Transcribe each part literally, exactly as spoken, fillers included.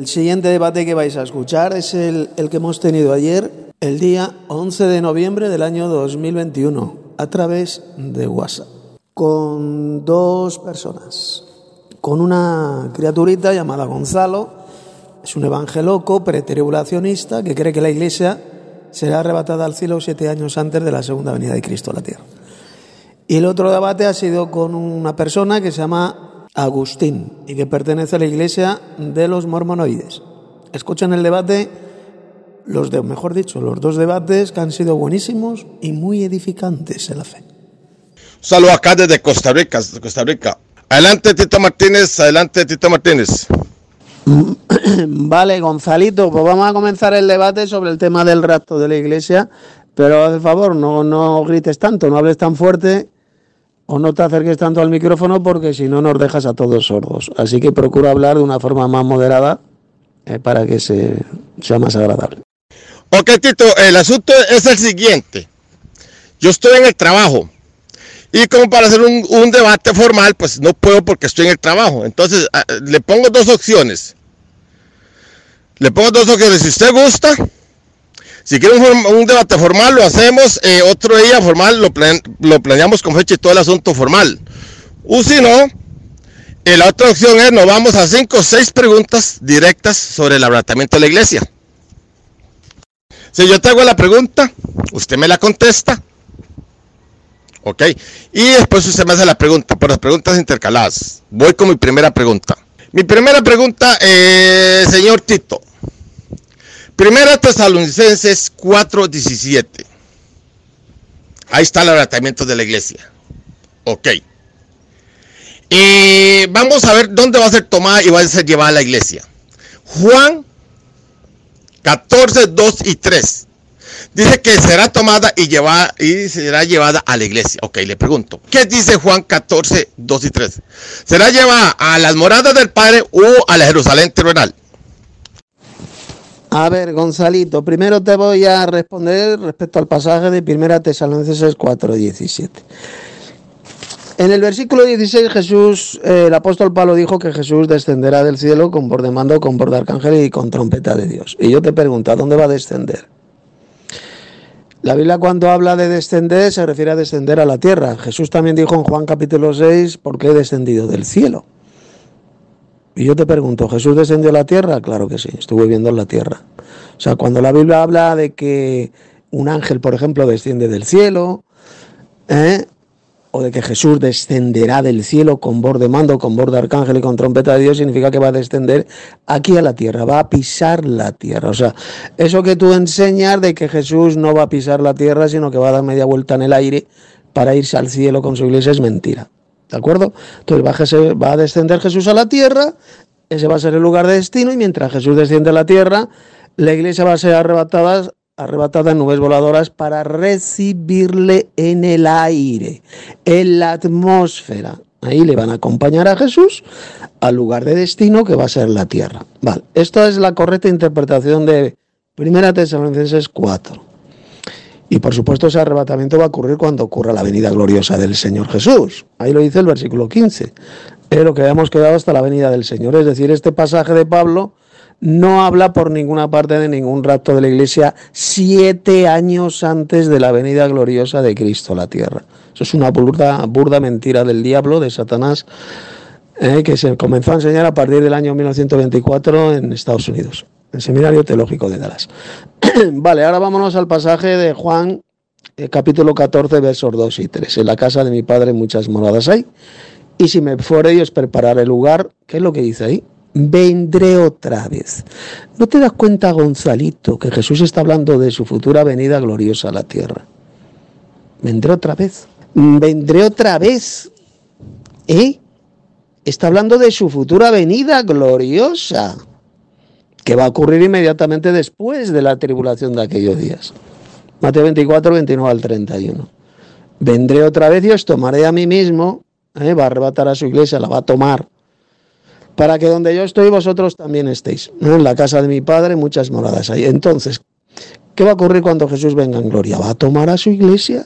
El siguiente debate que vais a escuchar es el, el que hemos tenido ayer, el día once de noviembre del año dos mil veintiuno, a través de WhatsApp, con dos personas, con una criaturita llamada Gonzalo. Es un evangeloco pretribulacionista que cree que la Iglesia será arrebatada al cielo siete años antes de la segunda venida de Cristo a la tierra. Y el otro debate ha sido con una persona que se llama Agustín y que pertenece a la Iglesia de los mormonoides. Escuchen el debate, los de, mejor dicho, los dos debates que han sido buenísimos y muy edificantes en la fe. Saludos acá desde Costa Rica, Costa Rica. Adelante, Tito Martínez, adelante, Tito Martínez. Vale, Gonzalito, pues vamos a comenzar el debate sobre el tema del rapto de la Iglesia, pero haz el favor, no, no grites tanto, no hables tan fuerte o no te acerques tanto al micrófono porque si no nos dejas a todos sordos. Así que procura hablar de una forma más moderada eh, para que se, sea más agradable. Ok, Tito, el asunto es el siguiente. Yo estoy en el trabajo y como para hacer un, un debate formal, pues no puedo porque estoy en el trabajo. Entonces, a, le pongo dos opciones. Le pongo dos opciones. Si usted gusta, si quiere un, un debate formal, lo hacemos. Eh, otro día formal, lo, plan, lo planeamos con fecha y todo el asunto formal. O si no, eh, la otra opción es, nos vamos a cinco o seis preguntas directas sobre el arrebatamiento de la Iglesia. Si yo te hago la pregunta, usted me la contesta. Ok, y después usted me hace la pregunta, por las preguntas intercaladas. Voy con mi primera pregunta. Mi primera pregunta, eh, señor Tito. Primera Tesalonicenses cuatro diecisiete. Ahí está el arrebatamiento de la Iglesia. Ok. Eh, vamos a ver dónde va a ser tomada y va a ser llevada a la Iglesia. Juan catorce, dos y tres. Dice que será tomada y, llevada, y será llevada a la iglesia. Ok, le pregunto, ¿qué dice Juan catorce, dos y tres? ¿Será llevada a las moradas del Padre o a la Jerusalén terrenal? A ver, Gonzalito, primero te voy a responder respecto al pasaje de primera Tesalonicenses cuatro diecisiete. En el versículo dieciséis, Jesús, eh, el apóstol Pablo dijo que Jesús descenderá del cielo con voz de mando, con voz de arcángel y con trompeta de Dios. Y yo te pregunto, ¿a dónde va a descender? La Biblia cuando habla de descender se refiere a descender a la tierra. Jesús también dijo en Juan capítulo seis, ¿por qué he descendido del cielo? Y yo te pregunto, ¿Jesús descendió a la tierra? Claro que sí, estuvo viviendo en la tierra. O sea, cuando la Biblia habla de que un ángel, por ejemplo, desciende del cielo, ¿eh? o de que Jesús descenderá del cielo con voz de mando, con voz de arcángel y con trompeta de Dios, significa que va a descender aquí a la tierra, va a pisar la tierra. O sea, eso que tú enseñas de que Jesús no va a pisar la tierra, sino que va a dar media vuelta en el aire para irse al cielo con su iglesia, es mentira. ¿De acuerdo? Entonces va a, Jesús, va a descender Jesús a la tierra, ese va a ser el lugar de destino, y mientras Jesús desciende a la tierra, la iglesia va a ser arrebatada arrebatada en nubes voladoras para recibirle en el aire, en la atmósfera. Ahí le van a acompañar a Jesús al lugar de destino que va a ser la tierra. Vale, esta es la correcta interpretación de primera Tesalonicenses cuatro. Y por supuesto ese arrebatamiento va a ocurrir cuando ocurra la venida gloriosa del Señor Jesús. Ahí lo dice el versículo quince. Es lo que habíamos quedado hasta la venida del Señor. Es decir, este pasaje de Pablo no habla por ninguna parte de ningún rapto de la iglesia siete años antes de la venida gloriosa de Cristo a la tierra. Eso es una burda, burda mentira del diablo, de Satanás, eh, que se comenzó a enseñar a partir del año mil novecientos veinticuatro en Estados Unidos, en el Seminario Teológico de Dallas. Vale, ahora vámonos al pasaje de Juan, eh, capítulo catorce, versos dos y tres. En la casa de mi Padre muchas moradas hay, y si me fuere y os prepararé el lugar, ¿qué es lo que dice ahí? Vendré otra vez. ¿No te das cuenta, Gonzalito, que Jesús está hablando de su futura venida gloriosa a la tierra? Vendré otra vez. Vendré otra vez. ¿Eh? Está hablando de su futura venida gloriosa, que va a ocurrir inmediatamente después de la tribulación de aquellos días. Mateo veinticuatro, veintinueve al treinta y uno. Vendré otra vez y os tomaré a mí mismo. ¿eh? Va a arrebatar a su iglesia, la va a tomar, para que donde yo estoy vosotros también estéis. ¿no? En la casa de mi Padre muchas moradas hay. Entonces, ¿qué va a ocurrir cuando Jesús venga en gloria? ¿Va a tomar a su iglesia?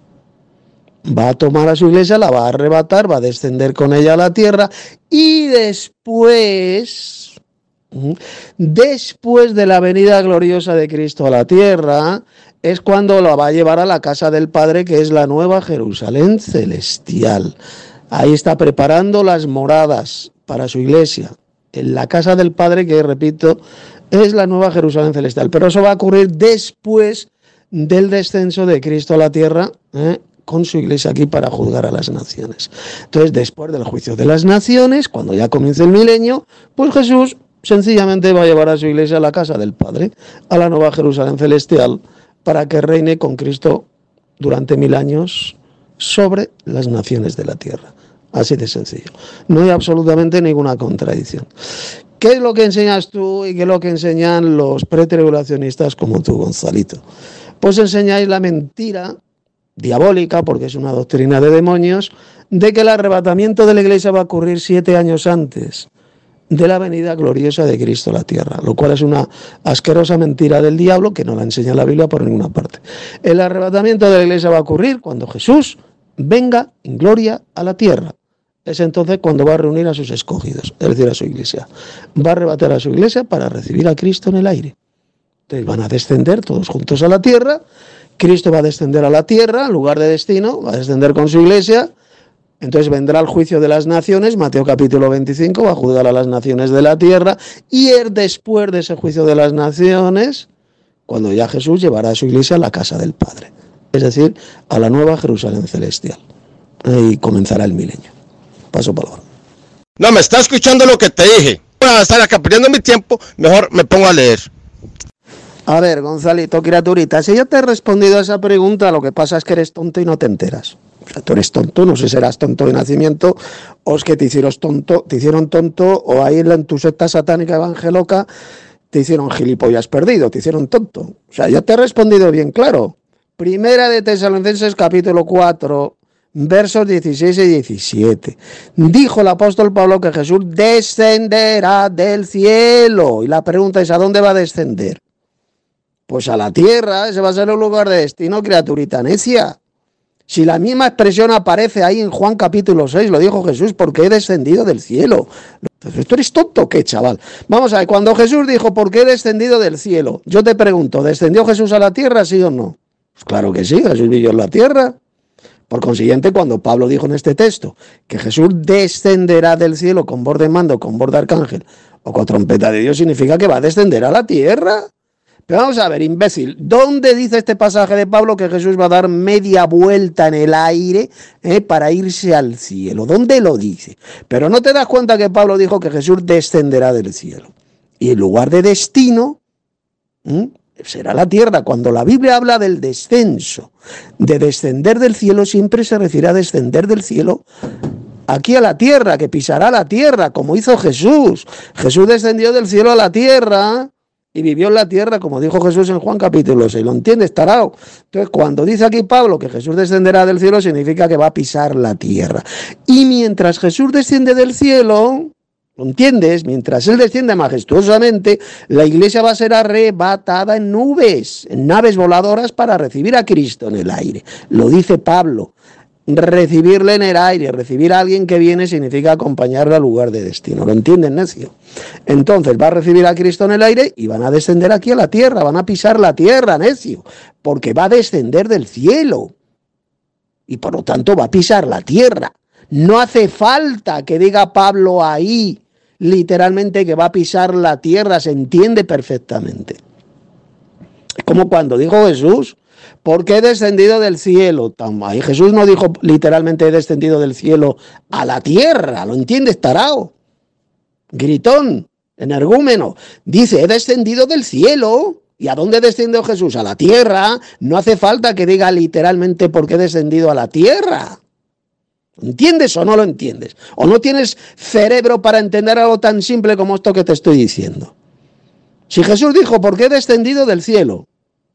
Va a tomar a su iglesia, la va a arrebatar, va a descender con ella a la tierra y después, Después de la venida gloriosa de Cristo a la tierra, es cuando lo va a llevar a la casa del Padre, que es la nueva Jerusalén celestial. Ahí está preparando las moradas para su iglesia, en la casa del Padre, que repito, es la nueva Jerusalén celestial. Pero eso va a ocurrir después del descenso de Cristo a la tierra, ¿eh? con su iglesia aquí para juzgar a las naciones. Entonces, después del juicio de las naciones, cuando ya comience el milenio, pues Jesús sencillamente va a llevar a su iglesia a la casa del Padre, a la nueva Jerusalén celestial, para que reine con Cristo durante mil años sobre las naciones de la tierra. Así de sencillo. No hay absolutamente ninguna contradicción. ¿Qué es lo que enseñas tú y qué es lo que enseñan los pretribulacionistas como tú, Gonzalito? Pues enseñáis la mentira diabólica, porque es una doctrina de demonios, de que el arrebatamiento de la iglesia va a ocurrir siete años antes de la venida gloriosa de Cristo a la tierra, lo cual es una asquerosa mentira del diablo que no la enseña la Biblia por ninguna parte. El arrebatamiento de la iglesia va a ocurrir cuando Jesús venga en gloria a la tierra. Es entonces cuando va a reunir a sus escogidos, es decir, a su iglesia. Va a arrebatar a su iglesia para recibir a Cristo en el aire. Entonces van a descender todos juntos a la tierra. Cristo va a descender a la tierra, en lugar de destino, va a descender con su iglesia. Entonces vendrá el juicio de las naciones, Mateo capítulo veinticinco, va a juzgar a las naciones de la tierra, y es después de ese juicio de las naciones, cuando ya Jesús llevará a su iglesia a la casa del Padre, es decir, a la nueva Jerusalén celestial, y comenzará el milenio. Paso palabra. No, me está escuchando lo que te dije. Para estar acá perdiendo mi tiempo, mejor me pongo a leer. A ver, Gonzalito, criaturita, si yo te he respondido a esa pregunta, lo que pasa es que eres tonto y no te enteras. O sea, tú eres tonto, no sé si serás tonto de nacimiento, o es que te hicieron tonto, te hicieron tonto, o ahí en tu secta satánica evangeloca te hicieron gilipollas perdido, te hicieron tonto. O sea, yo te he respondido bien claro. Primera de Tesalonicenses capítulo cuatro, versos dieciséis y diecisiete. Dijo el apóstol Pablo que Jesús descenderá del cielo. Y la pregunta es, ¿a dónde va a descender? Pues a la tierra. Ese va a ser el lugar de destino, criaturita necia. Si la misma expresión aparece ahí en Juan capítulo seis, lo dijo Jesús, porque he descendido del cielo. Entonces, ¿tú eres tonto o qué, chaval? Vamos a ver, cuando Jesús dijo, porque he descendido del cielo, yo te pregunto, ¿descendió Jesús a la tierra, sí o no? Pues claro que sí, Jesús vivió en la tierra. Por consiguiente, cuando Pablo dijo en este texto que Jesús descenderá del cielo con voz de mando, con voz de arcángel o con trompeta de Dios, significa que va a descender a la tierra. Pero vamos a ver, imbécil, ¿dónde dice este pasaje de Pablo que Jesús va a dar media vuelta en el aire eh, para irse al cielo? ¿Dónde lo dice? Pero no te das cuenta que Pablo dijo que Jesús descenderá del cielo. Y en lugar de destino, ¿eh? será la tierra. Cuando la Biblia habla del descenso, de descender del cielo, siempre se refiere a descender del cielo aquí a la tierra, que pisará la tierra, como hizo Jesús. Jesús descendió del cielo a la tierra y vivió en la tierra, como dijo Jesús en Juan capítulo seis. ¿Lo entiendes, tarao? Entonces, cuando dice aquí Pablo que Jesús descenderá del cielo, significa que va a pisar la tierra. Y mientras Jesús desciende del cielo, ¿lo entiendes? Mientras Él desciende majestuosamente, la iglesia va a ser arrebatada en nubes, en naves voladoras para recibir a Cristo en el aire. Lo dice Pablo. Recibirle en el aire, recibir a alguien que viene significa acompañarle al lugar de destino. ¿Lo entienden, necio? Entonces va a recibir a Cristo en el aire y van a descender aquí a la tierra, van a pisar la tierra, necio, porque va a descender del cielo y por lo tanto va a pisar la tierra. No hace falta que diga Pablo ahí literalmente que va a pisar la tierra, se entiende perfectamente. Es como cuando dijo Jesús, porque he descendido del cielo. Ahí Jesús no dijo literalmente he descendido del cielo a la tierra, ¿lo entiendes, tarao? Gritón, energúmeno, dice he descendido del cielo. ¿Y a dónde descendió Jesús? A la tierra. No hace falta que diga literalmente porque he descendido a la tierra. ¿Entiendes o no lo entiendes? ¿O no tienes cerebro para entender algo tan simple como esto que te estoy diciendo? Si Jesús dijo, ¿por qué he descendido del cielo?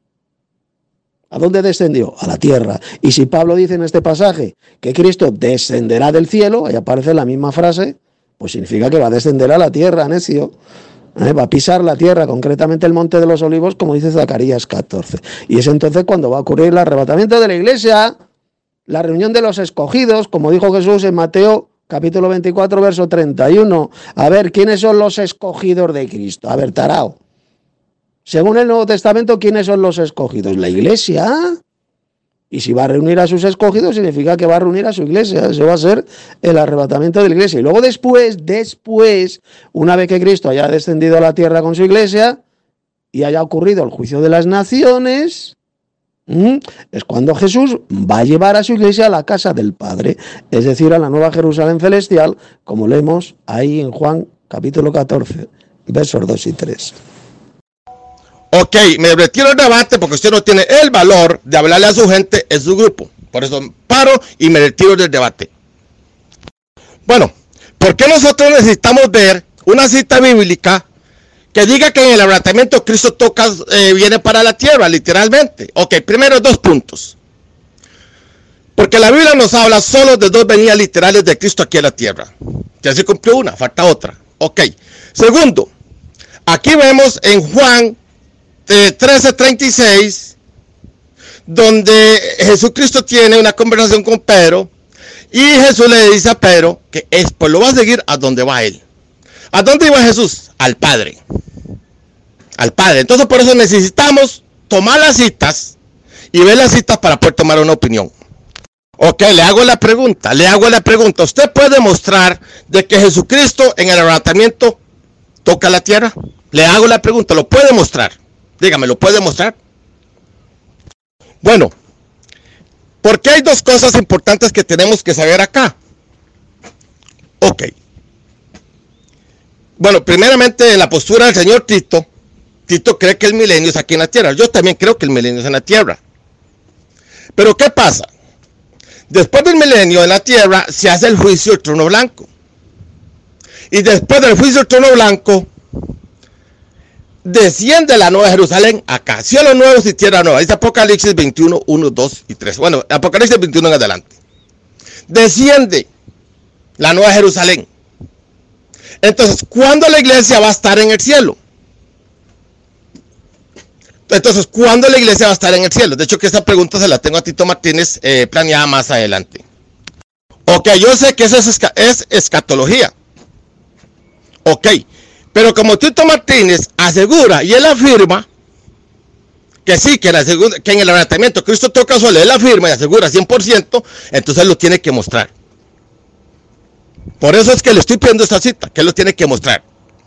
¿A dónde descendió? A la tierra. Y si Pablo dice en este pasaje que Cristo descenderá del cielo, ahí aparece la misma frase, pues significa que va a descender a la tierra, necio. ¿Eh? Va a pisar la tierra, concretamente el Monte de los Olivos, como dice Zacarías catorce. Y es entonces cuando va a ocurrir el arrebatamiento de la iglesia, la reunión de los escogidos, como dijo Jesús en Mateo capítulo veinticuatro, verso treinta y uno. A ver, ¿quiénes son los escogidos de Cristo? A ver, tarao. Según el Nuevo Testamento, ¿quiénes son los escogidos? La iglesia. Y si va a reunir a sus escogidos, significa que va a reunir a su iglesia. Eso va a ser el arrebatamiento de la iglesia. Y luego después, después, una vez que Cristo haya descendido a la tierra con su iglesia y haya ocurrido el juicio de las naciones, es cuando Jesús va a llevar a su iglesia a la casa del Padre, es decir, a la nueva Jerusalén celestial, como leemos ahí en Juan capítulo catorce, versos dos y tres. Ok, me retiro del debate porque usted no tiene el valor de hablarle a su gente en su grupo. Por eso paro y me retiro del debate. Bueno, ¿por qué nosotros necesitamos ver una cita bíblica que diga que en el arrebatamiento Cristo toca, eh, viene para la tierra, literalmente? Ok, primero dos puntos. Porque la Biblia nos habla solo de dos venidas literales de Cristo aquí a la tierra. Ya se cumplió una, falta otra. Ok. Segundo, aquí vemos en Juan trece treinta y seis, donde Jesucristo tiene una conversación con Pedro y Jesús le dice a Pedro que es, pues lo va a seguir a donde va él. ¿A dónde iba Jesús? Al Padre. Al Padre. Entonces por eso necesitamos tomar las citas y ver las citas para poder tomar una opinión. Ok, le hago la pregunta, le hago la pregunta. ¿Usted puede mostrar de que Jesucristo en el arrebatamiento toca la tierra? Le hago la pregunta, ¿lo puede mostrar? Dígame, ¿lo puede mostrar? Bueno, porque hay dos cosas importantes que tenemos que saber acá. Ok. Bueno, primeramente en la postura del señor Tito, Tito cree que el milenio es aquí en la tierra. Yo también creo que el milenio es en la tierra. Pero ¿qué pasa? Después del milenio en la tierra se hace el juicio del trono blanco. Y después del juicio del trono blanco, desciende la nueva Jerusalén acá, cielo nuevo y tierra nueva. Dice Apocalipsis veintiuno, uno, dos y tres. Bueno, Apocalipsis veintiuno en adelante. Desciende la nueva Jerusalén. Entonces, ¿cuándo la iglesia va a estar en el cielo? Entonces, ¿cuándo la iglesia va a estar en el cielo? De hecho, que esa pregunta se la tengo a Tito Martínez eh, planeada más adelante. Ok, yo sé que eso es, esca es escatología. Ok. Pero como Tito Martínez asegura y él afirma que sí, que, la que en el arrebatamiento Cristo toca suelo, él afirma y asegura cien por ciento, entonces lo tiene que mostrar. Por eso es que le estoy pidiendo esta cita, que él lo tiene que mostrar.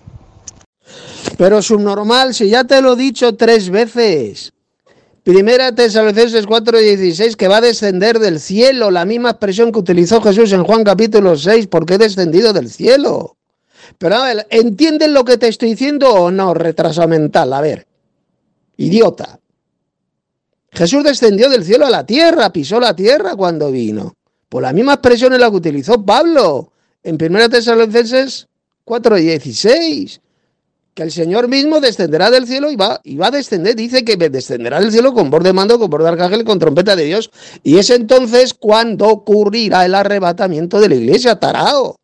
Pero subnormal, si ya te lo he dicho tres veces. Primera Tesalonicenses cuatro dieciséis, que va a descender del cielo, la misma expresión que utilizó Jesús en Juan capítulo seis, porque he descendido del cielo. Pero a ver, ¿entienden lo que te estoy diciendo o no, retraso mental? A ver, idiota. Jesús descendió del cielo a la tierra, pisó la tierra cuando vino. Pues la misma expresión es la que utilizó Pablo en Primera Tesalonicenses cuatro dieciséis, que el Señor mismo descenderá del cielo y va, y va a descender, dice que descenderá del cielo con voz de mando, con voz de arcángel y con trompeta de Dios. Y es entonces cuando ocurrirá el arrebatamiento de la iglesia, tarao.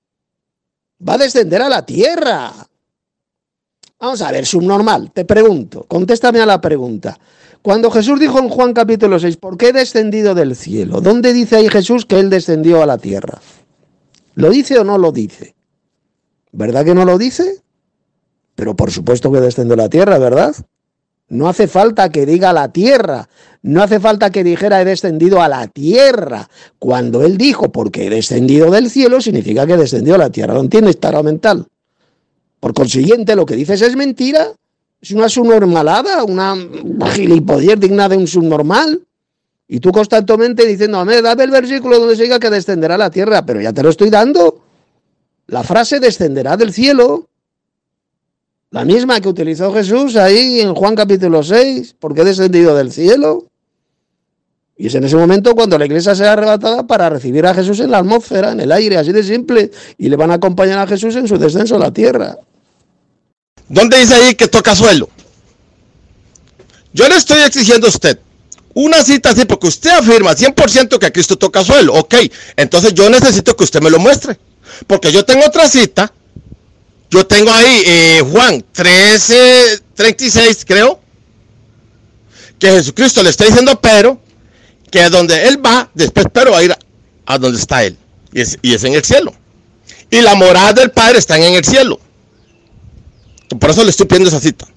Va a descender a la tierra. Vamos a ver, subnormal, te pregunto, contéstame a la pregunta. Cuando Jesús dijo en Juan capítulo seis, ¿por qué he descendido del cielo? ¿Dónde dice ahí Jesús que él descendió a la tierra? ¿Lo dice o no lo dice? ¿Verdad que no lo dice? Pero por supuesto que descendió a la tierra, ¿verdad? No hace falta que diga la tierra, no hace falta que dijera he descendido a la tierra. Cuando él dijo porque he descendido del cielo, significa que descendió a la tierra. ¿Lo entiendes, tarao mental? Por consiguiente, lo que dices es mentira, es una subnormalada, una gilipollez digna de un subnormal. Y tú constantemente diciendo, a ver, dame el versículo donde se diga que descenderá a la tierra, pero ya te lo estoy dando. La frase descenderá del cielo. La misma que utilizó Jesús ahí en Juan capítulo seis, porque he descendido del cielo. Y es en ese momento cuando la iglesia sea arrebatada para recibir a Jesús en la atmósfera, en el aire, así de simple. Y le van a acompañar a Jesús en su descenso a la tierra. ¿Dónde dice ahí que toca suelo? Yo le estoy exigiendo a usted una cita así, porque usted afirma cien por ciento que Cristo toca suelo. Ok, entonces yo necesito que usted me lo muestre. Porque yo tengo otra cita. Yo tengo ahí eh, Juan trece treinta y seis, creo, que Jesucristo le está diciendo a Pedro que a donde él va, después Pedro va a ir a, a donde está él. y es, y es en el cielo. Y la morada del Padre está en el cielo. Por eso le estoy pidiendo esa cita.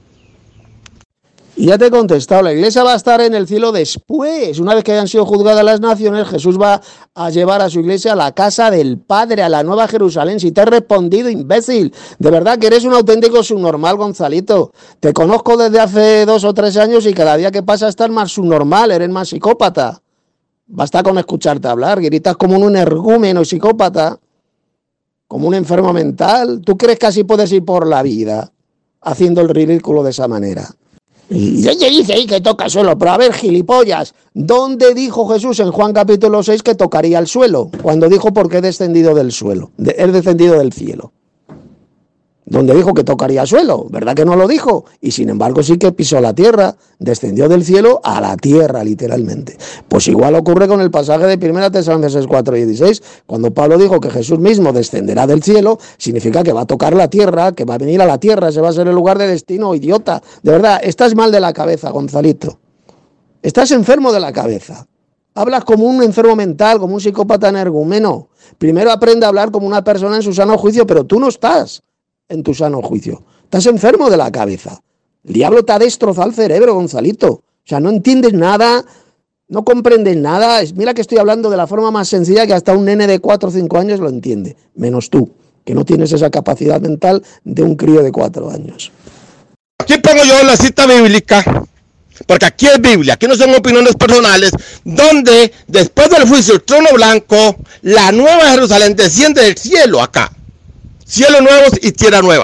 Y ya te he contestado, la iglesia va a estar en el cielo después. Una vez que hayan sido juzgadas las naciones, Jesús va a llevar a su iglesia a la casa del Padre, a la Nueva Jerusalén. Si te he respondido, imbécil, de verdad que eres un auténtico subnormal, Gonzalito. Te conozco desde hace dos o tres años y cada día que pasa estás más subnormal, eres más psicópata. Basta con escucharte hablar, gritas como un energúmeno psicópata, como un enfermo mental. ¿Tú crees que así puedes ir por la vida haciendo el ridículo de esa manera? Y ella dice ahí que toca el suelo, pero a ver, gilipollas, ¿dónde dijo Jesús en Juan capítulo seis que tocaría el suelo? Cuando dijo por qué he descendido del suelo, de, he descendido del cielo. Donde dijo que tocaría el suelo, ¿verdad que no lo dijo? Y sin embargo sí que pisó la tierra, descendió del cielo a la tierra, literalmente. Pues igual ocurre con el pasaje de primera Tesalonicenses cuatro dieciséis, cuando Pablo dijo que Jesús mismo descenderá del cielo, significa que va a tocar la tierra, que va a venir a la tierra, ese va a ser el lugar de destino, idiota. De verdad, estás mal de la cabeza, Gonzalito. Estás enfermo de la cabeza. Hablas como un enfermo mental, como un psicópata energúmeno. Primero aprende a hablar como una persona en su sano juicio, pero tú no estás en tu sano juicio. Estás enfermo de la cabeza. El diablo te ha destrozado el cerebro, Gonzalito. O sea, no entiendes nada, no comprendes nada. Mira que estoy hablando de la forma más sencilla que hasta un nene de cuatro o cinco años lo entiende. Menos tú, que no tienes esa capacidad mental de un crío de cuatro años. Aquí pongo yo la cita bíblica, porque aquí es Biblia, aquí no son opiniones personales, donde después del juicio del trono blanco, la nueva Jerusalén desciende del cielo acá. Cielos nuevos y tierra nueva.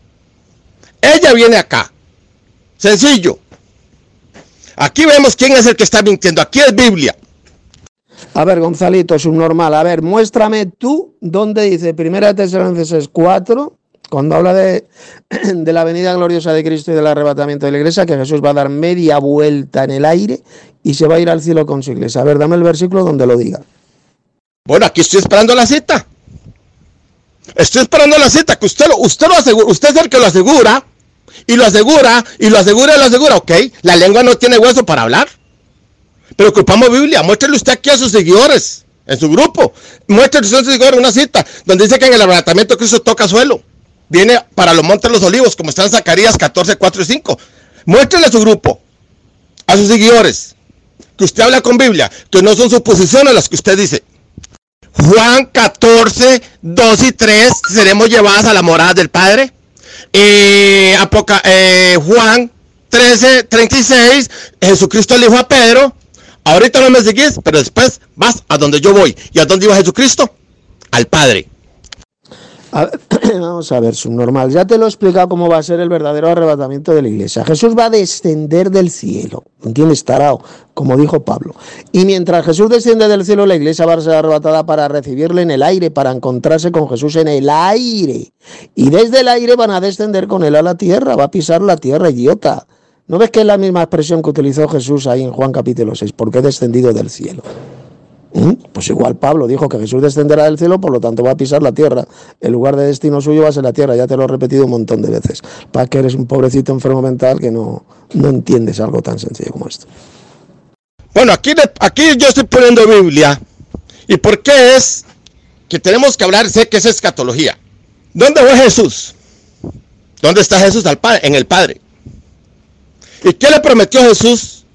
Ella viene acá. Sencillo. Aquí vemos quién es el que está mintiendo. Aquí es Biblia. A ver, Gonzalito, subnormal. A ver, muéstrame tú dónde dice primera Tesalonicenses cuatro, cuando habla de, de la venida gloriosa de Cristo y del arrebatamiento de la iglesia, que Jesús va a dar media vuelta en el aire y se va a ir al cielo con su iglesia. A ver, dame el versículo donde lo diga. Bueno, aquí estoy esperando la cita. Estoy esperando la cita, que usted lo, usted lo asegura, usted es el que lo asegura, y lo asegura, y lo asegura, y lo asegura, ok, la lengua no tiene hueso para hablar, pero ocupamos Biblia. Muéstrele usted aquí a sus seguidores, en su grupo, muéstrele usted a sus seguidores una cita, donde dice que en el arrebatamiento Cristo toca suelo, viene para los montes de los olivos, como está en Zacarías catorce, cuatro y cinco, muéstrele a su grupo, a sus seguidores, que usted habla con Biblia, que no son suposiciones las que usted dice. Juan catorce, dos y tres, seremos llevadas a la morada del Padre. Eh, Apoca eh, Juan trece, treinta y seis, Jesucristo le dijo a Pedro, ahorita no me seguís, pero después vas a donde yo voy. ¿Y a dónde iba Jesucristo? Al Padre. A ver, vamos a ver, subnormal. Ya te lo he explicado cómo va a ser el verdadero arrebatamiento de la iglesia. Jesús va a descender del cielo, ¿entiendes? Tarao, como dijo Pablo. Y mientras Jesús desciende del cielo, la iglesia va a ser arrebatada para recibirle en el aire, para encontrarse con Jesús en el aire. Y desde el aire van a descender con él a la tierra, va a pisar la tierra, idiota. ¿No ves que es la misma expresión que utilizó Jesús ahí en Juan capítulo seis? Porque he descendido del cielo. ¿Mm? Pues igual Pablo dijo que Jesús descenderá del cielo, por lo tanto va a pisar la tierra. El lugar de destino suyo va a ser la tierra. Ya te lo he repetido un montón de veces. Para que eres un pobrecito enfermo mental que no, no entiendes algo tan sencillo como esto. Bueno, aquí, aquí yo estoy poniendo Biblia. ¿Y por qué es que tenemos que hablar? Sé que es escatología. ¿Dónde fue Jesús? ¿Dónde está Jesús? Al Padre, en el Padre. ¿Y qué le prometió Jesús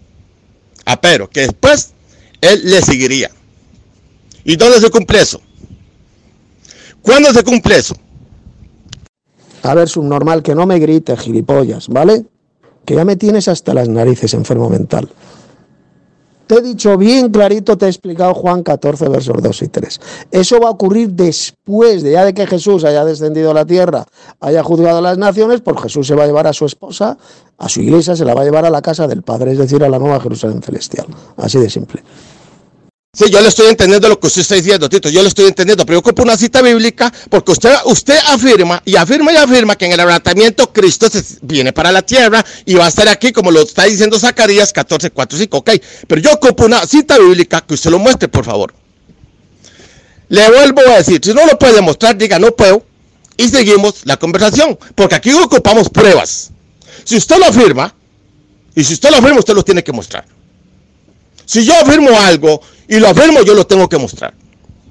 a Pedro? Que después él le seguiría. ¿Y dónde se cumple eso? ¿Cuándo se cumple eso? A ver, subnormal, que no me grites, gilipollas, ¿vale? Que ya me tienes hasta las narices, enfermo mental. Te he dicho bien clarito, te he explicado Juan catorce, versos dos y tres. Eso va a ocurrir después de ya de que Jesús haya descendido a la tierra, haya juzgado a las naciones, pues Jesús se va a llevar a su esposa, a su iglesia, se la va a llevar a la casa del Padre, es decir, a la nueva Jerusalén celestial. Así de simple. Sí, yo le estoy entendiendo lo que usted está diciendo, Tito, yo le estoy entendiendo, pero yo ocupo una cita bíblica porque usted, usted afirma y afirma y afirma que en el arrebatamiento Cristo se viene para la tierra y va a estar aquí como lo está diciendo Zacarías catorce, cuatro y cinco, ok, pero yo ocupo una cita bíblica que usted lo muestre, por favor. Le vuelvo a decir, si no lo puede mostrar, diga no puedo y seguimos la conversación, porque aquí ocupamos pruebas. Si usted lo afirma, y si usted lo afirma, usted lo tiene que mostrar. Si yo afirmo algo y lo afirmo, yo lo tengo que mostrar.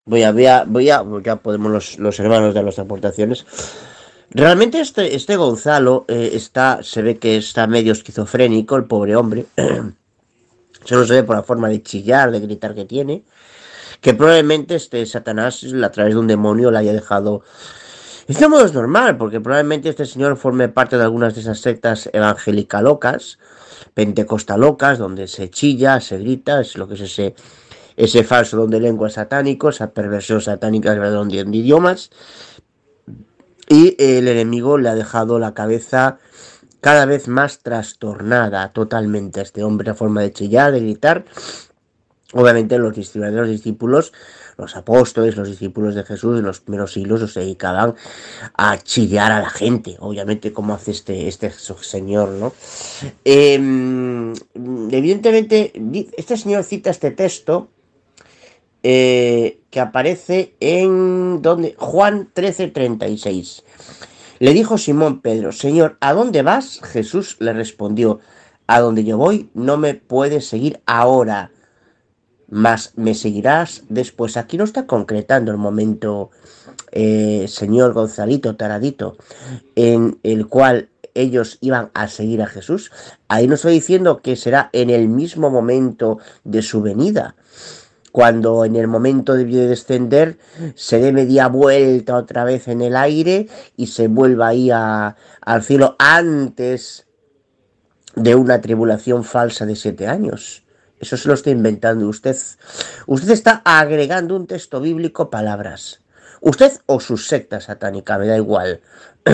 Voy a, voy a, voy a, ya podemos los, los hermanos dar las aportaciones. Realmente este, este Gonzalo eh, está, se ve que está medio esquizofrénico, el pobre hombre. Solo se ve por la forma de chillar, de gritar que tiene. Que probablemente este Satanás, a través de un demonio, le haya dejado... Este modo es normal, porque probablemente este señor forme parte de algunas de esas sectas evangélicas locas, pentecostalocas, donde se chilla, se grita, es lo que es ese, ese falso don de lengua satánico, esa perversión satánica de don de idiomas. Y el enemigo le ha dejado la cabeza cada vez más trastornada totalmente a este hombre, la forma de chillar, de gritar. Obviamente los verdaderos discípulos, los apóstoles, los discípulos de Jesús en los primeros siglos se dedicaban a chillar a la gente, obviamente como hace este, este señor, ¿no? Eh, evidentemente, este señor cita este texto eh, que aparece en donde Juan trece treinta y seis. Le dijo Simón Pedro: Señor, ¿a dónde vas? Jesús le respondió: a donde yo voy no me puedes seguir ahora, mas me seguirás después. Aquí no está concretando el momento, eh, señor Gonzalito Taradito, en el cual ellos iban a seguir a Jesús. Ahí no estoy diciendo que será en el mismo momento de su venida, cuando en el momento de descender se dé media vuelta otra vez en el aire y se vuelva ahí a, al cielo antes de una tribulación falsa de siete años. Eso se lo está inventando usted. Usted está agregando un texto bíblico palabras. Usted o su secta satánica, me da igual.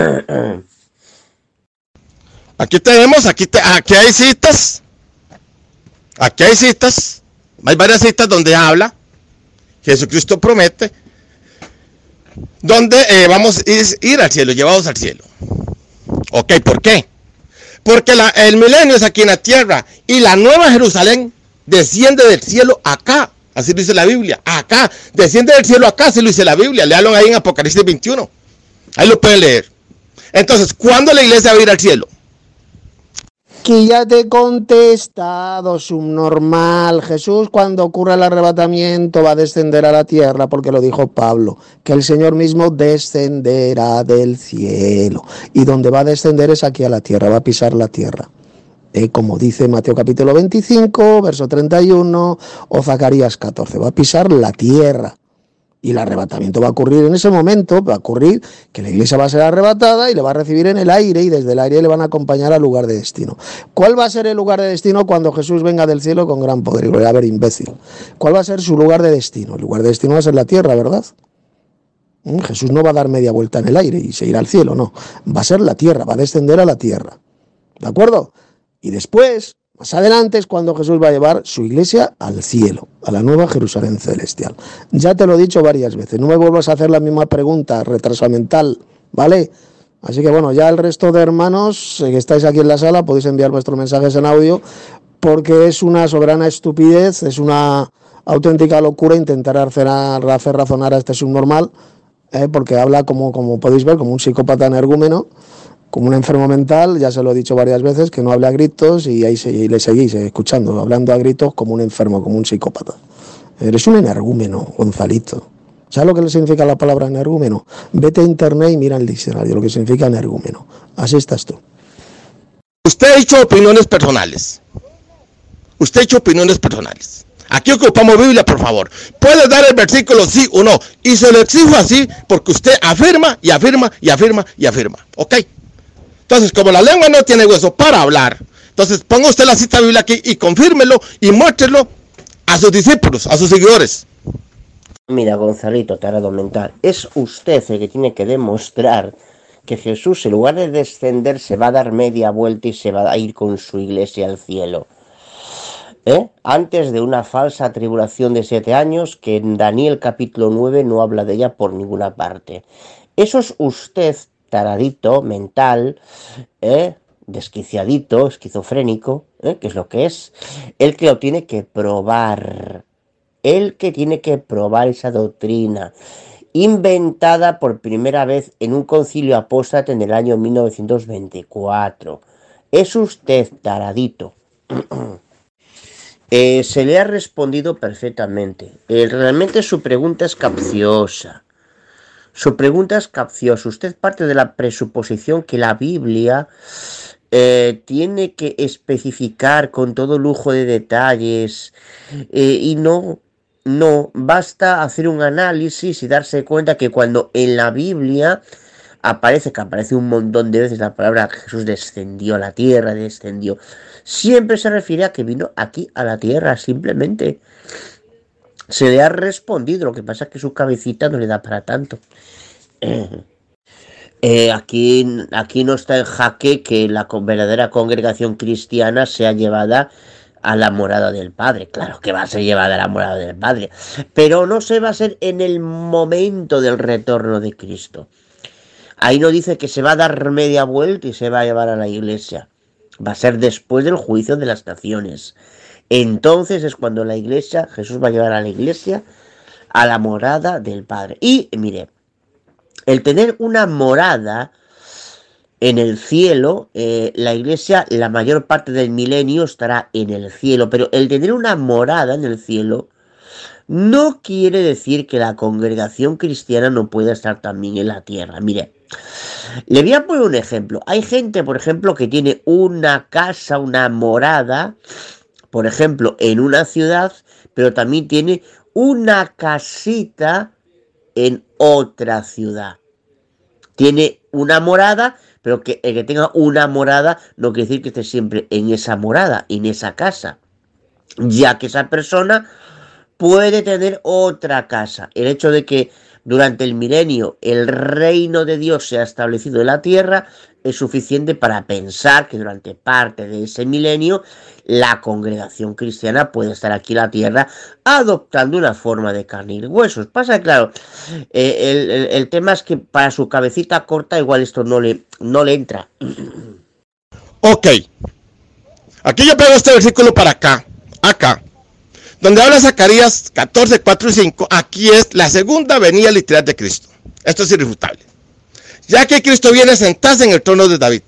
Aquí tenemos, aquí, te, aquí hay citas. Aquí hay citas. Hay varias citas donde habla. Jesucristo promete. Donde eh, vamos a ir al cielo, llevados al cielo. Ok, ¿por qué? Porque la, el milenio es aquí en la tierra. Y la nueva Jerusalén desciende del cielo acá, así lo dice la Biblia, acá, desciende del cielo acá, así lo dice la Biblia, léalo ahí en Apocalipsis veintiuno, ahí lo pueden leer. Entonces, ¿cuándo la iglesia va a ir al cielo? Que ya te he contestado, subnormal. Jesús, cuando ocurra el arrebatamiento, va a descender a la tierra, porque lo dijo Pablo, que el Señor mismo descenderá del cielo, y donde va a descender es aquí a la tierra, va a pisar la tierra. Eh, como dice Mateo capítulo veinticinco, verso treinta y uno, o Zacarías catorce, va a pisar la tierra. Y el arrebatamiento va a ocurrir en ese momento, va a ocurrir que la iglesia va a ser arrebatada y le va a recibir en el aire, y desde el aire le van a acompañar al lugar de destino. ¿Cuál va a ser el lugar de destino cuando Jesús venga del cielo con gran poder y gloria? A ver, imbécil. ¿Cuál va a ser su lugar de destino? El lugar de destino va a ser la tierra, ¿verdad? ¿Mm? Jesús no va a dar media vuelta en el aire y se irá al cielo, no. Va a ser la tierra, va a descender a la tierra. ¿De acuerdo? Y después, más adelante, es cuando Jesús va a llevar su iglesia al cielo, a la nueva Jerusalén celestial. Ya te lo he dicho varias veces, no me vuelvas a hacer la misma pregunta, retraso mental, ¿vale? Así que bueno, ya el resto de hermanos que estáis aquí en la sala podéis enviar vuestros mensajes en audio, porque es una soberana estupidez, es una auténtica locura intentar hacer, hacer razonar a este subnormal, ¿eh? Porque habla, como, como podéis ver, como un psicópata energúmeno, como un enfermo mental. Ya se lo he dicho varias veces, que no hable a gritos, y ahí se, y le seguís escuchando, hablando a gritos como un enfermo, como un psicópata. Eres un energúmeno, Gonzalito. ¿Sabes lo que le significa la palabra energúmeno? Vete a internet y mira el diccionario, lo que significa energúmeno. Así estás tú. Usted ha hecho opiniones personales. Usted ha hecho opiniones personales. Aquí ocupamos Biblia, por favor. Puede dar el versículo sí o no. Y se lo exijo así porque usted afirma y afirma y afirma y afirma. ¿Ok? Entonces, como la lengua no tiene hueso para hablar, entonces ponga usted la cita bíblica aquí y confírmelo y muéstrelo a sus discípulos, a sus seguidores. Mira, Gonzalito, tarado mental, es usted el que tiene que demostrar que Jesús, en lugar de descender, se va a dar media vuelta y se va a ir con su iglesia al cielo. ¿Eh? Antes de una falsa tribulación de siete años, que en Daniel capítulo nueve no habla de ella por ninguna parte. Eso es usted, taradito, mental, ¿eh? desquiciadito, esquizofrénico, ¿eh? que es lo que es, el que lo tiene que probar, el que tiene que probar esa doctrina, inventada por primera vez en un concilio apóstata en el año mil novecientos veinticuatro. Es usted, taradito. Eh, se le ha respondido perfectamente. Eh, realmente su pregunta es capciosa. Su pregunta es capciosa. Usted parte de la presuposición que la Biblia eh, tiene que especificar con todo lujo de detalles eh, y no, no, basta hacer un análisis y darse cuenta que cuando en la Biblia aparece, que aparece un montón de veces la palabra Jesús descendió a la tierra, descendió, siempre se refiere a que vino aquí a la tierra, simplemente. Se le ha respondido, lo que pasa es que su cabecita no le da para tanto. Eh, aquí, aquí no está en jaque que la verdadera congregación cristiana sea llevada a la morada del Padre. Claro que va a ser llevada a la morada del Padre, pero no se va a ser en el momento del retorno de Cristo. Ahí no dice que se va a dar media vuelta y se va a llevar a la iglesia. Va a ser después del juicio de las naciones. Entonces es cuando la iglesia, Jesús va a llevar a la iglesia a la morada del Padre. Y mire, el tener una morada en el cielo, eh, la iglesia, la mayor parte del milenio estará en el cielo, pero el tener una morada en el cielo no quiere decir que la congregación cristiana no pueda estar también en la tierra. Mire, le voy a poner un ejemplo. Hay gente, por ejemplo, que tiene una casa, una morada, por ejemplo, en una ciudad, pero también tiene una casita en otra ciudad. Tiene una morada, pero que el que tenga una morada no quiere decir que esté siempre en esa morada, en esa casa, ya que esa persona puede tener otra casa. El hecho de que durante el milenio el reino de Dios se ha establecido en la tierra es suficiente para pensar que durante parte de ese milenio la congregación cristiana puede estar aquí en la tierra adoptando una forma de carne y huesos. Pasa, claro, eh, el, el, el tema es que para su cabecita corta igual esto no le, no le entra. Ok. Aquí yo pego este versículo para acá, acá. Donde habla Zacarías catorce, cuatro y cinco, aquí es la segunda venida literal de Cristo. Esto es irrefutable. Ya que Cristo viene a sentarse en el trono de David,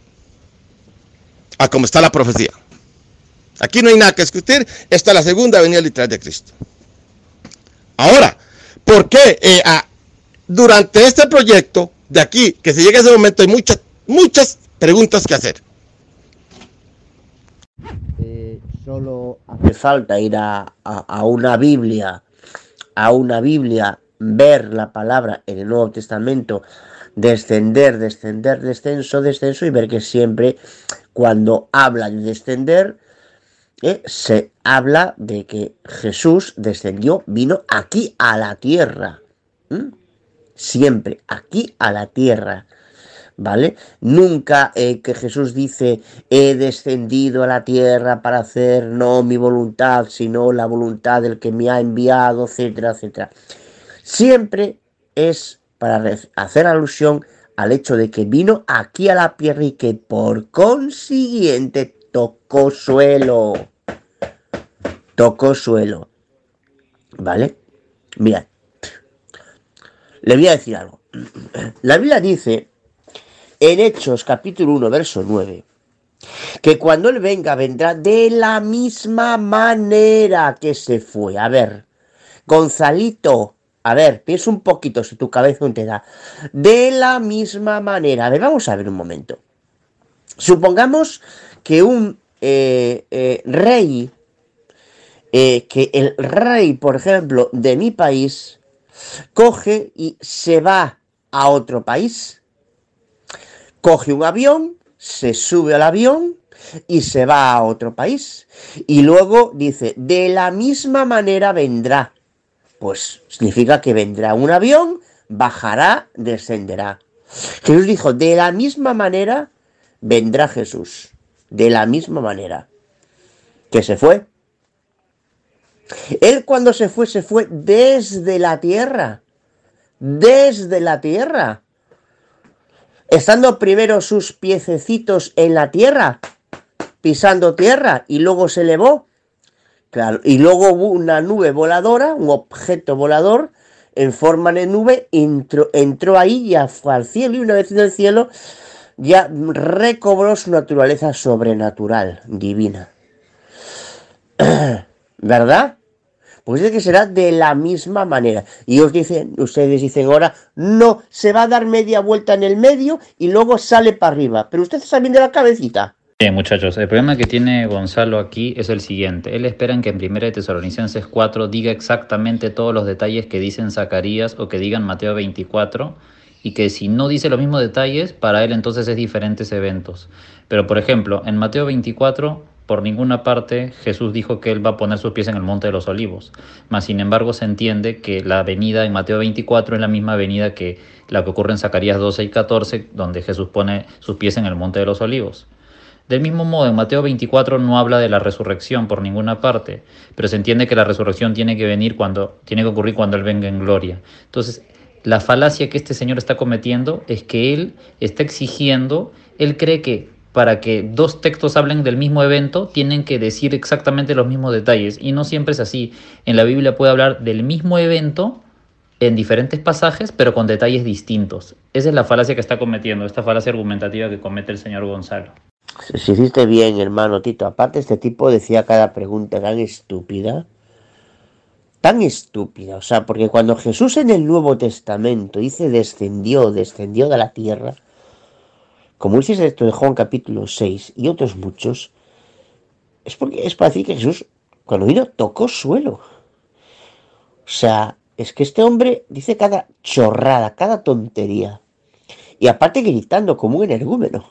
a como está la profecía. Aquí no hay nada que discutir, esta es la segunda venida literal de Cristo. Ahora, ¿por qué eh, a, durante este proyecto de aquí, que se llegue a ese momento, hay muchas, muchas preguntas que hacer? Eh, solo hace falta ir a, a, a una Biblia, a una Biblia, ver la palabra en el Nuevo Testamento, descender, descender, descenso, descenso, y ver que siempre cuando habla de descender, eh, se habla de que Jesús descendió, vino aquí a la tierra. ¿Mm? Siempre aquí a la tierra. ¿Vale? Nunca eh, que Jesús dice, he descendido a la tierra para hacer no mi voluntad, sino la voluntad del que me ha enviado, etcétera, etcétera. Siempre es para hacer alusión al hecho de que vino aquí a la tierra y que por consiguiente tocó suelo. Tocó suelo. ¿Vale? Mirad. Le voy a decir algo. La Biblia dice en Hechos capítulo uno, verso nueve, que cuando Él venga, vendrá de la misma manera que se fue. A ver, Gonzalito, a ver, piensa un poquito si tu cabeza no te da. De la misma manera. A ver, vamos a ver un momento. Supongamos que un eh, eh, rey, eh, que el rey, por ejemplo, de mi país, coge y se va a otro país. Coge un avión, se sube al avión y se va a otro país. Y luego dice, de la misma manera vendrá. Pues significa que vendrá un avión, bajará, descenderá. Jesús dijo, de la misma manera vendrá Jesús. De la misma manera. Que se fue. Él cuando se fue, se fue desde la tierra. Desde la tierra. Estando primero sus piececitos en la tierra, pisando tierra, y luego se elevó. Claro, y luego hubo una nube voladora, un objeto volador, en forma de nube, entró, entró ahí y fue al cielo, y una vez en el cielo, ya recobró su naturaleza sobrenatural, divina. ¿verdad? Pues es que será de la misma manera. Y os dicen, ustedes dicen ahora, no, se va a dar media vuelta en el medio y luego sale para arriba. Pero usted está bien de la cabecita. Bien, muchachos, el problema que tiene Gonzalo aquí es el siguiente. Él espera que en primera de Tesalonicenses cuatro diga exactamente todos los detalles que dicen Zacarías o que digan Mateo veinticuatro, y que si no dice los mismos detalles, para él entonces es diferentes eventos. Pero, por ejemplo, en Mateo veinticuatro, por ninguna parte Jesús dijo que él va a poner sus pies en el Monte de los Olivos. Mas, sin embargo, se entiende que la venida en Mateo veinticuatro es la misma venida que la que ocurre en Zacarías doce y catorce, donde Jesús pone sus pies en el Monte de los Olivos. Del mismo modo, en Mateo veinticuatro no habla de la resurrección por ninguna parte, pero se entiende que la resurrección tiene que venir cuando, tiene que ocurrir cuando Él venga en gloria. Entonces, la falacia que este señor está cometiendo es que él está exigiendo, él cree que para que dos textos hablen del mismo evento, tienen que decir exactamente los mismos detalles, y no siempre es así. En la Biblia puede hablar del mismo evento en diferentes pasajes, pero con detalles distintos. Esa es la falacia que está cometiendo, esta falacia argumentativa que comete el señor Gonzalo. Si hiciste bien, hermano Tito. Aparte, este tipo decía cada pregunta tan estúpida, tan estúpida. O sea, porque cuando Jesús en el Nuevo Testamento dice descendió, descendió de la tierra, como dice esto de Juan capítulo seis y otros muchos, es porque es para decir que Jesús, cuando vino, tocó suelo. O sea, es que este hombre dice cada chorrada, cada tontería. Y aparte gritando como un energúmeno.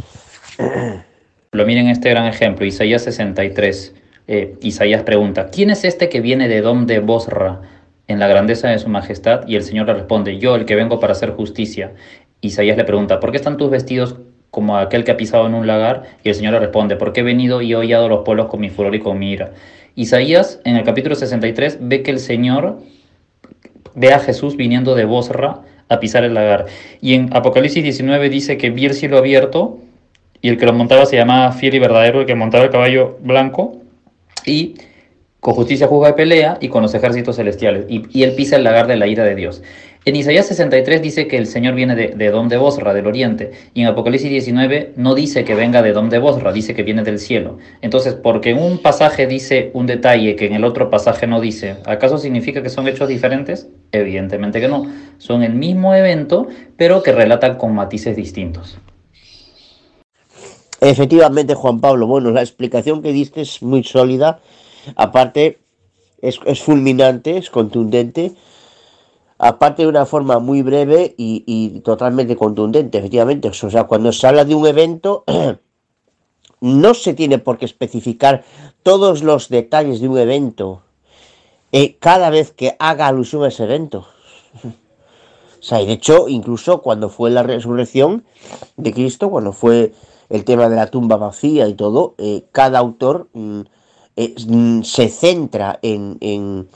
Lo miren este gran ejemplo, Isaías sesenta y tres. Eh, Isaías pregunta, ¿quién es este que viene de Edom de Bosra en la grandeza de su majestad? Y el Señor le responde, yo, el que vengo para hacer justicia. Isaías le pregunta, ¿por qué están tus vestidos como aquel que ha pisado en un lagar? Y el Señor le responde, porque he venido y he hollado los pueblos con mi furor y con mi ira. Isaías, en el capítulo sesenta y tres, ve que el Señor ve a Jesús viniendo de Bosra a pisar el lagar. Y en Apocalipsis diecinueve dice que vi el cielo abierto, y el que lo montaba se llamaba Fiel y Verdadero, el que montaba el caballo blanco, y con justicia juzga y pelea, y con los ejércitos celestiales, y, y él pisa el lagar de la ira de Dios. En Isaías sesenta y tres dice que el Señor viene de, de Edom de Bosra, del oriente, y en Apocalipsis diecinueve no dice que venga de Edom de Bosra, dice que viene del cielo. Entonces, porque en un pasaje dice un detalle que en el otro pasaje no dice, ¿acaso significa que son hechos diferentes? Evidentemente que no. Son el mismo evento, pero que relatan con matices distintos. Efectivamente, Juan Pablo, bueno, la explicación que diste es muy sólida, aparte es, es fulminante, es contundente, aparte de una forma muy breve y, y totalmente contundente, efectivamente. O sea, cuando se habla de un evento, no se tiene por qué especificar todos los detalles de un evento eh, cada vez que haga alusión a ese evento. O sea, y de hecho, incluso cuando fue la resurrección de Cristo, cuando fue el tema de la tumba vacía y todo, eh, cada autor mm, eh, mm, se centra en, en,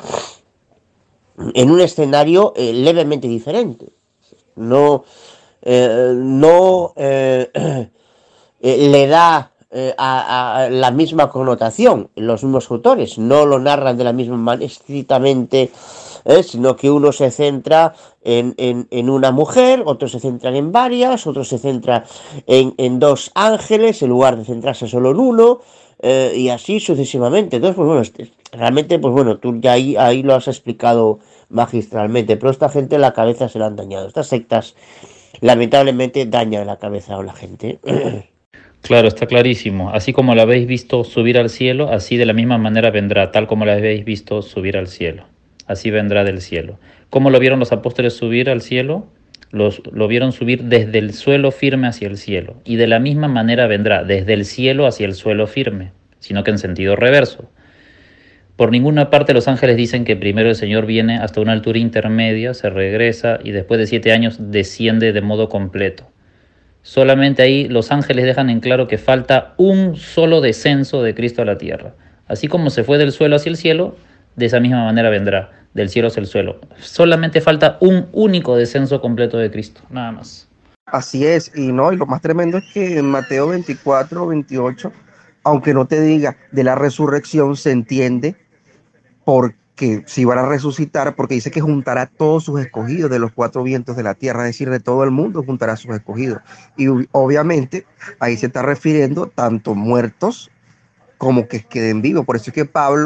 en un escenario eh, levemente diferente. No, eh, no eh, eh, le da eh, a, a la misma connotación los mismos autores, no lo narran de la misma manera estrictamente, eh, sino que uno se centra en, en, en una mujer, otros se centran en varias, otros se centran en, en dos ángeles en lugar de centrarse solo en uno, eh, y así sucesivamente. Entonces, pues bueno, este, realmente, pues bueno, tú ya ahí, ahí lo has explicado magistralmente, pero esta gente la cabeza se la han dañado. Estas sectas lamentablemente dañan la cabeza a la gente. Claro, está clarísimo. Así como la habéis visto subir al cielo, así de la misma manera vendrá, tal como la habéis visto subir al cielo. Así vendrá del cielo. ¿Cómo lo vieron los apóstoles subir al cielo? Los, lo vieron subir desde el suelo firme hacia el cielo. Y de la misma manera vendrá, desde el cielo hacia el suelo firme, sino que en sentido reverso. Por ninguna parte los ángeles dicen que primero el Señor viene hasta una altura intermedia, se regresa y después de siete años desciende de modo completo. Solamente ahí los ángeles dejan en claro que falta un solo descenso de Cristo a la tierra. Así como se fue del suelo hacia el cielo, de esa misma manera vendrá, del cielo hacia el suelo. Solamente falta un único descenso completo de Cristo, nada más. Así es, y no, y lo más tremendo es que en Mateo veinticuatro, veintiocho, aunque no te diga de la resurrección, se entiende porque si van a resucitar, porque dice que juntará todos sus escogidos de los cuatro vientos de la tierra, es decir, de todo el mundo juntará sus escogidos. Y obviamente ahí se está refiriendo tanto muertos como que queden vivos. Por eso es que Pablo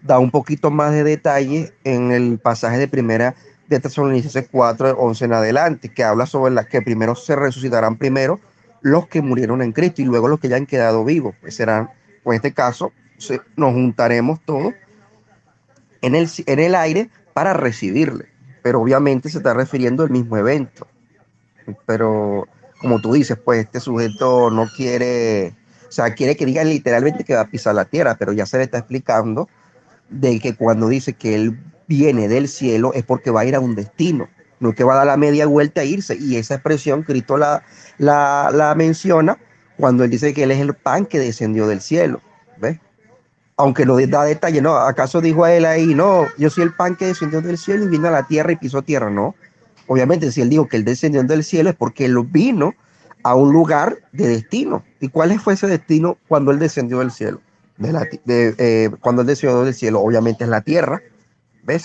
da un poquito más de detalle en el pasaje de primera de Tesalonicenses cuatro, once en adelante, que habla sobre las que primero se resucitarán primero los que murieron en Cristo y luego los que ya han quedado vivos, pues serán, pues en este caso, se, nos juntaremos todos en el, en el aire para recibirle, pero obviamente se está refiriendo al mismo evento, pero como tú dices, pues este sujeto no quiere, o sea, quiere que digan literalmente que va a pisar la tierra, pero ya se le está explicando de que cuando dice que él viene del cielo es porque va a ir a un destino, no que va a dar la media vuelta e irse. Y esa expresión Cristo la, la, la menciona cuando él dice que él es el pan que descendió del cielo. ¿Ves? Aunque no da detalle, ¿no? ¿Acaso dijo a él ahí, no, yo soy el pan que descendió del cielo y vino a la tierra y pisó tierra? No. Obviamente, si él dijo que él descendió del cielo es porque él vino a un lugar de destino. ¿Y cuál fue ese destino cuando él descendió del cielo? De la, de, eh, cuando él descendió del cielo, obviamente es la tierra, ¿ves?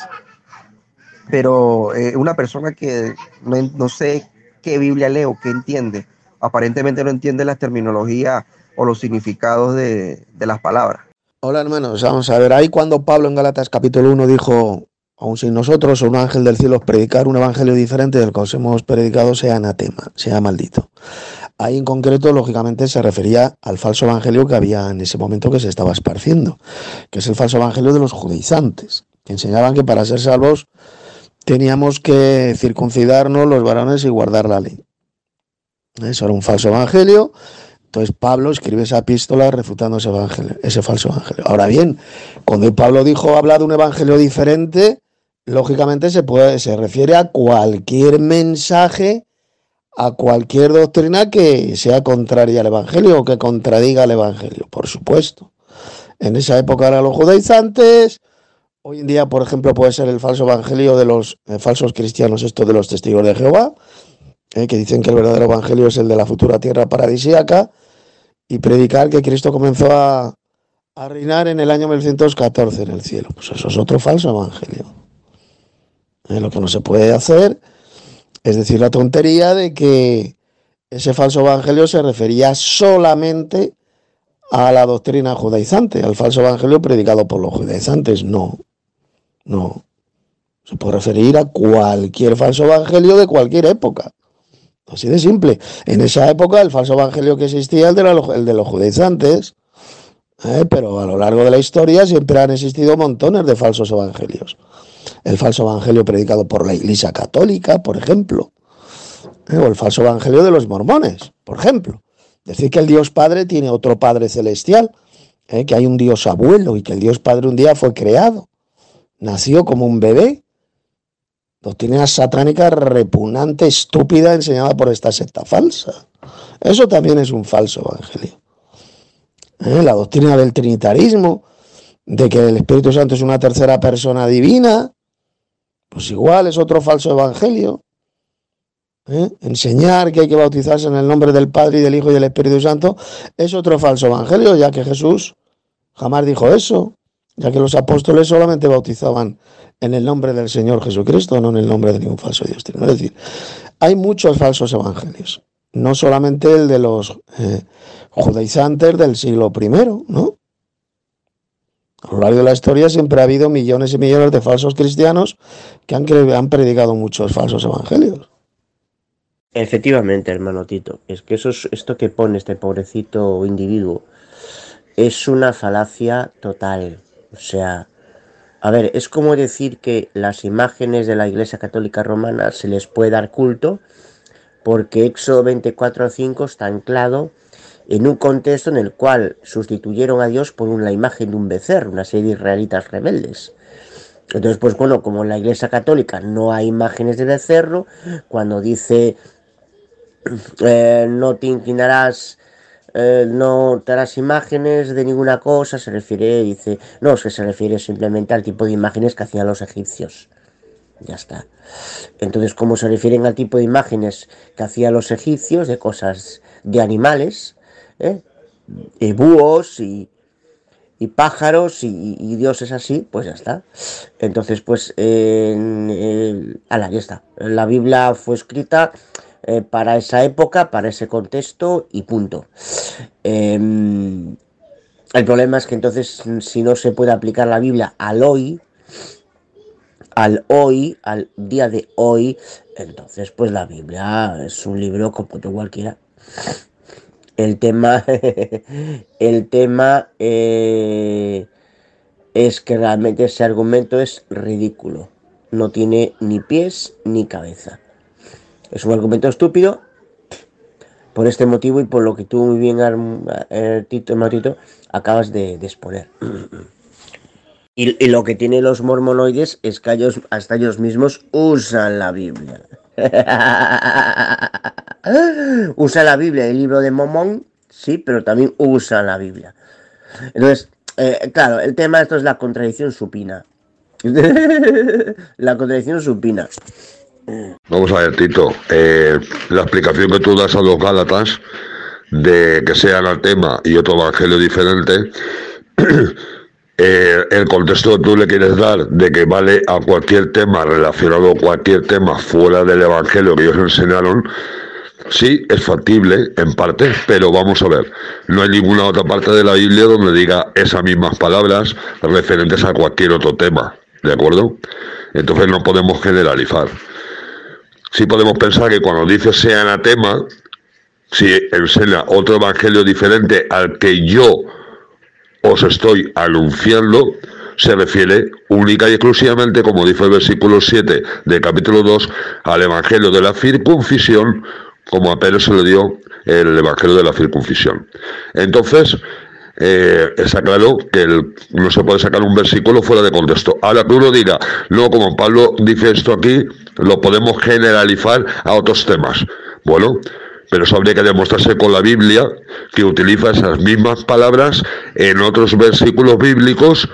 Pero eh, una persona que no, no sé qué Biblia lee o qué entiende, aparentemente no entiende la terminología o los significados de, de las palabras. Hola hermanos, vamos a ver, ahí cuando Pablo en Gálatas capítulo uno dijo, aun si nosotros o un ángel del cielo os predicar un evangelio diferente del que os hemos predicado, sea anatema, sea maldito. Ahí en concreto, lógicamente, se refería al falso evangelio que había en ese momento que se estaba esparciendo, que es el falso evangelio de los judaizantes, que enseñaban que para ser salvos teníamos que circuncidarnos los varones y guardar la ley. Eso era un falso evangelio. Entonces Pablo escribe esa epístola refutando ese evangelio, ese falso evangelio. Ahora bien, cuando Pablo dijo habla de un evangelio diferente, lógicamente se puede, se refiere a cualquier mensaje, a cualquier doctrina que sea contraria al evangelio o que contradiga al evangelio, por supuesto. En esa época eran los judaizantes. Hoy en día, por ejemplo, puede ser el falso evangelio de los eh, falsos cristianos, esto de los testigos de Jehová, eh, que dicen que el verdadero evangelio es el de la futura tierra paradisíaca, y predicar que Cristo comenzó a, a reinar en el año mil novecientos catorce en el cielo. Pues eso es otro falso evangelio. Eh, lo que no se puede hacer es decir la tontería de que ese falso evangelio se refería solamente a la doctrina judaizante, al falso evangelio predicado por los judaizantes. No, no. Se puede referir a cualquier falso evangelio de cualquier época. Así de simple. En esa época el falso evangelio que existía, el de, la, el de los judaizantes, ¿eh? Pero a lo largo de la historia siempre han existido montones de falsos evangelios. El falso evangelio predicado por la Iglesia Católica, por ejemplo, ¿eh? O el falso evangelio de los mormones, por ejemplo. Decir que el Dios Padre tiene otro Padre celestial, ¿eh? Que hay un Dios abuelo y que el Dios Padre un día fue creado, nació como un bebé. Doctrina satánica repugnante, estúpida, enseñada por esta secta falsa. Eso también es un falso evangelio. ¿Eh? La doctrina del trinitarismo, de que el Espíritu Santo es una tercera persona divina, pues igual es otro falso evangelio. ¿Eh? Enseñar que hay que bautizarse en el nombre del Padre y del Hijo y del Espíritu Santo es otro falso evangelio, ya que Jesús jamás dijo eso, ya que los apóstoles solamente bautizaban en el nombre del Señor Jesucristo, no en el nombre de ningún falso Dios. Es decir, hay muchos falsos evangelios, no solamente el de los eh, judaizantes del siglo primero, ¿no? A lo largo de la historia siempre ha habido millones y millones de falsos cristianos que han, han predicado muchos falsos evangelios. Efectivamente, hermano Tito, es que eso es, esto que pone este pobrecito individuo es una falacia total. O sea, a ver, es como decir que las imágenes de la Iglesia Católica Romana se les puede dar culto porque Éxodo veinticuatro cinco está anclado en un contexto en el cual sustituyeron a Dios por una imagen de un becerro, una serie de israelitas rebeldes. Entonces, pues bueno, como en la Iglesia Católica no hay imágenes de becerro, cuando dice eh, no te inclinarás, eh, no te harás imágenes de ninguna cosa, se refiere, dice, no, es que se refiere simplemente al tipo de imágenes que hacían los egipcios. Ya está. Entonces, como se refieren al tipo de imágenes que hacían los egipcios, de cosas, de animales, ¿eh? y búhos y, y pájaros y, y dioses así, pues ya está. Entonces, pues, eh, eh, ala, ya está. La Biblia fue escrita eh, para esa época, para ese contexto y punto. Eh, El problema es que entonces, si no se puede aplicar la Biblia al hoy, al hoy, al día de hoy, entonces pues la Biblia es un libro como otro cualquiera. El tema, el tema eh, es que realmente ese argumento es ridículo. No tiene ni pies ni cabeza. Es un argumento estúpido por este motivo y por lo que tú muy bien, eh, Tito, Matito, acabas de, de exponer. Y, y lo que tienen los mormonoides es que ellos, hasta ellos mismos usan la Biblia. Usa la Biblia, el libro de Mormón, sí, pero también usa la Biblia. Entonces, eh, claro, el tema de esto es la contradicción supina. La contradicción supina. Vamos a ver, Tito, eh, la explicación que tú das a los Gálatas de que sea anatema y otro evangelio diferente, eh, el contexto que tú le quieres dar de que vale a cualquier tema relacionado a cualquier tema fuera del evangelio que ellos enseñaron, sí, es factible en parte, pero vamos a ver, no hay ninguna otra parte de la Biblia donde diga esas mismas palabras referentes a cualquier otro tema, ¿de acuerdo? Entonces no podemos generalizar. Sí podemos pensar que cuando dice sea anatema, si enseña otro evangelio diferente al que yo os estoy anunciando, se refiere única y exclusivamente, como dice el versículo siete del capítulo dos, al evangelio de la circuncisión, como a Pedro se le dio el evangelio de la circuncisión. Entonces, eh, está claro que el, no se puede sacar un versículo fuera de contexto. Ahora que uno diga, no, como Pablo dice esto aquí, lo podemos generalizar a otros temas. Bueno, pero eso habría que demostrarse con la Biblia, que utiliza esas mismas palabras en otros versículos bíblicos.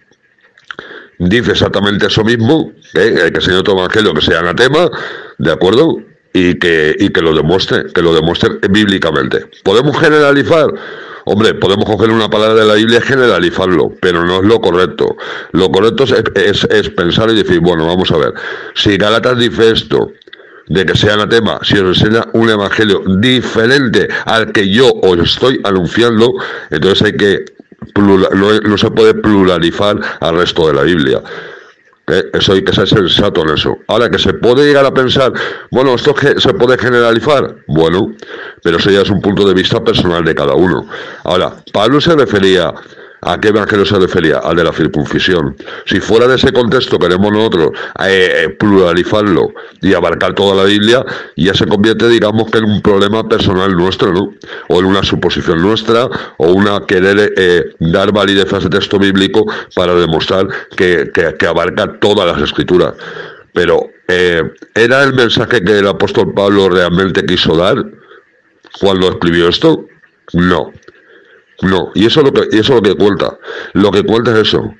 Dice exactamente eso mismo, ¿eh? que sea otro evangelio que sea anatema, ¿de acuerdo? Y que, y que lo demuestre, que lo demuestre bíblicamente. ¿Podemos generalizar? Hombre, podemos coger una palabra de la Biblia y generalizarlo, pero no es lo correcto. Lo correcto es, es, es pensar y decir, bueno, vamos a ver, si Gálatas dice esto, de que sea anatema, si os enseña un evangelio diferente al que yo os estoy anunciando, entonces hay que plural, no, no se puede pluralizar al resto de la Biblia. ¿Eh? Eso hay que ser sensato en eso. Ahora, que se puede llegar a pensar, bueno, esto se puede generalizar, bueno, pero eso ya es un punto de vista personal de cada uno. Ahora, Pablo se refería, ¿a qué evangelio se refería? Al de la circuncisión. Si fuera de ese contexto queremos nosotros eh, pluralizarlo y abarcar toda la Biblia, ya se convierte, digamos, que en un problema personal nuestro, ¿no? O en una suposición nuestra, o una querer eh, dar validez a ese texto bíblico para demostrar que, que, que abarca todas las escrituras. Pero, eh, ¿era el mensaje que el apóstol Pablo realmente quiso dar cuando escribió esto? No. No, y eso es lo que, y eso es lo que cuenta. Lo que cuenta es eso.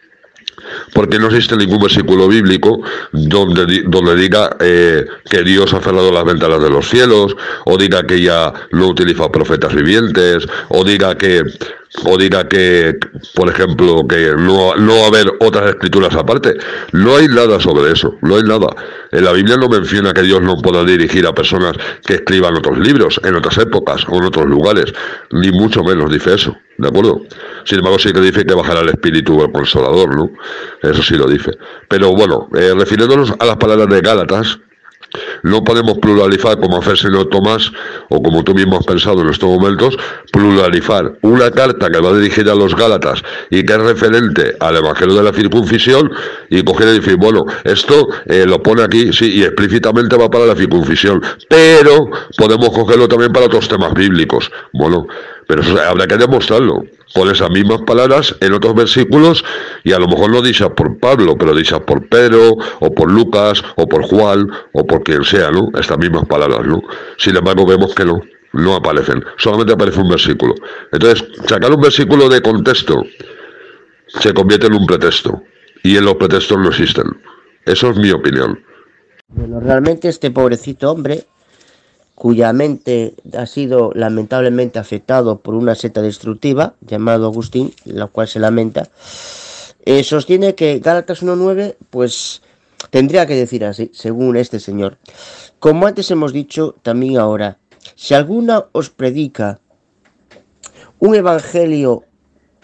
Porque no existe ningún versículo bíblico donde, donde diga eh, que Dios ha cerrado las ventanas de los cielos, o diga que ya no utiliza profetas vivientes, o diga que, o diga que, por ejemplo, que no, no va a haber otras escrituras aparte. No hay nada sobre eso, no hay nada. En la Biblia no menciona que Dios no pueda dirigir a personas que escriban otros libros, en otras épocas o en otros lugares, ni mucho menos dice eso, ¿de acuerdo? Sin embargo, sí que dice que bajará el Espíritu el Consolador, ¿no? Eso sí lo dice. Pero bueno, eh, refiriéndonos a las palabras de Gálatas, no podemos pluralizar, como hace el señor Tomás, o como tú mismo has pensado en estos momentos, pluralizar una carta que va dirigida a los Gálatas y que es referente al Evangelio de la circuncisión, y coger y decir, bueno, esto eh, lo pone aquí, sí, y explícitamente va para la circuncisión, pero podemos cogerlo también para otros temas bíblicos. Bueno, pero eso habrá que demostrarlo con esas mismas palabras en otros versículos, y a lo mejor no dichas por Pablo, pero dichas por Pedro, o por Lucas, o por Juan, o por quien sea, ¿no? Estas mismas palabras, ¿no? Sin embargo, vemos que no, no aparecen, solamente aparece un versículo. Entonces, sacar un versículo de contexto se convierte en un pretexto, y en los pretextos no existen. Eso es mi opinión. Bueno, realmente este pobrecito hombre, cuya mente ha sido lamentablemente afectado por una secta destructiva, llamado Agustín, la cual se lamenta, eh, sostiene que Gálatas uno nueve, pues tendría que decir así, según este señor. Como antes hemos dicho, también ahora, si alguna os predica un evangelio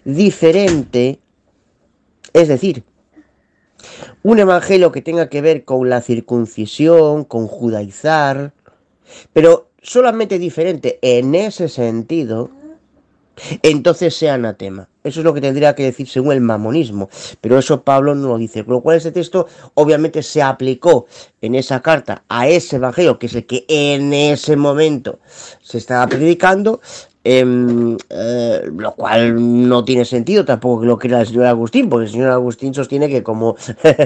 diferente, es decir, un evangelio que tenga que ver con la circuncisión, con judaizar, pero solamente diferente en ese sentido, entonces sea anatema. Eso es lo que tendría que decir según el mamonismo, pero eso Pablo no lo dice, con lo cual este texto obviamente se aplicó en esa carta a ese evangelio, que es el que en ese momento se estaba predicando, eh, eh, lo cual no tiene sentido tampoco que lo crea el señor Agustín, porque el señor Agustín sostiene que como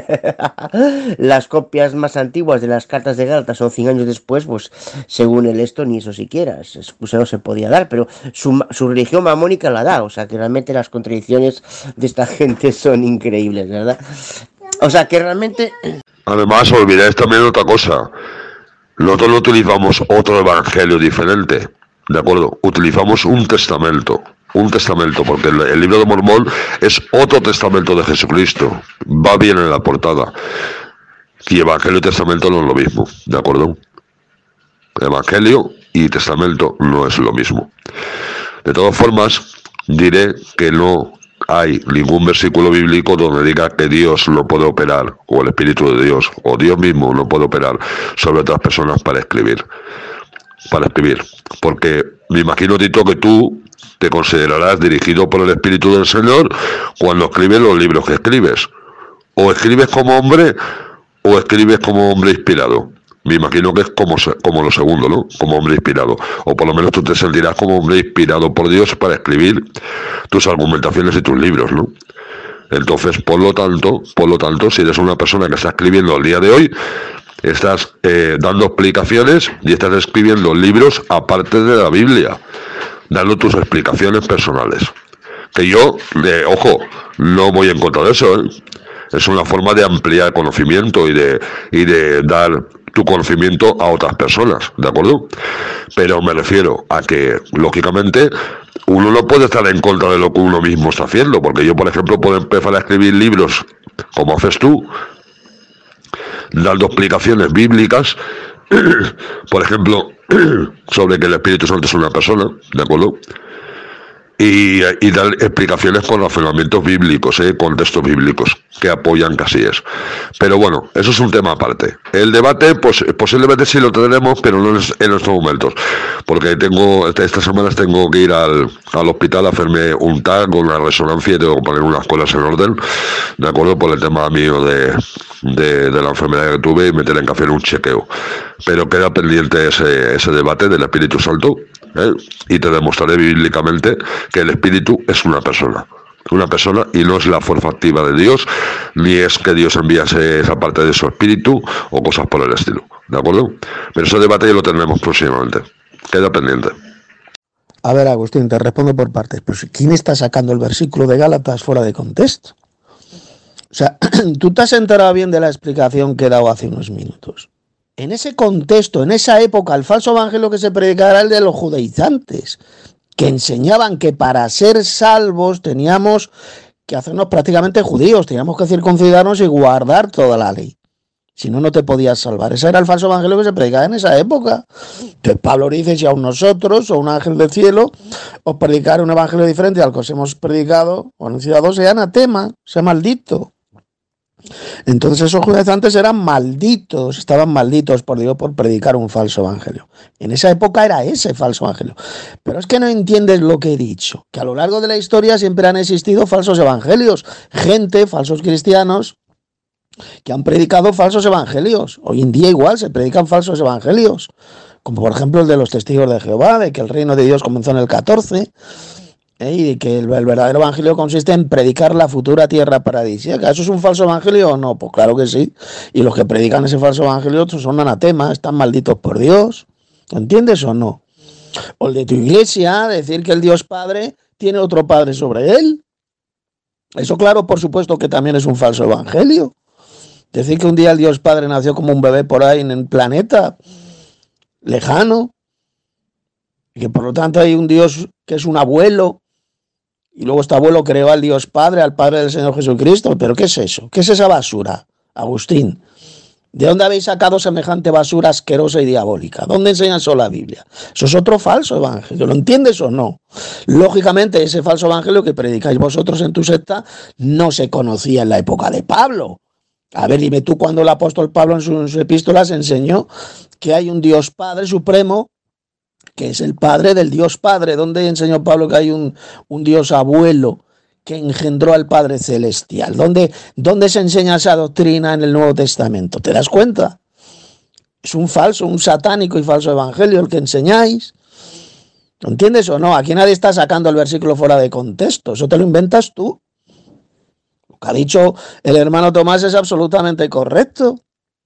las copias más antiguas de las cartas de Gálatas son cien años después, pues según él esto ni eso siquiera, eso no se podía dar, pero su, su religión mamónica la da, o sea que realmente las contradicciones de esta gente son increíbles, ¿verdad? O sea que realmente... Además, olvidáis también otra cosa. Nosotros no utilizamos otro evangelio diferente, ¿de acuerdo? Utilizamos un testamento, un testamento, porque el, el libro de Mormón es otro testamento de Jesucristo. Va bien en la portada. Y evangelio y testamento no es lo mismo, ¿de acuerdo? Evangelio y testamento no es lo mismo. De todas formas, diré que no hay ningún versículo bíblico donde diga que Dios no puede operar, o el Espíritu de Dios, o Dios mismo no puede operar sobre otras personas para escribir. Para escribir. Porque me imagino, Tito, que tú te considerarás dirigido por el Espíritu del Señor cuando escribes los libros que escribes. O escribes como hombre, o escribes como hombre inspirado. Me imagino que es como, como lo segundo, ¿no? Como hombre inspirado. O por lo menos tú te sentirás como hombre inspirado por Dios para escribir tus argumentaciones y tus libros, ¿no? Entonces, por lo tanto, por lo tanto, si eres una persona que está escribiendo el día de hoy, estás eh, dando explicaciones y estás escribiendo libros aparte de la Biblia, dando tus explicaciones personales. Que yo, eh, ojo, no voy en contra de eso, ¿eh? Es una forma de ampliar conocimiento y de, y de dar tu conocimiento a otras personas, ¿de acuerdo? Pero me refiero a que, lógicamente, uno no puede estar en contra de lo que uno mismo está haciendo, porque yo, por ejemplo, puedo empezar a escribir libros, como haces tú, dando explicaciones bíblicas, por ejemplo, sobre que el Espíritu Santo es una persona, ¿de acuerdo? Y, y dar explicaciones con razonamientos bíblicos, ¿eh? Con textos bíblicos que apoyan que así es. Pero bueno, eso es un tema aparte. El debate, pues posiblemente sí lo tendremos, pero no en estos momentos, porque tengo estas semanas tengo que ir al, al hospital a hacerme un tag con una resonancia y tengo que poner unas cosas en orden, de acuerdo, por el tema mío de, de, de la enfermedad que tuve y me tienen que hacer un chequeo. Pero queda pendiente ese, ese debate del Espíritu Santo, ¿eh? Y te demostraré bíblicamente que el Espíritu es una persona, una persona y no es la fuerza activa de Dios, ni es que Dios enviase esa parte de su Espíritu o cosas por el estilo, ¿de acuerdo? Pero ese debate ya lo tendremos próximamente, queda pendiente. A ver, Agustín, te respondo por partes. Pues, ¿quién está sacando el versículo de Gálatas fuera de contexto? O sea, tú te has enterado bien de la explicación que he dado hace unos minutos. En ese contexto, en esa época, el falso evangelio que se predicaba era el de los judaizantes, que enseñaban que para ser salvos teníamos que hacernos prácticamente judíos, teníamos que circuncidarnos y guardar toda la ley. Si no, no te podías salvar. Ese era el falso evangelio que se predicaba en esa época. Entonces Pablo dice, si aún nosotros o un ángel del cielo os predicar un evangelio diferente al que os hemos predicado o anunciado, sea anatema, sea maldito. Entonces esos judaizantes eran malditos, estaban malditos por Dios por predicar un falso evangelio. En esa época era ese falso evangelio. Pero es que no entiendes lo que he dicho, que a lo largo de la historia siempre han existido falsos evangelios, gente, falsos cristianos, que han predicado falsos evangelios. Hoy en día igual se predican falsos evangelios, como por ejemplo el de los testigos de Jehová, de que el reino de Dios comenzó en el catorce, ¿eh? Y de que el, el verdadero evangelio consiste en predicar la futura tierra paradisíaca. ¿Eso es un falso evangelio o no? Pues claro que sí. Y los que predican ese falso evangelio son anatemas, están malditos por Dios. ¿Entiendes o no? O el de tu iglesia, decir que el Dios Padre tiene otro Padre sobre él. Eso claro, por supuesto que también es un falso evangelio. Decir que un día el Dios Padre nació como un bebé por ahí en el planeta lejano, y que por lo tanto hay un Dios que es un abuelo, y luego este abuelo creó al Dios Padre, al Padre del Señor Jesucristo. ¿Pero qué es eso? ¿Qué es esa basura, Agustín? ¿De dónde habéis sacado semejante basura asquerosa y diabólica? ¿Dónde enseña eso la Biblia? Eso es otro falso evangelio. ¿Lo entiendes o no? Lógicamente, ese falso evangelio que predicáis vosotros en tu secta no se conocía en la época de Pablo. A ver, dime tú cuando el apóstol Pablo en sus epístolas enseñó que hay un Dios Padre Supremo, que es el Padre del Dios Padre. ¿Dónde enseñó Pablo que hay un, un Dios abuelo que engendró al Padre Celestial? ¿Dónde, ¿Dónde se enseña esa doctrina en el Nuevo Testamento? ¿Te das cuenta? Es un falso, un satánico y falso evangelio el que enseñáis. ¿Lo entiendes o no? Aquí nadie está sacando el versículo fuera de contexto. Eso te lo inventas tú. Lo que ha dicho el hermano Tomás es absolutamente correcto.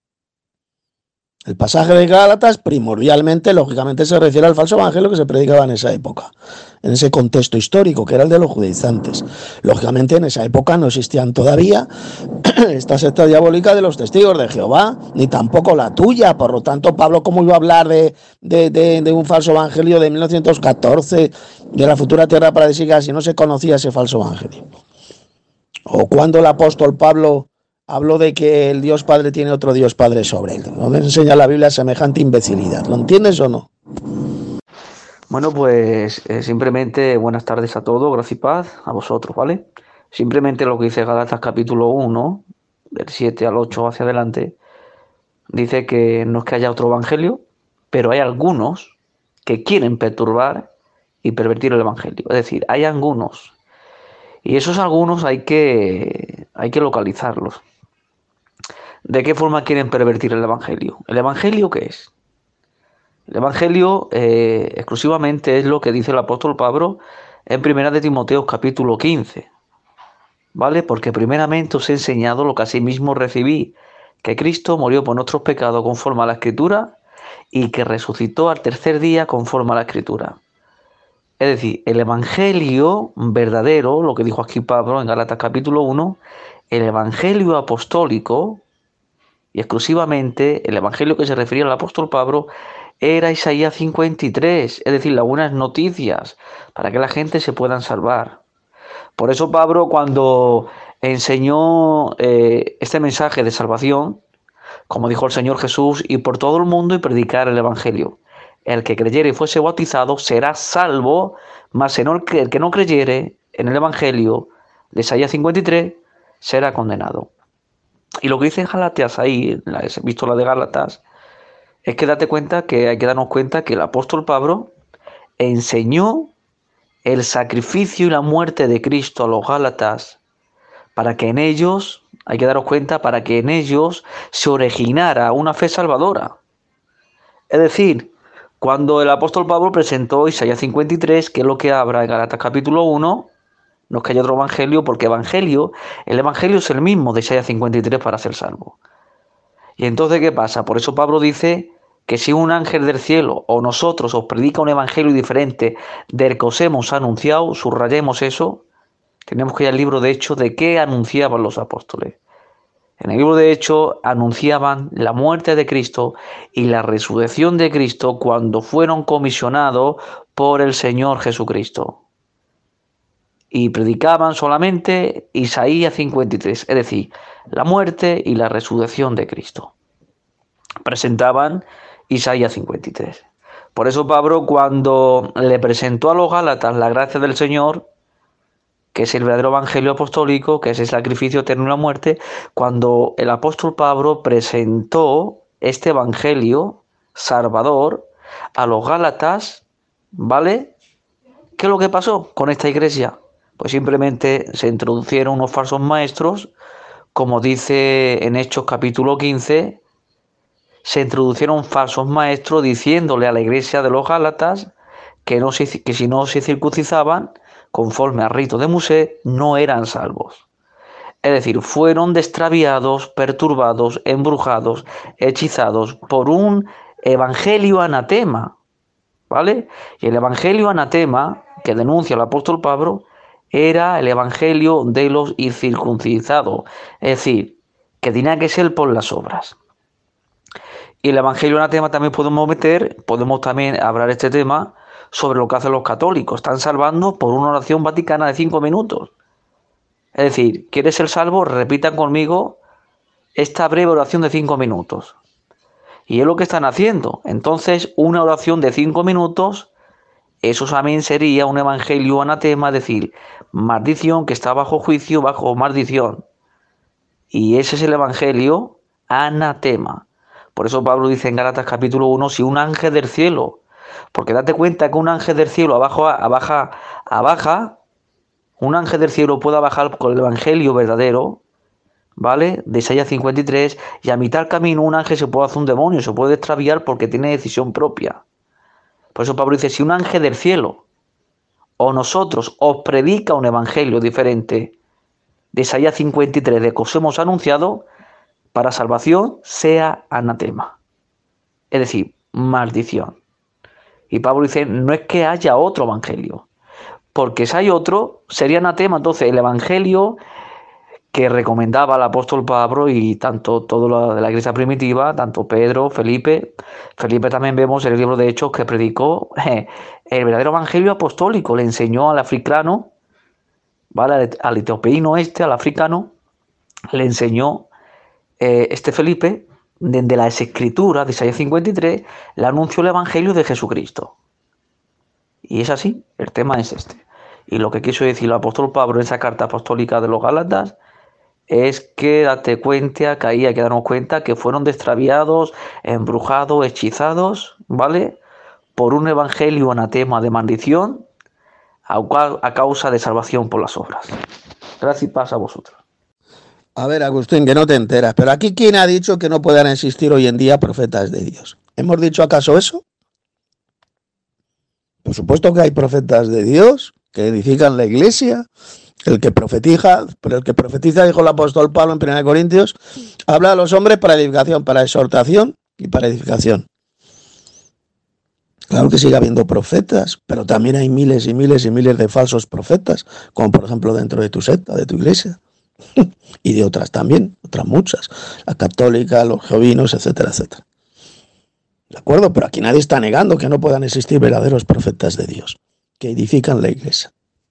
El pasaje de Gálatas primordialmente, lógicamente, se refiere al falso evangelio que se predicaba en esa época, en ese contexto histórico, que era el de los judaizantes. Lógicamente, en esa época no existían todavía esta secta diabólica de los testigos de Jehová, ni tampoco la tuya. Por lo tanto, Pablo, ¿cómo iba a hablar de, de, de, de un falso evangelio de mil novecientos catorce, de la futura tierra paradisíaca, si no se conocía ese falso evangelio? O cuando el apóstol Pablo habló de que el Dios Padre tiene otro Dios Padre sobre él. ¿Dónde enseña la Biblia semejante imbecilidad? ¿Lo entiendes o no? Bueno, pues eh, simplemente buenas tardes a todos, gracias y paz a vosotros, ¿vale? Simplemente lo que dice Gálatas capítulo uno, del siete al ocho hacia adelante, dice que no es que haya otro evangelio, pero hay algunos que quieren perturbar y pervertir el evangelio. Es decir, hay algunos, y esos algunos hay que, hay que localizarlos. ¿De qué forma quieren pervertir el evangelio? ¿El evangelio qué es? El evangelio eh, exclusivamente es lo que dice el apóstol Pablo en primera de Timoteo capítulo quince, ¿vale? Porque primeramente os he enseñado lo que asimismo recibí, que Cristo murió por nuestros pecados conforme a la Escritura y que resucitó al tercer día conforme a la Escritura. Es decir, el evangelio verdadero, lo que dijo aquí Pablo en Gálatas capítulo uno, el evangelio apostólico, y exclusivamente el evangelio que se refería al apóstol Pablo, era Isaías cincuenta y tres, es decir, las buenas noticias, para que la gente se puedan salvar. Por eso Pablo, cuando enseñó eh, este mensaje de salvación, como dijo el Señor Jesús, ir por todo el mundo y predicar el evangelio. El que creyere y fuese bautizado será salvo, mas el que no creyere en el evangelio de Isaías cincuenta y tres será condenado. Y lo que dice en Gálatas ahí, en la epístola de Gálatas, es que date cuenta que hay que darnos cuenta que el apóstol Pablo enseñó el sacrificio y la muerte de Cristo a los Gálatas para que en ellos, hay que daros cuenta, para que en ellos se originara una fe salvadora. Es decir, cuando el apóstol Pablo presentó Isaías cincuenta y tres, que es lo que habla en Gálatas capítulo uno, no es que haya otro evangelio, porque evangelio, el evangelio es el mismo de Isaías cincuenta y tres para ser salvo. Y entonces, ¿qué pasa? Por eso Pablo dice que si un ángel del cielo o nosotros os predica un evangelio diferente del que os hemos anunciado, subrayemos eso, tenemos que ir al libro de Hechos de qué anunciaban los apóstoles. En el libro de Hechos anunciaban la muerte de Cristo y la resurrección de Cristo cuando fueron comisionados por el Señor Jesucristo. Y predicaban solamente Isaías cincuenta y tres, es decir, la muerte y la resurrección de Cristo. Presentaban Isaías cincuenta y tres. Por eso Pablo, cuando le presentó a los Gálatas la gracia del Señor, que es el verdadero evangelio apostólico, que es el sacrificio eterno y la muerte, cuando el apóstol Pablo presentó este evangelio salvador a los Gálatas, ¿vale? ¿Qué es lo que pasó con esta iglesia? Pues simplemente se introducieron unos falsos maestros, como dice en Hechos capítulo quince, se introducieron falsos maestros diciéndole a la iglesia de los Gálatas que, no se, que si no se circuncidaban, conforme al rito de Moisés, no eran salvos. Es decir, fueron extraviados, perturbados, embrujados, hechizados por un evangelio anatema, ¿vale? Y el evangelio anatema que denuncia el apóstol Pablo era el evangelio de los incircuncidados, es decir, que tenía que ser por las obras. Y el evangelio anatema también podemos meter, podemos también hablar este tema sobre lo que hacen los católicos. Están salvando por una oración vaticana de cinco minutos. Es decir, ¿quieres ser salvo? Repitan conmigo esta breve oración de cinco minutos. Y es lo que están haciendo. Entonces, una oración de cinco minutos, eso también sería un evangelio anatema, es decir, maldición, que está bajo juicio, bajo maldición. Y ese es el evangelio anatema. Por eso Pablo dice en Gálatas capítulo uno, si un ángel del cielo, porque date cuenta que un ángel del cielo abajo, abaja, abaja, un ángel del cielo pueda bajar con el evangelio verdadero, ¿vale? De Isaías cincuenta y tres, y a mitad del camino un ángel se puede hacer un demonio, se puede extraviar porque tiene decisión propia. Por eso Pablo dice, si un ángel del cielo o nosotros os predica un evangelio diferente de Isaías cincuenta y tres, de que os hemos anunciado, para salvación sea anatema. Es decir, maldición. Y Pablo dice, no es que haya otro evangelio, porque si hay otro, sería anatema. Entonces el evangelio que recomendaba el apóstol Pablo y tanto todo lo de la iglesia primitiva, tanto Pedro, Felipe, Felipe también vemos en el libro de Hechos que predicó eh, el verdadero evangelio apostólico, le enseñó al africano, ¿vale? Al etiopeíno este, al africano, le enseñó eh, este Felipe, desde las escrituras de Isaías cincuenta y tres, le anunció el evangelio de Jesucristo. Y es así, el tema es este. Y lo que quiso decir el apóstol Pablo en esa carta apostólica de los Gálatas es que date cuenta, que ahí hay que darnos cuenta que fueron extraviados, embrujados, hechizados, ¿vale? Por un evangelio anatema de maldición a causa de salvación por las obras. Gracias y paz a vosotros. A ver, Agustín, que no te enteras, pero aquí ¿quién ha dicho que no puedan existir hoy en día profetas de Dios? ¿Hemos dicho acaso eso? Por supuesto que hay profetas de Dios que edifican la iglesia. El que profetiza, pero el que profetiza, dijo el apóstol Pablo en primera de Corintios, habla a los hombres para edificación, para exhortación y para edificación. Claro que sigue habiendo profetas, pero también hay miles y miles y miles de falsos profetas, como por ejemplo dentro de tu secta, de tu iglesia, y de otras también, otras muchas, la católica, los jehovinos, etcétera, etcétera. ¿De acuerdo? Pero aquí nadie está negando que no puedan existir verdaderos profetas de Dios, que edifican la iglesia.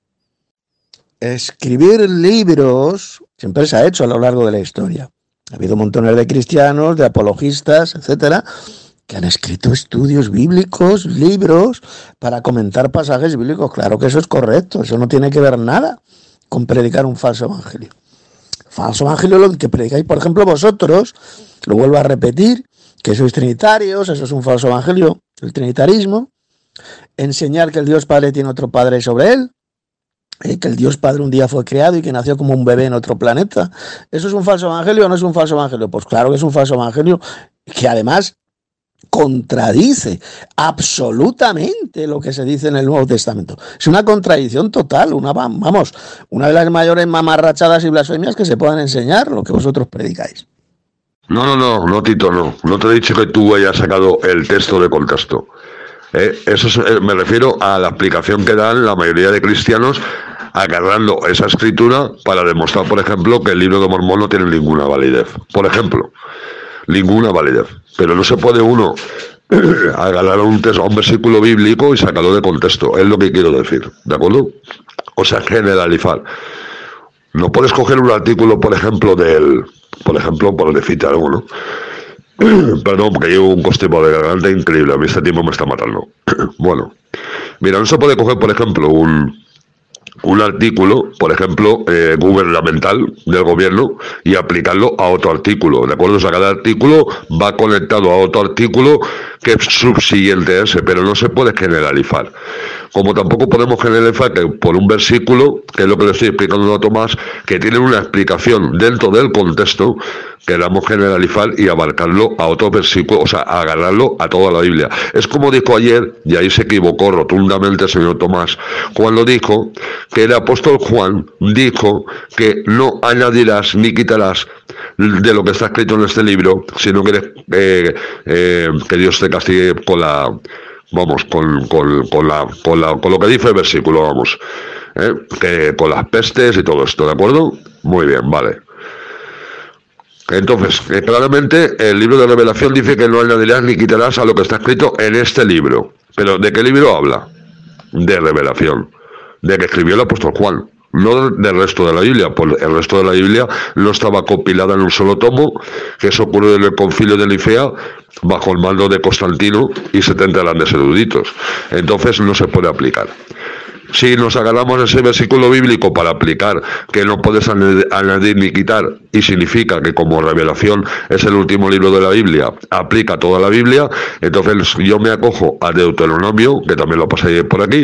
Escribir libros siempre se ha hecho a lo largo de la historia. Ha habido montones de cristianos, de apologistas, etcétera, que han escrito estudios bíblicos, libros, para comentar pasajes bíblicos. Claro que eso es correcto, eso no tiene que ver nada con predicar un falso evangelio. Falso evangelio es lo que predicáis, por ejemplo, vosotros, lo vuelvo a repetir, que sois trinitarios, eso es un falso evangelio, el trinitarismo. Enseñar que el Dios Padre tiene otro Padre sobre él, eh, que el Dios Padre un día fue creado y que nació como un bebé en otro planeta. ¿Eso es un falso evangelio o no es un falso evangelio? Pues claro que es un falso evangelio, que además contradice absolutamente lo que se dice en el Nuevo Testamento. Es una contradicción total, una, vamos, una de las mayores mamarrachadas y blasfemias que se puedan enseñar, lo que vosotros predicáis. No, no, no, no, Tito, no. No te he dicho que tú hayas sacado el texto de contexto. Eh, eso es, eh, me refiero a la explicación que dan la mayoría de cristianos agarrando esa escritura para demostrar, por ejemplo, que el libro de Mormón no tiene ninguna validez. Por ejemplo, ninguna validez. Pero no se puede uno agarrar un, texto, un versículo bíblico y sacarlo de contexto. Es lo que quiero decir, ¿de acuerdo? O sea, generalizar. No puedes coger un artículo, por ejemplo, del... Por ejemplo, por decirte algo, ¿no? Perdón, porque llevo un constipo de garganta increíble. A mí este tiempo me está matando. Bueno, mira, no se puede coger, por ejemplo, un, un artículo, por ejemplo, eh, gubernamental del gobierno y aplicarlo a otro artículo, ¿de acuerdo? O sea, cada artículo va conectado a otro artículo que es subsiguiente a ese, pero no se puede generalizar. Como tampoco podemos generalizar que por un versículo, que es lo que le estoy explicando a Tomás, que tiene una explicación dentro del contexto, queramos generalizar y abarcarlo a otro versículo, o sea, agarrarlo a toda la Biblia. Es como dijo ayer, y ahí se equivocó rotundamente el señor Tomás, cuando dijo que el apóstol Juan dijo que no añadirás ni quitarás de lo que está escrito en este libro, sino que, eh, eh, que Dios te castigue con la... Vamos, con, con, con, la, con, la, con lo que dice el versículo, vamos, ¿eh? Que con las pestes y todo esto, ¿de acuerdo? Muy bien, vale. Entonces, eh, claramente el libro de Revelación dice que no añadirás ni quitarás a lo que está escrito en este libro. Pero ¿de qué libro habla? De Revelación, de que escribió el apóstol Juan. no del resto de la Biblia, pues el resto de la Biblia no estaba compilada en un solo tomo, que eso ocurrió en el Concilio de Nicea, bajo el mando de Constantino y setenta grandes eruditos. Entonces no se puede aplicar. Si nos agarramos ese versículo bíblico para aplicar que no puedes añadir ni quitar, y significa que como Revelación es el último libro de la Biblia, aplica toda la Biblia, entonces yo me acojo a Deuteronomio, que también lo pasé por aquí,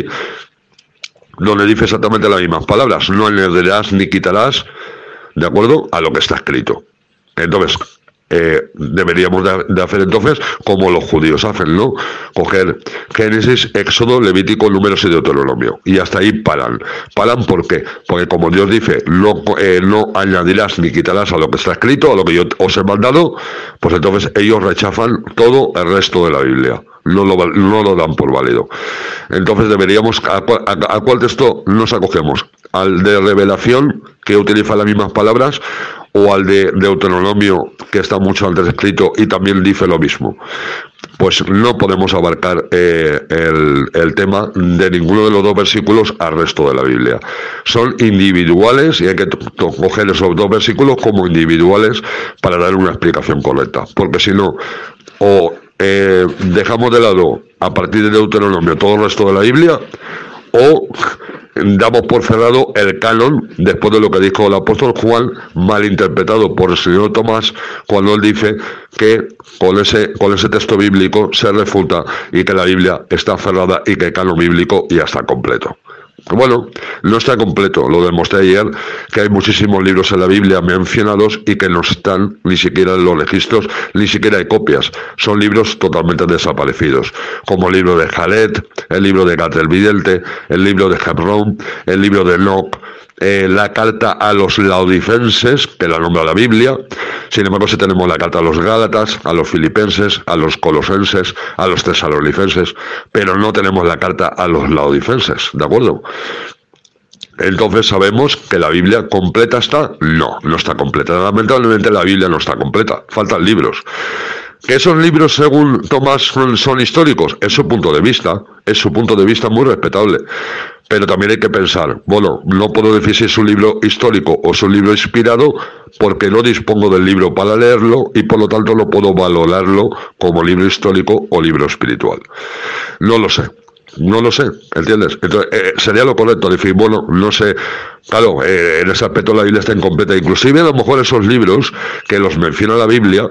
donde dice exactamente las mismas palabras: no añadirás ni quitarás, de acuerdo a lo que está escrito. Entonces, Eh, deberíamos de, de hacer entonces como los judíos hacen, ¿no? Coger Génesis, Éxodo, Levítico, Números y Deuteronomio, y hasta ahí paran. ¿Paran por qué? Porque como Dios dice, no, eh, no añadirás ni quitarás a lo que está escrito, a lo que yo os he mandado, pues entonces ellos rechazan todo el resto de la Biblia. No lo, no lo dan por válido. Entonces deberíamos, ¿a, a, a cuál texto nos acogemos? ¿Al de Revelación, que utiliza las mismas palabras, o al de Deuteronomio, que está mucho antes escrito y también dice lo mismo? Pues no podemos abarcar eh, el, el tema de ninguno de los dos versículos al resto de la Biblia. Son individuales y hay que coger esos dos versículos como individuales para dar una explicación correcta, porque si no, o eh, dejamos de lado a partir de Deuteronomio todo el resto de la Biblia, o damos por cerrado el canon después de lo que dijo el apóstol Juan, malinterpretado por el señor Tomás, cuando él dice que con ese, con ese texto bíblico se refuta y que la Biblia está cerrada y que el canon bíblico ya está completo. Bueno, no está completo, lo demostré ayer, que hay muchísimos libros en la Biblia mencionados y que no están ni siquiera en los registros, ni siquiera hay copias, son libros totalmente desaparecidos, como el libro de Jalet, el libro de Gad el Vidente, el libro de Hebrón, el libro de Enoc, eh, la carta a los laodicenses, que la nombra la Biblia. Sin embargo, si tenemos la carta a los Gálatas, a los Filipenses, a los Colosenses, a los Tesalonicenses, pero no tenemos la carta a los laodicenses, ¿de acuerdo? Entonces sabemos que la Biblia completa está. No, no está completa. Lamentablemente la Biblia no está completa, faltan libros. ¿Que esos libros, según Tomás, son, son históricos? Es su punto de vista, es su punto de vista muy respetable. Pero también hay que pensar, bueno, no puedo decir si es un libro histórico o es un libro inspirado porque no dispongo del libro para leerlo y por lo tanto no puedo valorarlo como libro histórico o libro espiritual. No lo sé. No lo sé, ¿entiendes? Entonces, eh, sería lo correcto decir, bueno, no sé, claro, eh, en ese aspecto la Biblia está incompleta. Inclusive a lo mejor esos libros que los menciona la Biblia,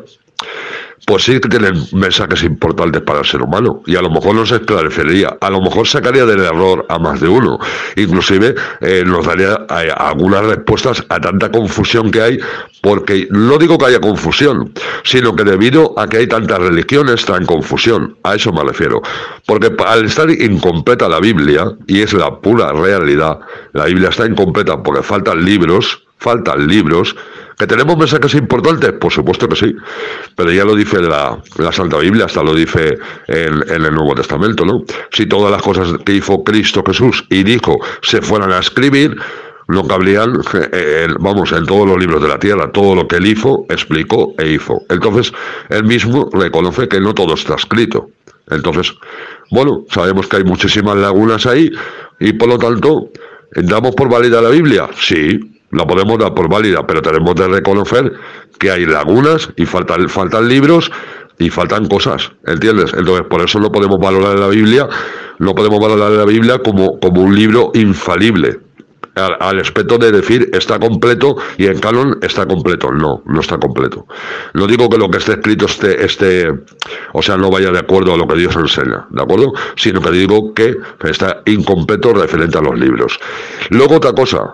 pues sí que tienen mensajes importantes para el ser humano y a lo mejor nos esclarecería, a lo mejor sacaría del error a más de uno, inclusive eh, nos daría eh, algunas respuestas a tanta confusión que hay, porque no digo que haya confusión, sino que debido a que hay tantas religiones está en confusión, a eso me refiero, porque al estar incompleta la Biblia, y es la pura realidad, la Biblia está incompleta porque faltan libros, faltan libros. ¿Que tenemos mensajes importantes? Por supuesto que sí, pero ya lo dice la, la Santa Biblia, hasta lo dice en, en el Nuevo Testamento, ¿no? Si todas las cosas que hizo Cristo Jesús y dijo se fueran a escribir, no cabrían, eh, vamos, en todos los libros de la tierra, todo lo que él hizo, explicó e hizo. Entonces, él mismo reconoce que no todo está escrito. Entonces, bueno, sabemos que hay muchísimas lagunas ahí y por lo tanto, ¿damos por válida la Biblia? Sí. La podemos dar por válida, pero tenemos de reconocer que hay lagunas y faltan, faltan libros y faltan cosas, ¿entiendes? Entonces, por eso no podemos valorar la Biblia, no podemos valorar la Biblia como, como un libro infalible, al, al aspecto de decir está completo y en canon está completo. No, no está completo. No digo que lo que esté escrito esté, esté, o sea, no vaya de acuerdo a lo que Dios enseña, ¿de acuerdo? Sino que digo que está incompleto referente a los libros. Luego otra cosa.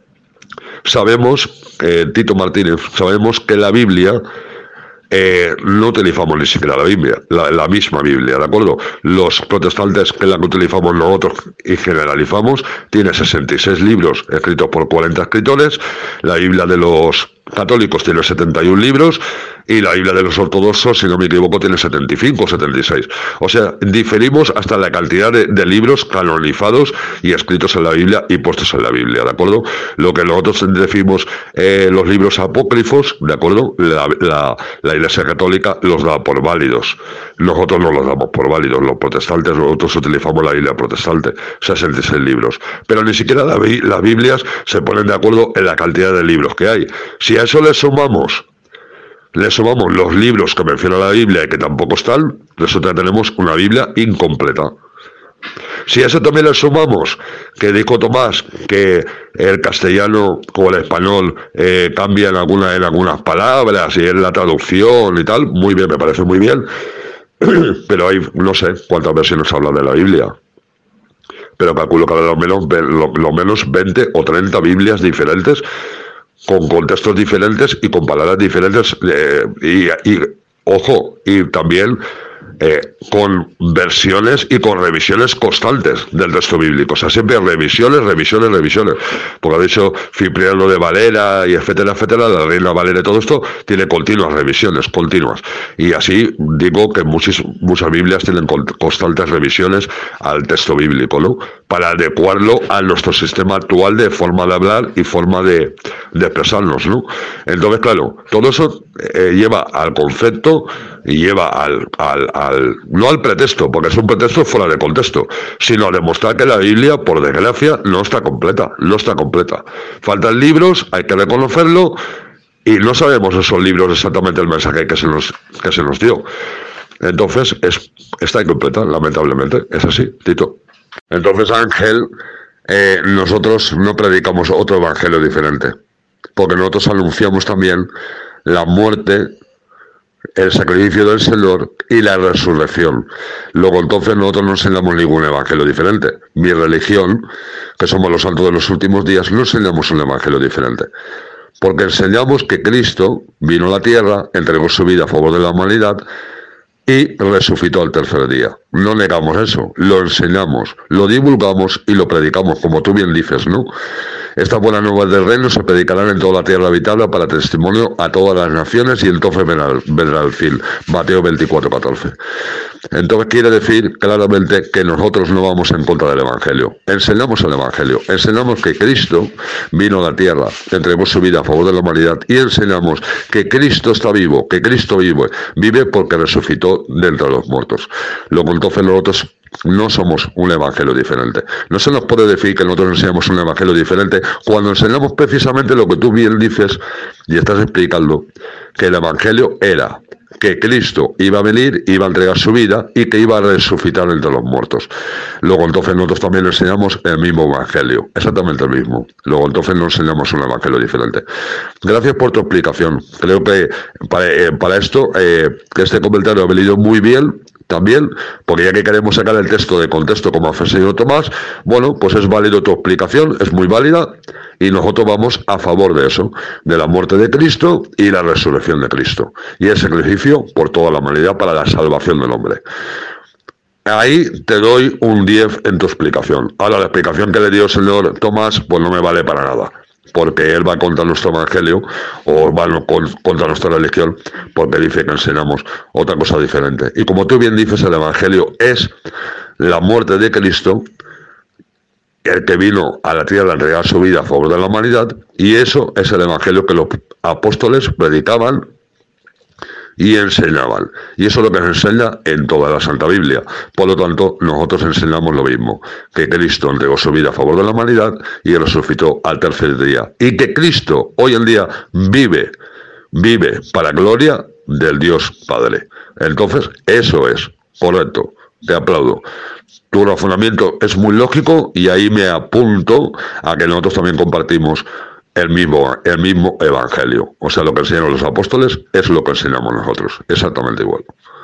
Sabemos, eh, Tito Martínez, sabemos que la Biblia, eh, no utilizamos ni siquiera la Biblia, la, la misma Biblia, ¿de acuerdo? Los protestantes, que es la que utilizamos nosotros y generalizamos, tiene sesenta y seis libros escritos por cuarenta escritores. La Biblia de los católicos tiene setenta y un libros y la Biblia de los ortodoxos, si no me equivoco, tiene setenta y cinco o setenta y seis. O sea, diferimos hasta la cantidad de, de libros canonizados y escritos en la Biblia y puestos en la Biblia, ¿de acuerdo? Lo que nosotros decimos eh, los libros apócrifos, ¿de acuerdo? La, la, la Iglesia Católica los da por válidos. Nosotros no los damos por válidos. Los protestantes, nosotros utilizamos la Biblia protestante, sesenta y seis libros. Pero ni siquiera la, las Biblias se ponen de acuerdo en la cantidad de libros que hay. Si a eso le sumamos le sumamos los libros que menciona la Biblia y que tampoco están, resulta que tenemos una Biblia incompleta. Si a eso también le sumamos que dijo Tomás que el castellano o el español eh, cambia en, alguna, en algunas palabras y en la traducción y tal, muy bien, me parece muy bien, pero hay no sé cuántas versiones hablan de la Biblia. Pero calculo que habrá lo menos, lo, lo menos veinte o treinta Biblias diferentes, con contextos diferentes y con palabras diferentes, eh, y, y, ojo, y también eh, con versiones y con revisiones constantes del texto bíblico. O sea, siempre hay revisiones, revisiones, revisiones. Porque ha dicho Cipriano de Valera y etcétera, etcétera, la Reina Valera y todo esto, tiene continuas revisiones, continuas. Y así digo que muchas, muchas Biblias tienen constantes revisiones al texto bíblico, ¿no? Para adecuarlo a nuestro sistema actual de forma de hablar y forma de, de expresarnos, ¿no? Entonces, claro, todo eso eh, lleva al concepto y lleva al, al, al, no al pretexto, porque es un pretexto fuera de contexto, sino a demostrar que la Biblia, por desgracia, no está completa, no está completa. Faltan libros, hay que reconocerlo, y no sabemos esos libros exactamente el mensaje que se nos, que se nos dio. Entonces, es, está incompleta, lamentablemente, es así, Tito. Entonces, Ángel, eh, nosotros no predicamos otro evangelio diferente, porque nosotros anunciamos también la muerte, el sacrificio del Señor y la resurrección. Luego entonces nosotros no enseñamos ningún evangelio diferente. Mi religión, que somos los santos de los últimos días, no enseñamos un evangelio diferente, porque enseñamos que Cristo vino a la tierra, entregó su vida a favor de la humanidad y resucitó al tercer día. No negamos eso, lo enseñamos, lo divulgamos y lo predicamos, como tú bien dices, ¿no? Estas buenas nuevas del reino se predicarán en toda la tierra habitada para testimonio a todas las naciones y entonces vendrá, vendrá el fin. Mateo veinticuatro, catorce. Entonces quiere decir claramente que nosotros no vamos en contra del Evangelio. Enseñamos el Evangelio, enseñamos que Cristo vino a la tierra, entregó su vida a favor de la humanidad y enseñamos que Cristo está vivo, que Cristo vive, vive porque resucitó de entre los muertos. Luego entonces nosotros no somos un evangelio diferente. No se nos puede decir que nosotros enseñamos un evangelio diferente cuando enseñamos precisamente lo que tú bien dices y estás explicando, que el evangelio era que Cristo iba a venir, iba a entregar su vida y que iba a resucitar entre los muertos. Luego entonces nosotros también enseñamos el mismo evangelio, exactamente el mismo. Luego entonces no enseñamos un evangelio diferente. Gracias por tu explicación. Creo que para, eh, para esto, eh, que este comentario ha venido muy bien también, porque ya que queremos sacar el texto de contexto como ha enseñado Tomás, bueno, pues es válido tu explicación, es muy válida, y nosotros vamos a favor de eso, de la muerte de Cristo y la resurrección de Cristo, y el sacrificio por toda la humanidad para la salvación del hombre. Ahí te doy un diez en tu explicación. Ahora, la explicación que le dio el señor Tomás, pues no me vale para nada, porque él va contra nuestro evangelio o va contra nuestra religión, porque dice que enseñamos otra cosa diferente. Y como tú bien dices, el evangelio es la muerte de Cristo, el que vino a la tierra a entregar su vida a favor de la humanidad, y eso es el evangelio que los apóstoles predicaban y enseñaban. Y eso es lo que se enseña en toda la Santa Biblia. Por lo tanto, nosotros enseñamos lo mismo, que Cristo entregó su vida a favor de la humanidad y resucitó al tercer día. Y que Cristo hoy en día vive, vive para gloria del Dios Padre. Entonces, eso es correcto. Te aplaudo. Tu razonamiento es muy lógico y ahí me apunto a que nosotros también compartimos el mismo, el mismo evangelio. O sea, lo que enseñaron los apóstoles es lo que enseñamos nosotros, exactamente igual.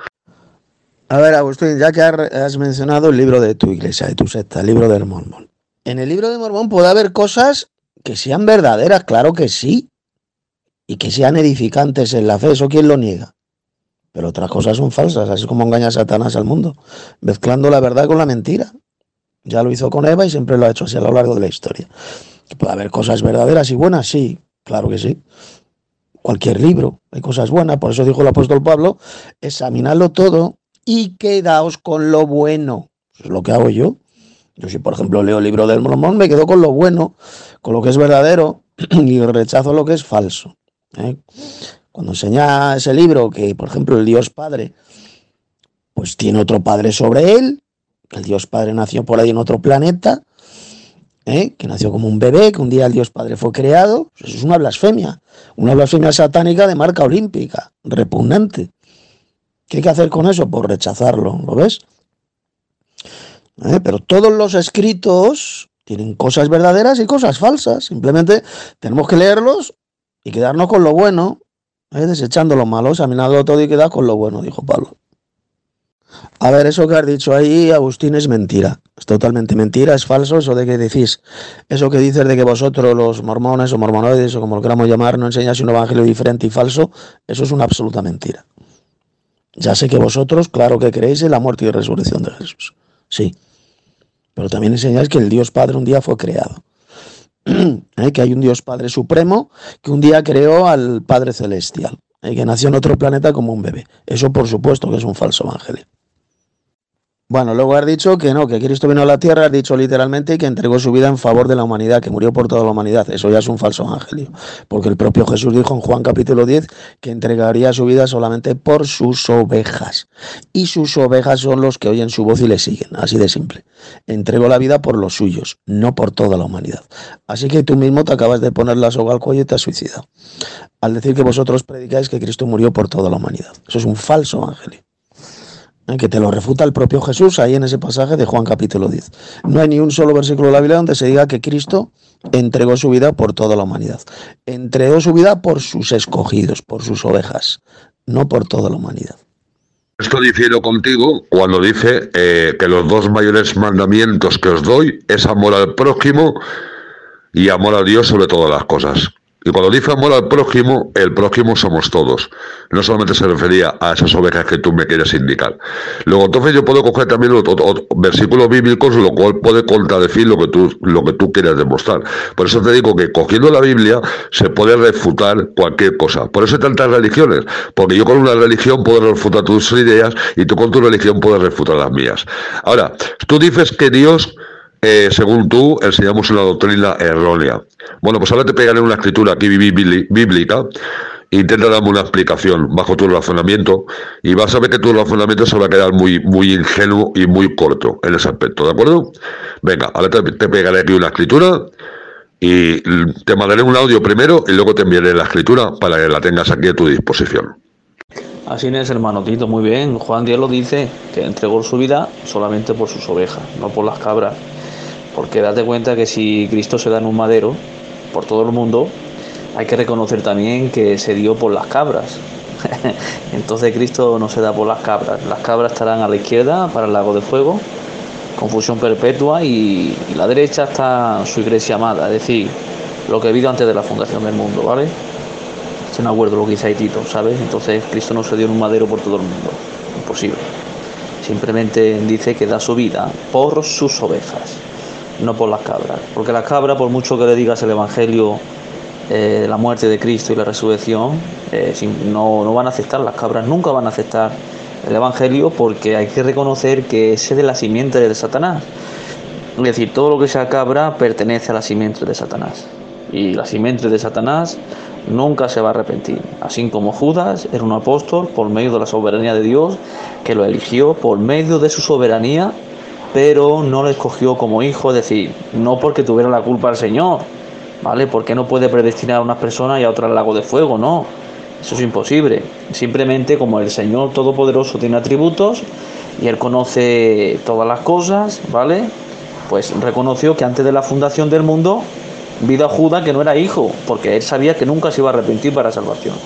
A ver, Agustín, ya que has mencionado el libro de tu iglesia, de tu secta, el libro del Mormón. En el libro de Mormón puede haber cosas que sean verdaderas, claro que sí, y que sean edificantes en la fe, eso quién lo niega. Pero otras cosas son falsas, así como engaña a Satanás al mundo, mezclando la verdad con la mentira. Ya lo hizo con Eva y siempre lo ha hecho así a lo largo de la historia. ¿Puede haber cosas verdaderas y buenas? Sí, claro que sí. cualquier libro, hay cosas buenas, por eso dijo el apóstol Pablo, examinadlo todo y quedaos con lo bueno. Eso es lo que hago yo. Yo si, por ejemplo, leo el libro del Mormón, me quedo con lo bueno, con lo que es verdadero y rechazo lo que es falso. ¿eh? Cuando enseña ese libro que, por ejemplo, el Dios Padre, pues tiene otro padre sobre él, que el Dios Padre nació por ahí en otro planeta, ¿eh? que nació como un bebé, que un día el Dios Padre fue creado, eso es una blasfemia, una blasfemia satánica de marca olímpica, repugnante. ¿Qué hay que hacer con eso? Pues rechazarlo, ¿lo ves? ¿Eh? Pero todos los escritos tienen cosas verdaderas y cosas falsas, simplemente tenemos que leerlos y quedarnos con lo bueno, ¿eh? desechando lo malo, examinándolo todo y quedar con lo bueno, dijo Pablo. A ver, eso que has dicho ahí, Agustín, es mentira. Es totalmente mentira, es falso eso de que decís, eso que dices de que vosotros los mormones o mormonoides o como lo queramos llamar, no enseñáis un evangelio diferente y falso, eso es una absoluta mentira. Ya sé que vosotros, claro que creéis en la muerte y resurrección de Jesús. Sí. Pero también enseñáis que el Dios Padre un día fue creado. ¿Eh? Que hay un Dios Padre supremo que un día creó al Padre Celestial. ¿Eh? Que nació en otro planeta como un bebé. Eso por supuesto que es un falso evangelio. Bueno, luego has dicho que no, que Cristo vino a la tierra, has dicho literalmente que entregó su vida en favor de la humanidad, que murió por toda la humanidad. Eso ya es un falso evangelio, porque el propio Jesús dijo en Juan capítulo diez que entregaría su vida solamente por sus ovejas. Y sus ovejas son los que oyen su voz y le siguen, así de simple. Entregó la vida por los suyos, no por toda la humanidad. Así que tú mismo te acabas de poner la soga al cuello y te has suicidado, al decir que vosotros predicáis que Cristo murió por toda la humanidad. Eso es un falso evangelio, que te lo refuta el propio Jesús ahí en ese pasaje de Juan capítulo diez. No hay ni un solo versículo de la Biblia donde se diga que Cristo entregó su vida por toda la humanidad. Entregó su vida por sus escogidos, por sus ovejas, no por toda la humanidad. Esto difiero contigo cuando dice eh, que los dos mayores mandamientos que os doy es amor al prójimo y amor a Dios sobre todas las cosas. Y cuando dice amor al prójimo, el prójimo somos todos. No solamente se refería a esas ovejas que tú me quieres indicar. Luego, entonces yo puedo coger también otro, otro versículos bíblicos, lo cual puede contradecir lo que tú lo que tú quieras demostrar. Por eso te digo que cogiendo la Biblia se puede refutar cualquier cosa. Por eso hay tantas religiones. Porque yo con una religión puedo refutar tus ideas y tú con tu religión puedes refutar las mías. Ahora, tú dices que Dios... Eh, según tú, enseñamos una doctrina errónea. Bueno, pues ahora te pegaré una escritura aquí bíblica, intenta darme una explicación bajo tu razonamiento y vas a ver que tu razonamiento se va a quedar muy, muy ingenuo y muy corto en ese aspecto, ¿de acuerdo? Venga, ahora te, te pegaré aquí una escritura y te mandaré un audio primero y luego te enviaré la escritura para que la tengas aquí a tu disposición. Así es, hermano Tito, muy bien. Juan diez lo dice, que entregó su vida solamente por sus ovejas, no por las cabras. Porque date cuenta que si Cristo se da en un madero por todo el mundo, hay que reconocer también que se dio por las cabras. Entonces Cristo no se da por las cabras. Las cabras estarán a la izquierda para el lago de fuego, confusión perpetua, y, y la derecha está su iglesia amada, es decir, lo que he vivido antes de la fundación del mundo, ¿vale? Se me acuerdo lo que dice ahí Tito, ¿sabes? Entonces Cristo no se dio en un madero por todo el mundo, imposible. Simplemente dice que da su vida por sus ovejas, no por las cabras, porque las cabras, por mucho que le digas el evangelio eh, de la muerte de Cristo y la resurrección, eh, no, no van a aceptar, las cabras nunca van a aceptar el evangelio, porque hay que reconocer que ese es de la simiente de Satanás. Es decir, todo lo que sea cabra pertenece a la simiente de Satanás, y la simiente de Satanás nunca se va a arrepentir, así como Judas era un apóstol por medio de la soberanía de Dios, que lo eligió por medio de su soberanía, pero no lo escogió como hijo, es decir, no porque tuviera la culpa el Señor, ¿vale? Porque no puede predestinar a unas personas y a otras al lago de fuego, no, eso es imposible. Simplemente como el Señor Todopoderoso tiene atributos y Él conoce todas las cosas, ¿vale? Pues reconoció que antes de la fundación del mundo vio a Judas que no era hijo, porque Él sabía que nunca se iba a arrepentir para salvación.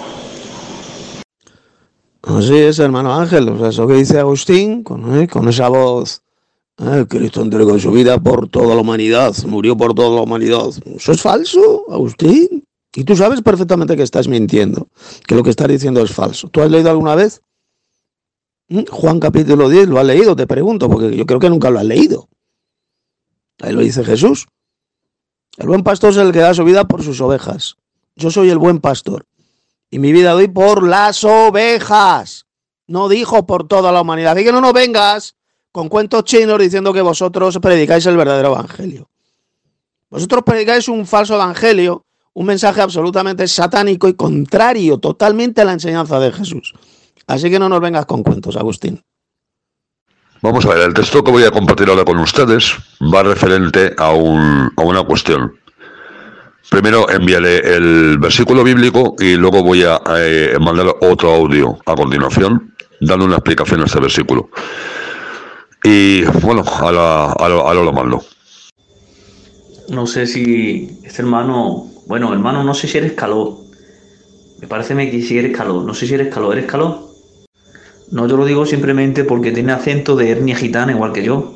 Así es, hermano Ángel, o sea, eso que dice Agustín, con, eh, con esa voz... Eh, Cristo entregó su vida por toda la humanidad, murió por toda la humanidad. Eso es falso, Agustín. Y tú sabes perfectamente que estás mintiendo, que lo que estás diciendo es falso. ¿Tú has leído alguna vez ¿Mm? Juan capítulo diez? ¿Lo has leído? Te pregunto, porque yo creo que nunca lo has leído. Ahí lo dice Jesús. El buen pastor es el que da su vida por sus ovejas. Yo soy el buen pastor. y mi vida doy por las ovejas. No dijo por toda la humanidad. Así que no nos vengas con cuentos chinos diciendo que vosotros predicáis el verdadero evangelio. Vosotros predicáis un falso evangelio, un mensaje absolutamente satánico y contrario totalmente a la enseñanza de Jesús. Así que no nos vengas con cuentos, Agustín. Vamos a ver, el texto que voy a compartir ahora con ustedes va referente a, un, a una cuestión. Primero enviaré el versículo bíblico y luego voy a eh, mandar otro audio a continuación, dando una explicación a este versículo. Y bueno, ahora, ahora, ahora lo mando. No sé si este hermano, bueno, hermano, no sé si eres caló. Me parece que si eres caló. No sé si eres caló. ¿Eres caló? No te lo digo simplemente porque tiene acento de etnia gitana igual que yo.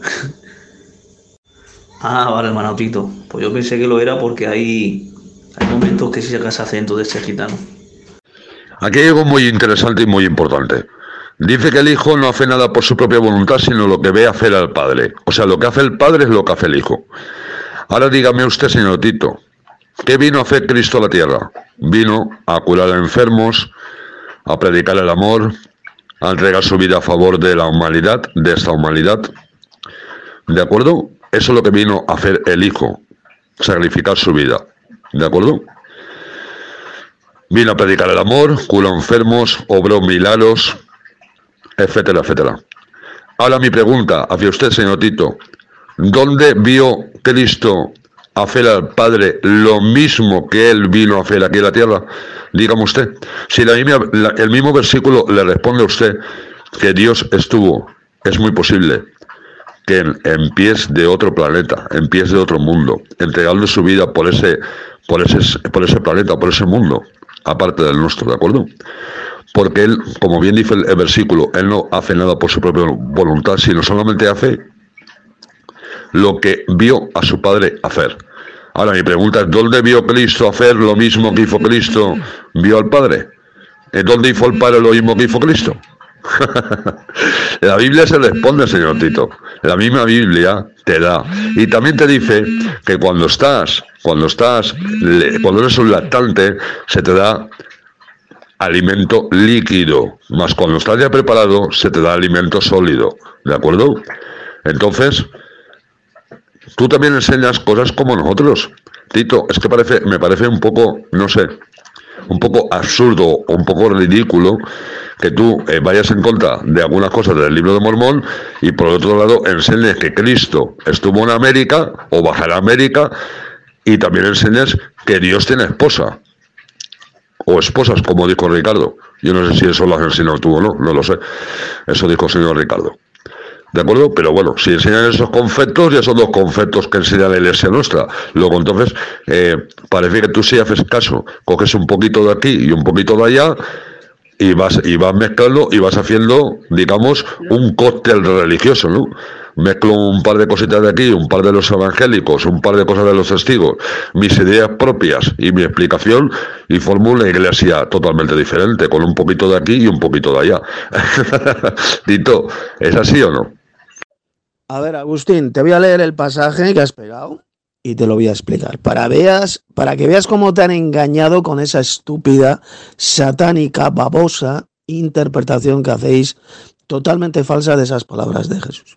Ah, vale, hermano Tito. Pues yo pensé que lo era porque hay, hay momentos que sí saca ese acento de ser gitano. Aquí hay algo muy interesante y muy importante. Dice que el hijo no hace nada por su propia voluntad, sino lo que ve hacer al padre. O sea, lo que hace el padre es lo que hace el hijo. Ahora dígame usted, señor Tito, ¿qué vino a hacer Cristo a la tierra? Vino a curar a enfermos, a predicar el amor, a entregar su vida a favor de la humanidad, de esta humanidad. ¿De acuerdo? Eso es lo que vino a hacer el hijo, sacrificar su vida. ¿De acuerdo? Vino a predicar el amor, curó enfermos, obró milagros, etcétera, etcétera. Ahora mi pregunta hacia usted, señor Tito, ¿dónde vio Cristo hacer al Padre lo mismo que Él vino a hacer aquí en la tierra? Dígame usted. Si la, la, el mismo versículo le responde a usted que Dios estuvo, es muy posible que en, en pies de otro planeta, en pies de otro mundo, entregando su vida por ese, por ese, por ese planeta, por ese mundo, aparte del nuestro, ¿de acuerdo? Porque Él, como bien dice el, el versículo, Él no hace nada por su propia voluntad, sino solamente hace lo que vio a su Padre hacer. Ahora mi pregunta es, ¿dónde vio Cristo hacer lo mismo que hizo Cristo? ¿Vio al Padre? ¿Dónde hizo el Padre lo mismo que hizo Cristo? La Biblia se responde, señor Tito. La misma Biblia te da. Y también te dice que cuando estás, cuando estás, cuando eres un lactante, se te da alimento líquido. Más cuando estás ya preparado, se te da alimento sólido. ¿De acuerdo? Entonces, tú también enseñas cosas como nosotros. Tito, es que parece, me parece un poco, no sé, un poco absurdo o un poco ridículo que tú eh, vayas en contra de algunas cosas del libro de Mormón y por otro lado enseñes que Cristo estuvo en América o bajará a América y también enseñes que Dios tiene esposa o esposas, como dijo Ricardo. Yo no sé si eso lo has enseñado tú o no, no lo sé. Eso dijo el señor Ricardo. ¿De acuerdo? Pero bueno, si enseñan esos conceptos, ya son los conceptos que enseña la iglesia nuestra. Luego entonces, eh, parece que tú sí haces caso, coges un poquito de aquí y un poquito de allá, y vas, y vas mezclando y vas haciendo, digamos, un cóctel religioso, ¿no? Mezclo un par de cositas de aquí, un par de los evangélicos, un par de cosas de los testigos, mis ideas propias y mi explicación, y formo una iglesia totalmente diferente, con un poquito de aquí y un poquito de allá. Tito, ¿es así o no? A ver, Agustín, te voy a leer el pasaje que has pegado y te lo voy a explicar. Para, veas, para que veas cómo te han engañado con esa estúpida, satánica, babosa interpretación que hacéis totalmente falsa de esas palabras de Jesús.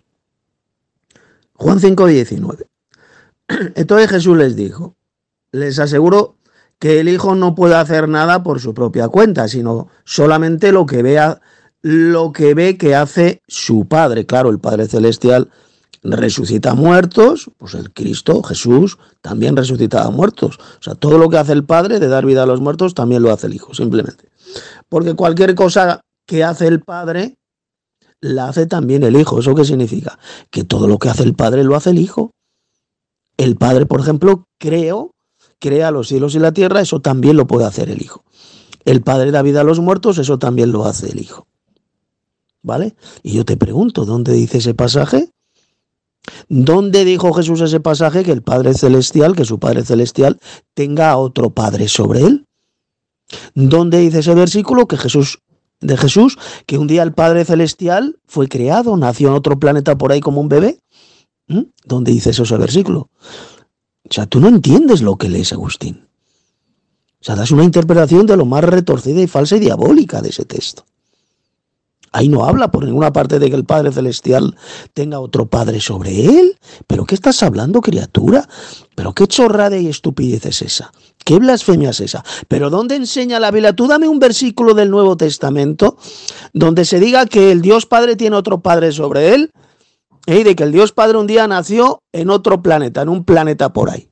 Juan cinco diecinueve. Entonces Jesús les dijo, les aseguro que el Hijo no puede hacer nada por su propia cuenta, sino solamente lo que vea, lo que ve que hace su Padre. Claro, el Padre Celestial resucita muertos, pues el Cristo, Jesús, también resucita a muertos. O sea, todo lo que hace el Padre de dar vida a los muertos, también lo hace el Hijo, simplemente. Porque cualquier cosa que hace el Padre, la hace también el Hijo. ¿Eso qué significa? Que todo lo que hace el Padre lo hace el Hijo. El Padre, por ejemplo, creo, crea los cielos y la tierra, eso también lo puede hacer el Hijo. El Padre da vida a los muertos, eso también lo hace el Hijo. ¿Vale? Y yo te pregunto, ¿dónde dice ese pasaje? ¿Dónde dijo Jesús ese pasaje que el Padre Celestial, que su Padre Celestial tenga a otro Padre sobre él? ¿Dónde dice ese versículo que Jesús, de Jesús, que un día el Padre Celestial fue creado, nació en otro planeta por ahí como un bebé? ¿Mm? ¿Dónde dice eso ese versículo? O sea, tú no entiendes lo que lees, Agustín. O sea, das una interpretación de lo más retorcida y falsa y diabólica de ese texto. Ahí no habla por ninguna parte de que el Padre Celestial tenga otro Padre sobre él. ¿Pero qué estás hablando, criatura? ¿Pero qué chorrada y estupidez es esa? ¿Qué blasfemia es esa? ¿Pero dónde enseña la Biblia? Tú dame un versículo del Nuevo Testamento donde se diga que el Dios Padre tiene otro Padre sobre él, y de que el Dios Padre un día nació en otro planeta, en un planeta por ahí.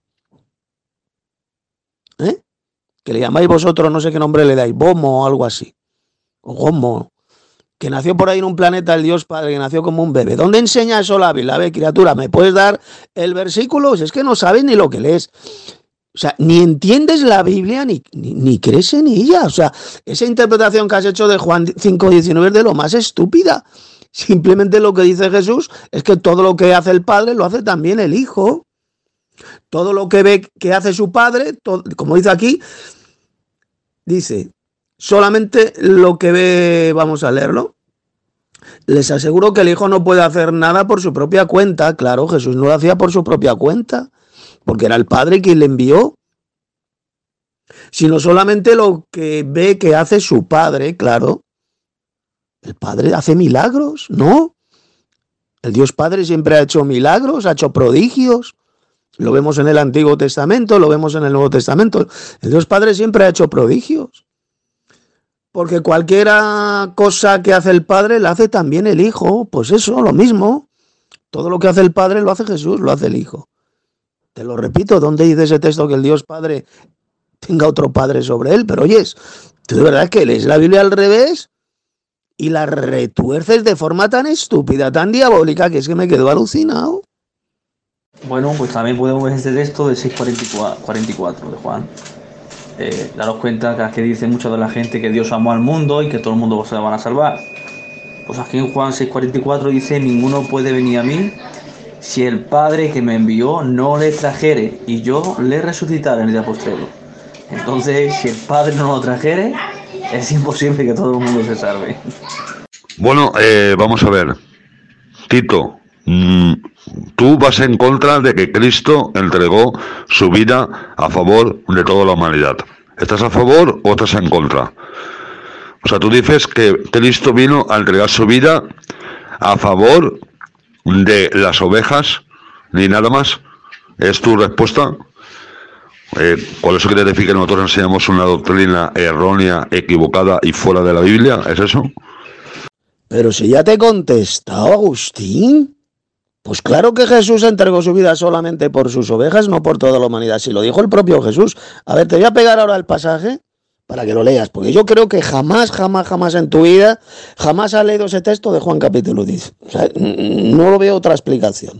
¿Eh? Que le llamáis vosotros, no sé qué nombre le dais, Bomo o algo así. O Gomo. Que nació por ahí en un planeta el Dios Padre, que nació como un bebé. ¿Dónde enseña eso la Biblia? A ver, criatura, ¿me puedes dar el versículo? Si es que no sabes ni lo que lees. O sea, ni entiendes la Biblia, ni, ni, ni crees en ella. O sea, esa interpretación que has hecho de Juan cinco diecinueve es de lo más estúpida. Simplemente lo que dice Jesús es que todo lo que hace el Padre lo hace también el Hijo. Todo lo que ve que hace su Padre, todo, como dice aquí, dice... Solamente lo que ve, vamos a leerlo. Les aseguro que el Hijo no puede hacer nada por su propia cuenta. Claro, Jesús no lo hacía por su propia cuenta, porque era el Padre quien le envió. Sino solamente lo que ve que hace su Padre, claro. El Padre hace milagros, ¿no? El Dios Padre siempre ha hecho milagros, ha hecho prodigios. Lo vemos en el Antiguo Testamento, lo vemos en el Nuevo Testamento. El Dios Padre siempre ha hecho prodigios. Porque cualquier cosa que hace el Padre la hace también el Hijo. Pues eso, lo mismo. Todo lo que hace el Padre lo hace Jesús, lo hace el Hijo. Te lo repito, ¿dónde dice ese texto que el Dios Padre tenga otro Padre sobre él? Pero oyes, tú de verdad que lees la Biblia al revés y la retuerces de forma tan estúpida, tan diabólica, que es que me quedo alucinado. Bueno, pues también podemos ver este texto de seis cuarenta y cuatro de Juan. Eh, daros cuenta que dice mucho de la gente que Dios amó al mundo y que todo el mundo se van a salvar. Pues aquí en Juan seis cuarenta y cuatro dice: ninguno puede venir a mí si el Padre que me envió no le trajere, y yo le resucitaré en el día postrero. Entonces, si el Padre no lo trajere, es imposible que todo el mundo se salve. Bueno, eh, vamos a ver. Tito, mmm, tú vas en contra de que Cristo entregó su vida a favor de toda la humanidad. ¿Estás a favor o estás en contra? O sea, tú dices que Cristo vino a entregar su vida a favor de las ovejas, ni nada más. ¿Es tu respuesta? Eh, ¿Con eso quiere decir que nosotros enseñamos una doctrina errónea, equivocada y fuera de la Biblia? ¿Es eso? Pero si ya te he contestado, Agustín. Pues claro que Jesús entregó su vida solamente por sus ovejas, no por toda la humanidad. Si lo dijo el propio Jesús. A ver, te voy a pegar ahora el pasaje para que lo leas, porque yo creo que jamás, jamás, jamás en tu vida, jamás has leído ese texto de Juan capítulo diez. O sea, no lo veo otra explicación.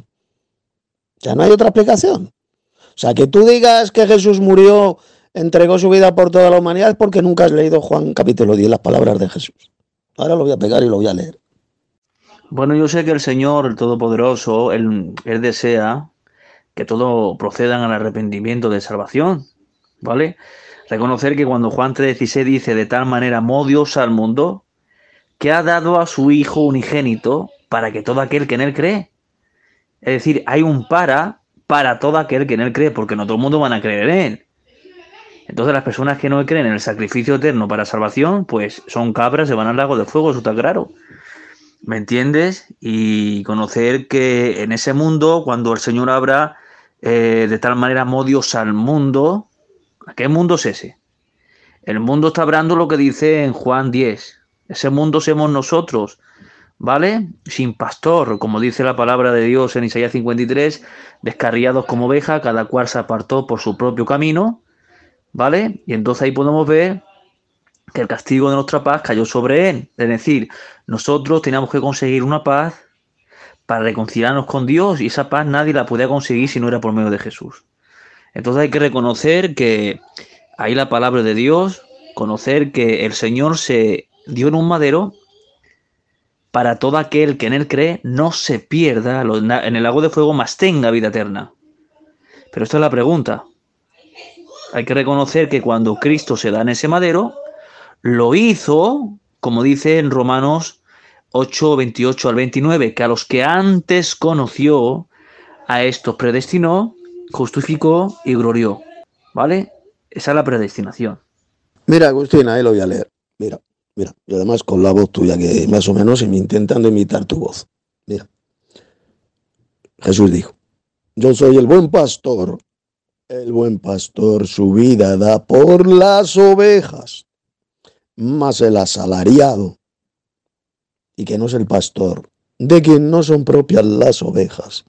O sea, no hay otra explicación. O sea, que tú digas que Jesús murió, entregó su vida por toda la humanidad, es porque nunca has leído Juan capítulo diez, las palabras de Jesús. Ahora lo voy a pegar y lo voy a leer. Bueno, yo sé que el Señor, el Todopoderoso, Él, Él desea que todos procedan al arrepentimiento de salvación, ¿vale? Reconocer que cuando Juan tres dieciséis dice: de tal manera amó Dios al mundo, que ha dado a su Hijo unigénito para que todo aquel que en Él cree. Es decir, hay un para para todo aquel que en Él cree, porque no todo el mundo van a creer en Él. Entonces las personas que no creen en el sacrificio eterno para salvación, pues son cabras, se van al lago de fuego, eso está claro. ¿Me entiendes? Y conocer que en ese mundo, cuando el Señor abra, eh, de tal manera amó Dios al mundo. ¿A qué mundo es ese? El mundo está hablando lo que dice en Juan diez. Ese mundo somos nosotros, ¿vale? Sin pastor, como dice la palabra de Dios en Isaías cincuenta y tres, descarriados como oveja, cada cual se apartó por su propio camino, ¿vale? Y entonces ahí podemos ver que el castigo de nuestra paz cayó sobre él. Es decir, nosotros teníamos que conseguir una paz para reconciliarnos con Dios, y esa paz nadie la podía conseguir si no era por medio de Jesús. Entonces hay que reconocer que ahí la palabra de Dios, conocer que el Señor se dio en un madero para todo aquel que en él cree no se pierda en el lago de fuego, mas tenga vida eterna. Pero esta es la pregunta. Hay que reconocer que cuando Cristo se da en ese madero, lo hizo, como dice en Romanos ocho, veintiocho al veintinueve, que a los que antes conoció, a estos predestinó, justificó y glorió. ¿Vale? Esa es la predestinación. Mira, Agustín, ahí lo voy a leer. Mira, mira. Y además con la voz tuya, que más o menos intentando imitar tu voz. Mira. Jesús dijo, yo soy el buen pastor. El buen pastor su vida da por las ovejas. Mas el asalariado, y que no es el pastor, de quien no son propias las ovejas,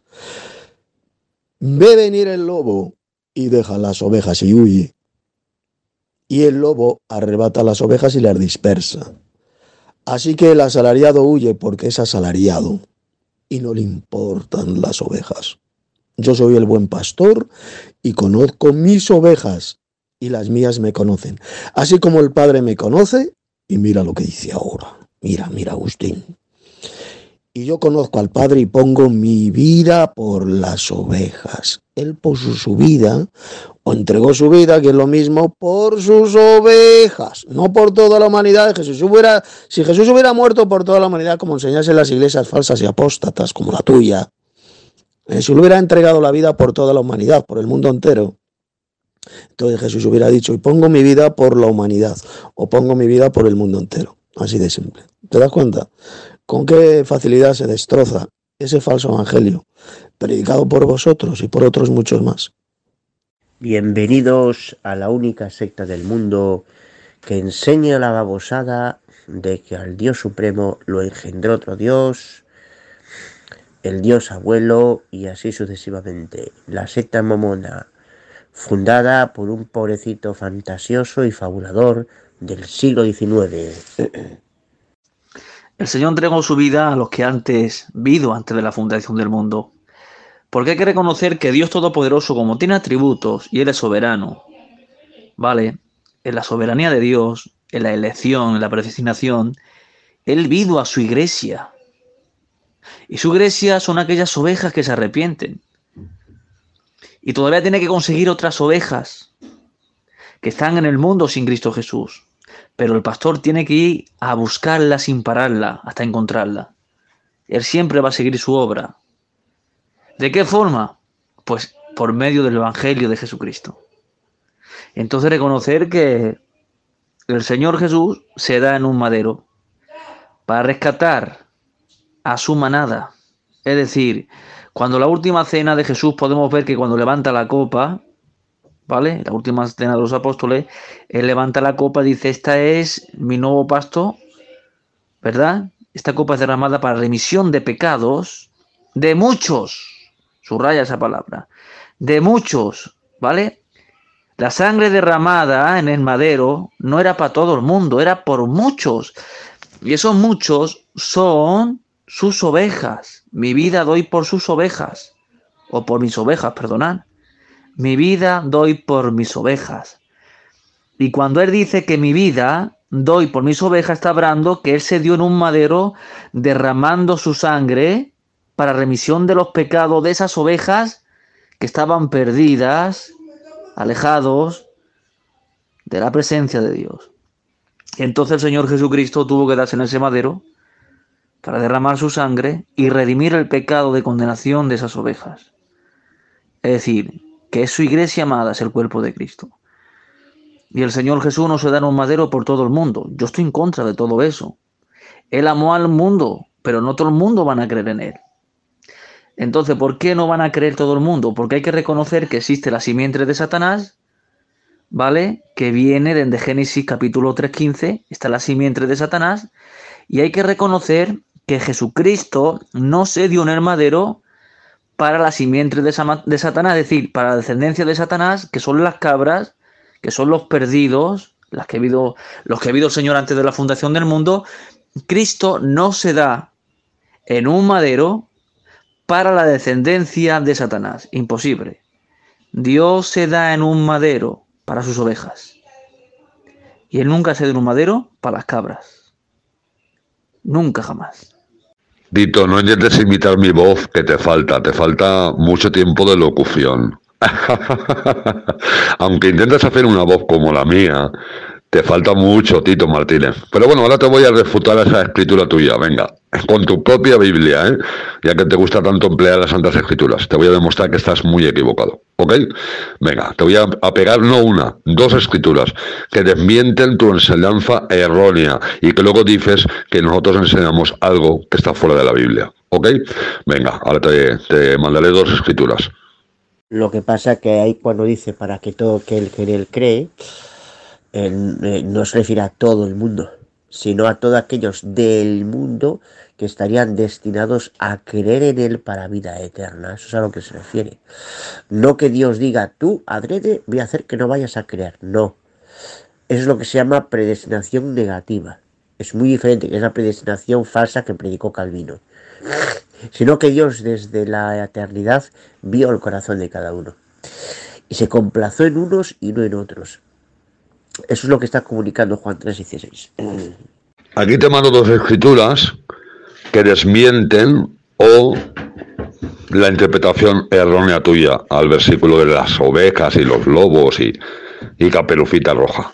ve venir el lobo y deja las ovejas y huye. Y el lobo arrebata las ovejas y las dispersa. Así que el asalariado huye porque es asalariado y no le importan las ovejas. Yo soy el buen pastor y conozco mis ovejas y las mías me conocen. Así como el Padre me conoce, y mira lo que dice ahora. Mira, mira, Agustín. Y yo conozco al Padre y pongo mi vida por las ovejas. Él puso su vida, o entregó su vida, que es lo mismo, por sus ovejas, no por toda la humanidad. Jesús hubiera, si Jesús hubiera muerto por toda la humanidad, como enseñasen las iglesias falsas y apóstatas, como la tuya, eh, si hubiera entregado la vida por toda la humanidad, por el mundo entero, entonces Jesús hubiera dicho, y pongo mi vida por la humanidad, o pongo mi vida por el mundo entero. Así de simple. ¿Te das cuenta? Con qué facilidad se destroza ese falso evangelio, predicado por vosotros y por otros muchos más. Bienvenidos a la única secta del mundo que enseña la babosada de que al Dios Supremo lo engendró otro Dios, el Dios Abuelo y así sucesivamente. La secta mormona, fundada por un pobrecito fantasioso y fabulador del siglo diecinueve. El Señor entregó su vida a los que antes, vido antes de la fundación del mundo. Porque hay que reconocer que Dios Todopoderoso, como tiene atributos y Él es soberano, ¿vale? En la soberanía de Dios, en la elección, en la predestinación, Él vido a su iglesia. Y su iglesia son aquellas ovejas que se arrepienten. Y todavía tiene que conseguir otras ovejas que están en el mundo sin Cristo Jesús. Pero el pastor tiene que ir a buscarla sin pararla hasta encontrarla. Él siempre va a seguir su obra. ¿De qué forma? Pues por medio del Evangelio de Jesucristo. Entonces reconocer que el Señor Jesús se da en un madero para rescatar a su manada. Es decir, cuando la última cena de Jesús podemos ver que cuando levanta la copa, ¿vale? La última cena de los apóstoles, Él levanta la copa y dice, esta es mi nuevo pasto, ¿verdad? Esta copa es derramada para remisión de pecados de muchos. Subraya esa palabra. De muchos, ¿vale? La sangre derramada en el madero no era para todo el mundo, era por muchos. Y esos muchos son sus ovejas. Mi vida doy por sus ovejas. O por mis ovejas, perdonad. Mi vida doy por mis ovejas. Y cuando Él dice que mi vida doy por mis ovejas, está hablando que Él se dio en un madero derramando su sangre para remisión de los pecados de esas ovejas que estaban perdidas, alejados de la presencia de Dios. Y entonces el Señor Jesucristo tuvo que darse en ese madero para derramar su sangre y redimir el pecado de condenación de esas ovejas. Es decir, que es su iglesia amada, es el cuerpo de Cristo. Y el Señor Jesús no se da en un madero por todo el mundo. Yo estoy en contra de todo eso. Él amó al mundo, pero no todo el mundo van a creer en Él. Entonces, ¿por qué no van a creer todo el mundo? Porque hay que reconocer que existe la simiente de Satanás, ¿vale? Que viene desde Génesis capítulo tres quince, está la simiente de Satanás, y hay que reconocer que Jesucristo no se dio en el madero para la simiente de, de Satanás, es decir, para la descendencia de Satanás, que son las cabras, que son los perdidos, las que ha habido, los que ha habido el Señor antes de la fundación del mundo. Cristo no se da en un madero para la descendencia de Satanás. Imposible. Dios se da en un madero para sus ovejas. Y Él nunca se da en un madero para las cabras. Nunca, jamás. Dito, no intentes imitar mi voz, que te falta, te falta mucho tiempo de locución. Aunque intentes hacer una voz como la mía, Te falta mucho, Tito Martínez. Pero bueno, ahora te voy a refutar esa escritura tuya, venga, con tu propia Biblia, ¿eh? Ya que te gusta tanto emplear las Santas Escrituras. Te voy a demostrar que estás muy equivocado, ¿ok? Venga, te voy a, a pegar no una, dos escrituras que desmienten tu enseñanza errónea y que luego dices que nosotros enseñamos algo que está fuera de la Biblia, ¿ok? Venga, ahora te, te mandaré dos escrituras. Lo que pasa que ahí cuando dice para que todo aquel que en él cree, eh, eh, no se refiere a todo el mundo, sino a todos aquellos del mundo que estarían destinados a creer en él para vida eterna. Eso es a lo que se refiere. No que Dios diga, tú, adrede, voy a hacer que no vayas a creer. No. Eso es lo que se llama predestinación negativa. Es muy diferente que esa predestinación falsa que predicó Calvino. Sino que Dios desde la eternidad vio el corazón de cada uno y se complazó en unos y no en otros. Eso es lo que está comunicando Juan tres dieciséis. Aquí te mando dos escrituras que desmienten o la interpretación errónea tuya al versículo de las ovejas y los lobos y, y Caperucita Roja.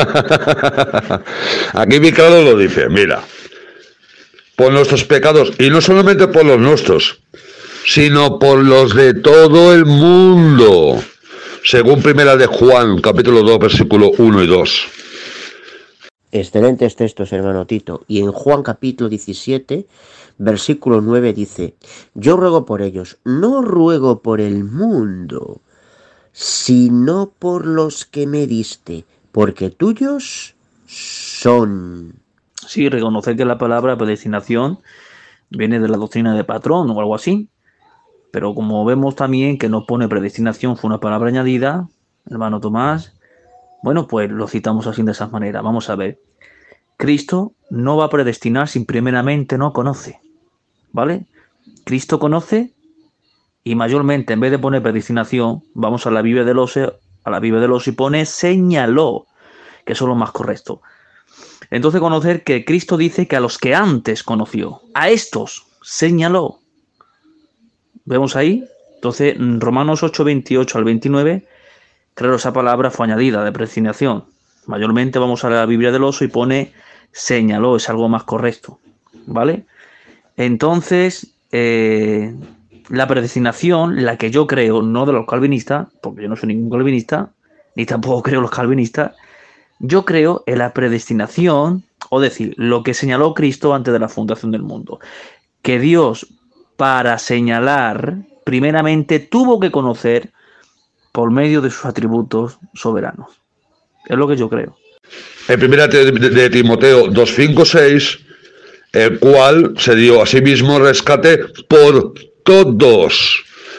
Aquí mi claro lo dice, mira, por nuestros pecados, y no solamente por los nuestros, sino por los de todo el mundo, según Primera de Juan, capítulo dos, versículo uno y dos. Excelentes textos, hermano Tito. Y en Juan capítulo diecisiete, versículo nueve dice, yo ruego por ellos, no ruego por el mundo, sino por los que me diste, porque tuyos son. Sí, reconocer que la palabra predestinación viene de la doctrina de patrón o algo así. Pero como vemos también que no pone predestinación, fue una palabra añadida, hermano Tomás, bueno, pues lo citamos así de esa manera. Vamos a ver. Cristo no va a predestinar si primeramente no conoce, ¿vale? Cristo conoce y mayormente en vez de poner predestinación, vamos a la Biblia del Oso, a la Biblia del Oso y pone señaló, que eso es lo más correcto. Entonces conocer que Cristo dice que a los que antes conoció, a estos señaló. ¿Vemos ahí? Entonces, Romanos ocho, veintiocho al veintinueve, claro, esa palabra fue añadida de predestinación. Mayormente vamos a la Biblia del Oso y pone señaló, es algo más correcto, ¿vale? Entonces, eh, la predestinación, la que yo creo, no de los calvinistas, porque yo no soy ningún calvinista, ni tampoco creo los calvinistas, yo creo en la predestinación, o decir, lo que señaló Cristo antes de la fundación del mundo. Que Dios, para señalar, primeramente tuvo que conocer por medio de sus atributos soberanos. Es lo que yo creo. En primera de, de, de Timoteo dos, cinco, seis, el cual se dio a sí mismo rescate por todos.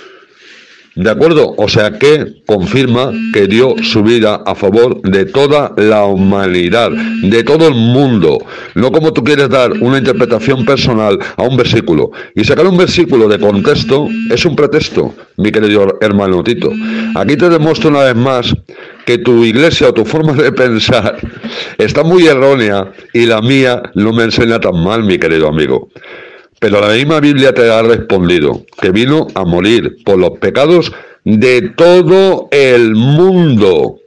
¿De acuerdo? O sea que confirma que dio su vida a favor de toda la humanidad, de todo el mundo. No como tú quieres dar una interpretación personal a un versículo. Y sacar un versículo de contexto es un pretexto, mi querido hermano Tito. Aquí te demuestro una vez más que tu iglesia o tu forma de pensar está muy errónea y la mía no me enseña tan mal, mi querido amigo. Pero la misma Biblia te ha respondido que vino a morir por los pecados de todo el mundo.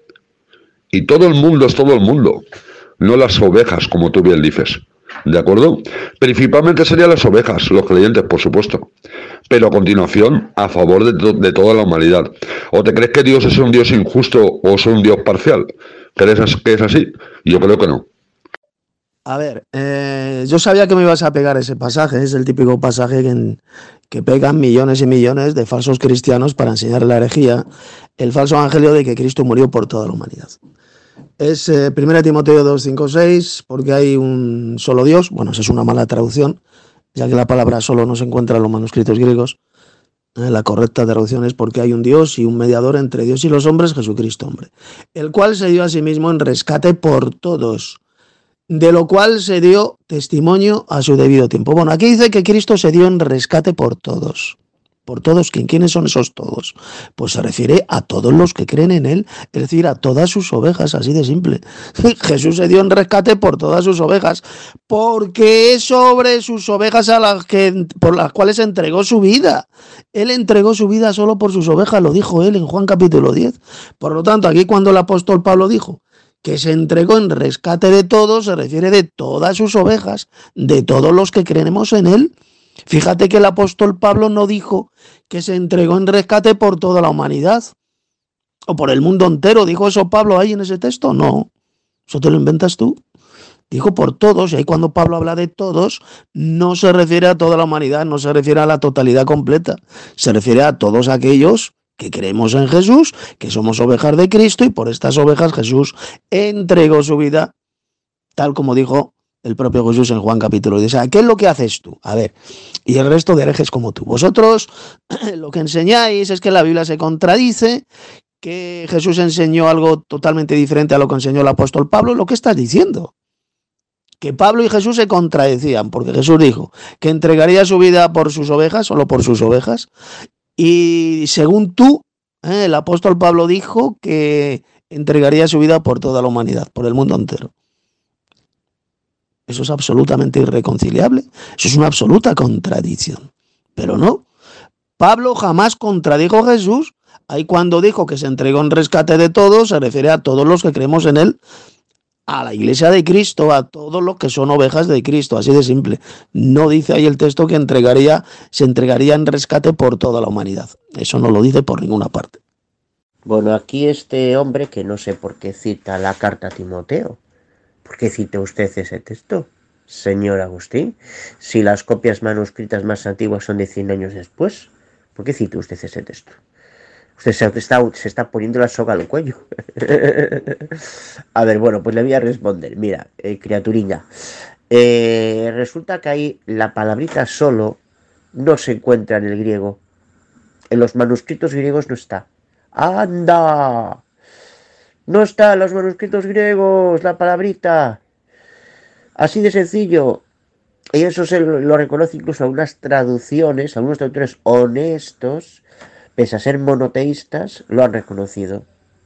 Y todo el mundo es todo el mundo, no las ovejas, como tú bien dices. ¿De acuerdo? Principalmente serían las ovejas, los creyentes, por supuesto. Pero a continuación, a favor de, to de toda la humanidad. ¿O te crees que Dios es un Dios injusto o es un Dios parcial? ¿Crees que es así? Yo creo que no. A ver, eh, yo sabía que me ibas a pegar ese pasaje, es el típico pasaje que, en, que pegan millones y millones de falsos cristianos para enseñar la herejía, el falso evangelio de que Cristo murió por toda la humanidad. Es eh, primera Timoteo dos, cinco, seis, porque hay un solo Dios, bueno, esa es una mala traducción, ya que la palabra solo no se encuentra en los manuscritos griegos. Eh, la correcta traducción es porque hay un Dios y un mediador entre Dios y los hombres, Jesucristo hombre, el cual se dio a sí mismo en rescate por todos, de lo cual se dio testimonio a su debido tiempo. Bueno, aquí dice que Cristo se dio en rescate por todos. ¿Por todos? ¿Quiénes son esos todos? Pues se refiere a todos los que creen en Él, es decir, a todas sus ovejas, así de simple. Jesús se dio en rescate por todas sus ovejas, porque es sobre sus ovejas a las que, por las cuales entregó su vida. Él entregó su vida solo por sus ovejas, lo dijo Él en Juan capítulo diez. Por lo tanto, aquí cuando el apóstol Pablo dijo que se entregó en rescate de todos, se refiere de todas sus ovejas, de todos los que creemos en él. Fíjate que el apóstol Pablo no dijo que se entregó en rescate por toda la humanidad o por el mundo entero. ¿Dijo eso Pablo ahí en ese texto? No, eso te lo inventas tú. Dijo por todos, y ahí cuando Pablo habla de todos, no se refiere a toda la humanidad, no se refiere a la totalidad completa, se refiere a todos aquellos que creemos en Jesús, que somos ovejas de Cristo, y por estas ovejas Jesús entregó su vida, tal como dijo el propio Jesús en Juan capítulo diez. ¿Qué es lo que haces tú? A ver, y el resto de herejes como tú. Vosotros lo que enseñáis es que la Biblia se contradice, que Jesús enseñó algo totalmente diferente a lo que enseñó el apóstol Pablo. ¿Lo que estás diciendo? Que Pablo y Jesús se contradecían, porque Jesús dijo que entregaría su vida por sus ovejas, solo por sus ovejas, y según tú, eh, el apóstol Pablo dijo que entregaría su vida por toda la humanidad, por el mundo entero. Eso es absolutamente irreconciliable, eso es una absoluta contradicción, pero no, Pablo jamás contradijo a Jesús. Ahí cuando dijo que se entregó en rescate de todos, se refiere a todos los que creemos en él, a la iglesia de Cristo, a todos los que son ovejas de Cristo, así de simple. No dice ahí el texto que entregaría, se entregaría en rescate por toda la humanidad. Eso no lo dice por ninguna parte. Bueno, aquí este hombre que no sé por qué cita la carta a Timoteo. ¿Por qué cita usted ese texto, señor Agustín? Si las copias manuscritas más antiguas son de cien años después, ¿por qué cita usted ese texto? Usted se está, se está poniendo la soga al cuello. A ver, bueno, pues le voy a responder. Mira, eh, criaturilla. Eh, resulta que ahí la palabrita solo no se encuentra en el griego. En los manuscritos griegos no está. ¡Anda! No está en los manuscritos griegos la palabrita. Así de sencillo. Y eso se lo, lo reconoce incluso algunas traducciones, algunos traductores honestos, pese a ser monoteístas, lo han reconocido.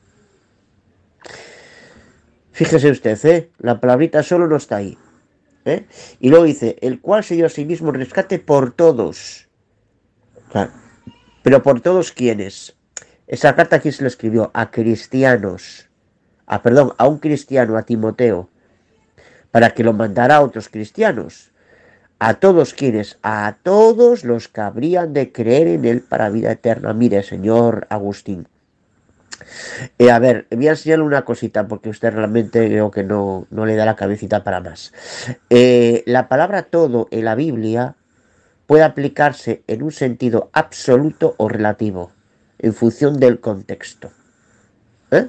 Fíjese usted, ¿eh? La palabrita solo no está ahí, ¿eh? Y luego dice, el cual se dio a sí mismo rescate por todos. Claro. Pero por todos, ¿quiénes? Esa carta aquí se la escribió a cristianos, a, perdón, a un cristiano, a Timoteo, para que lo mandara a otros cristianos. ¿A todos quienes? A todos los que habrían de creer en él para vida eterna. Mire, señor Agustín. Eh, a ver, voy a enseñarle una cosita porque usted realmente creo que no, no le da la cabecita para más. Eh, la palabra todo en la Biblia puede aplicarse en un sentido absoluto o relativo, en función del contexto. ¿Eh?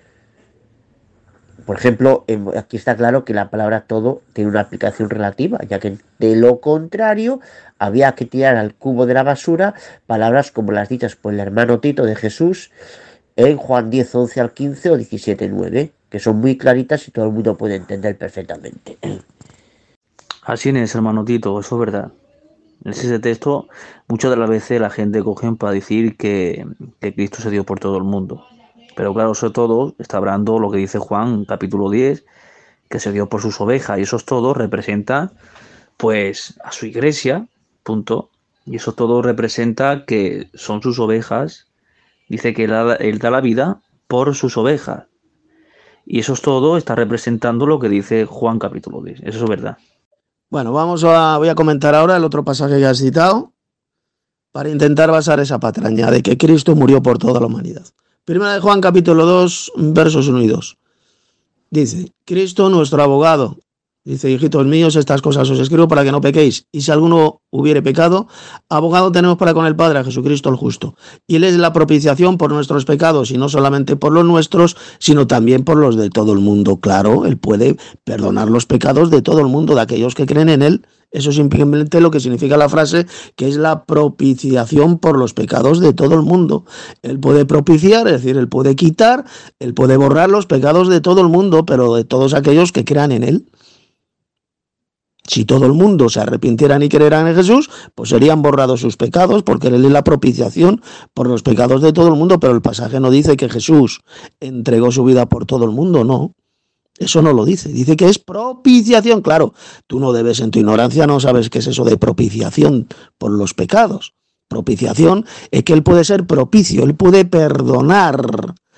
Por ejemplo, aquí está claro que la palabra todo tiene una aplicación relativa, ya que de lo contrario había que tirar al cubo de la basura palabras como las dichas por el hermano Tito de Jesús en Juan diez, once al quince o diecisiete, nueve, que son muy claritas y todo el mundo puede entender perfectamente. Así es, hermano Tito, eso es verdad. En ese texto, muchas de las veces la gente cogen para decir que, que Cristo se dio por todo el mundo. Pero claro, sobre todo está hablando lo que dice Juan, capítulo diez, que se dio por sus ovejas, y esos todos representa pues a su iglesia, punto. Y eso todo representa que son sus ovejas. Dice que él, él da la vida por sus ovejas. Y eso todo está representando lo que dice Juan capítulo diez. Eso es verdad. Bueno, vamos a, voy a comentar ahora el otro pasaje que has citado para intentar basar esa patraña de que Cristo murió por toda la humanidad. Primera de Juan capítulo dos, versos uno y dos. Dice, Cristo nuestro abogado. Dice, hijitos míos, estas cosas os escribo para que no pequéis. Y si alguno hubiere pecado, abogado tenemos para con el Padre, a Jesucristo el justo. Y Él es la propiciación por nuestros pecados, y no solamente por los nuestros, sino también por los de todo el mundo. Claro, Él puede perdonar los pecados de todo el mundo, de aquellos que creen en Él. Eso es simplemente lo que significa la frase, que es la propiciación por los pecados de todo el mundo. Él puede propiciar, es decir, Él puede quitar, Él puede borrar los pecados de todo el mundo, pero de todos aquellos que crean en Él. Si todo el mundo se arrepintieran y creeran en Jesús, pues serían borrados sus pecados, porque Él es la propiciación por los pecados de todo el mundo, pero el pasaje no dice que Jesús entregó su vida por todo el mundo, no. Eso no lo dice, dice que es propiciación. Claro, tú no debes, en tu ignorancia no sabes qué es eso de propiciación por los pecados. Propiciación es que Él puede ser propicio, Él puede perdonar.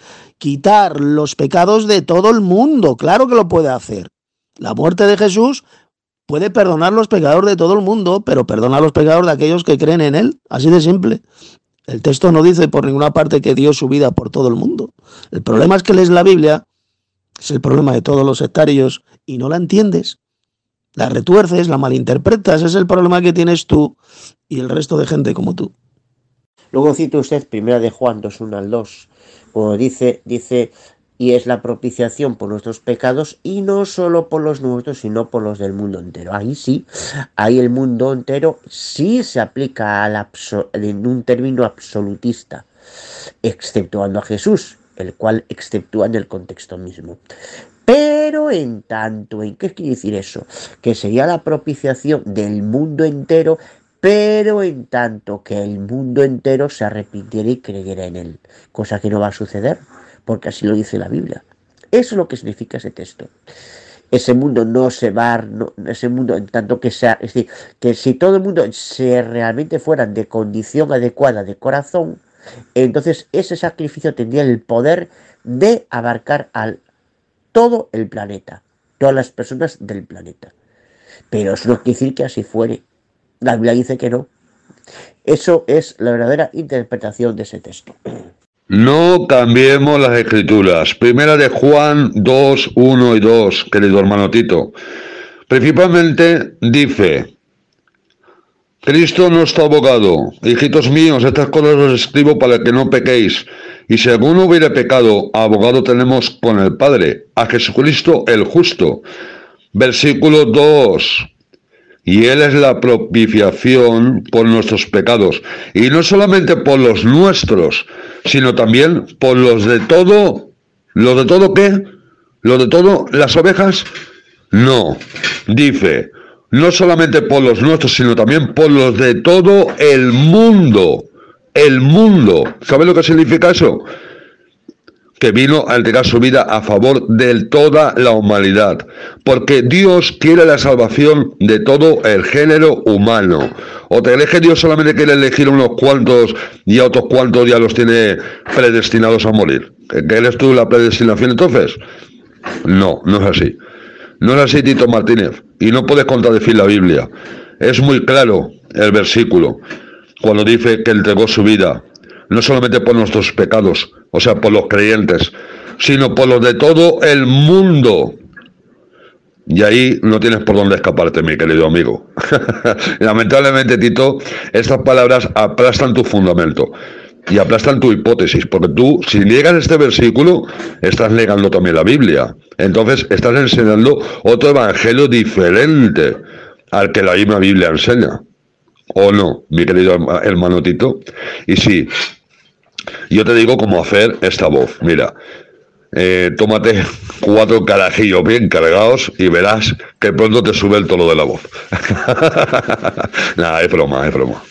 quitar los pecados de todo el mundo. Claro que lo puede hacer. La muerte de Jesús puede perdonar los pecados de todo el mundo, pero perdona los pecados de aquellos que creen en él. Así de simple. El texto no dice por ninguna parte que dio su vida por todo el mundo. El problema es que lees la Biblia, es el problema de todos los sectarios, y no la entiendes. La retuerces, la malinterpretas, ese es el problema que tienes tú y el resto de gente como tú. Luego cita usted primera de Juan dos, uno al dos, como dice, dice, y es la propiciación por nuestros pecados, y no solo por los nuestros, sino por los del mundo entero. Ahí sí, ahí el mundo entero sí se aplica al abso- en un término absolutista, exceptuando a Jesús, el cual exceptúa en el contexto mismo. Pero en tanto, ¿en qué quiere decir eso? Que sería la propiciación del mundo entero, pero en tanto que el mundo entero se arrepintiera y creyera en él, cosa que no va a suceder, porque así lo dice la Biblia. Eso es lo que significa ese texto. Ese mundo no se va, no, ese mundo en tanto que sea, es decir, que si todo el mundo se realmente fuera de condición adecuada de corazón, entonces ese sacrificio tendría el poder de abarcar al todo el planeta, todas las personas del planeta. Pero eso no quiere decir que así fuere. La Biblia dice que no. Eso es la verdadera interpretación de ese texto. No cambiemos las escrituras. Primera de Juan dos, uno y dos, querido hermano Tito. Principalmente dice: Cristo nuestro abogado. Hijitos míos, estas cosas os escribo para que no pequéis. Y si alguno hubiere pecado, abogado tenemos con el Padre, a Jesucristo el justo. Versículo dos. Y Él es la propiciación por nuestros pecados. Y no solamente por los nuestros, sino también por los de todo. ¿Los de todo qué? ¿Los de todo las ovejas? No. Dice, no solamente por los nuestros, sino también por los de todo el mundo. El mundo. ¿Sabe lo que significa eso? Que vino a entregar su vida a favor de toda la humanidad, porque Dios quiere la salvación de todo el género humano. ¿O te crees que Dios solamente quiere elegir unos cuantos y a otros cuantos ya los tiene predestinados a morir? ¿Eres tú la predestinación entonces? No, no es así. No es así, Tito Martínez, y no puedes contradecir la Biblia. Es muy claro el versículo, cuando dice que entregó su vida, no solamente por nuestros pecados, o sea, por los creyentes, sino por los de todo el mundo. Y ahí no tienes por dónde escaparte, mi querido amigo. Lamentablemente, Tito, estas palabras aplastan tu fundamento y aplastan tu hipótesis, porque tú, si niegas este versículo, estás negando también la Biblia. Entonces, estás enseñando otro evangelio diferente al que la misma Biblia enseña. ¿O no, mi querido hermano Tito? Y sí, yo te digo cómo hacer esta voz. Mira, eh, tómate cuatro carajillos bien cargados y verás que pronto te sube el tono de la voz. Nada, es broma, es broma.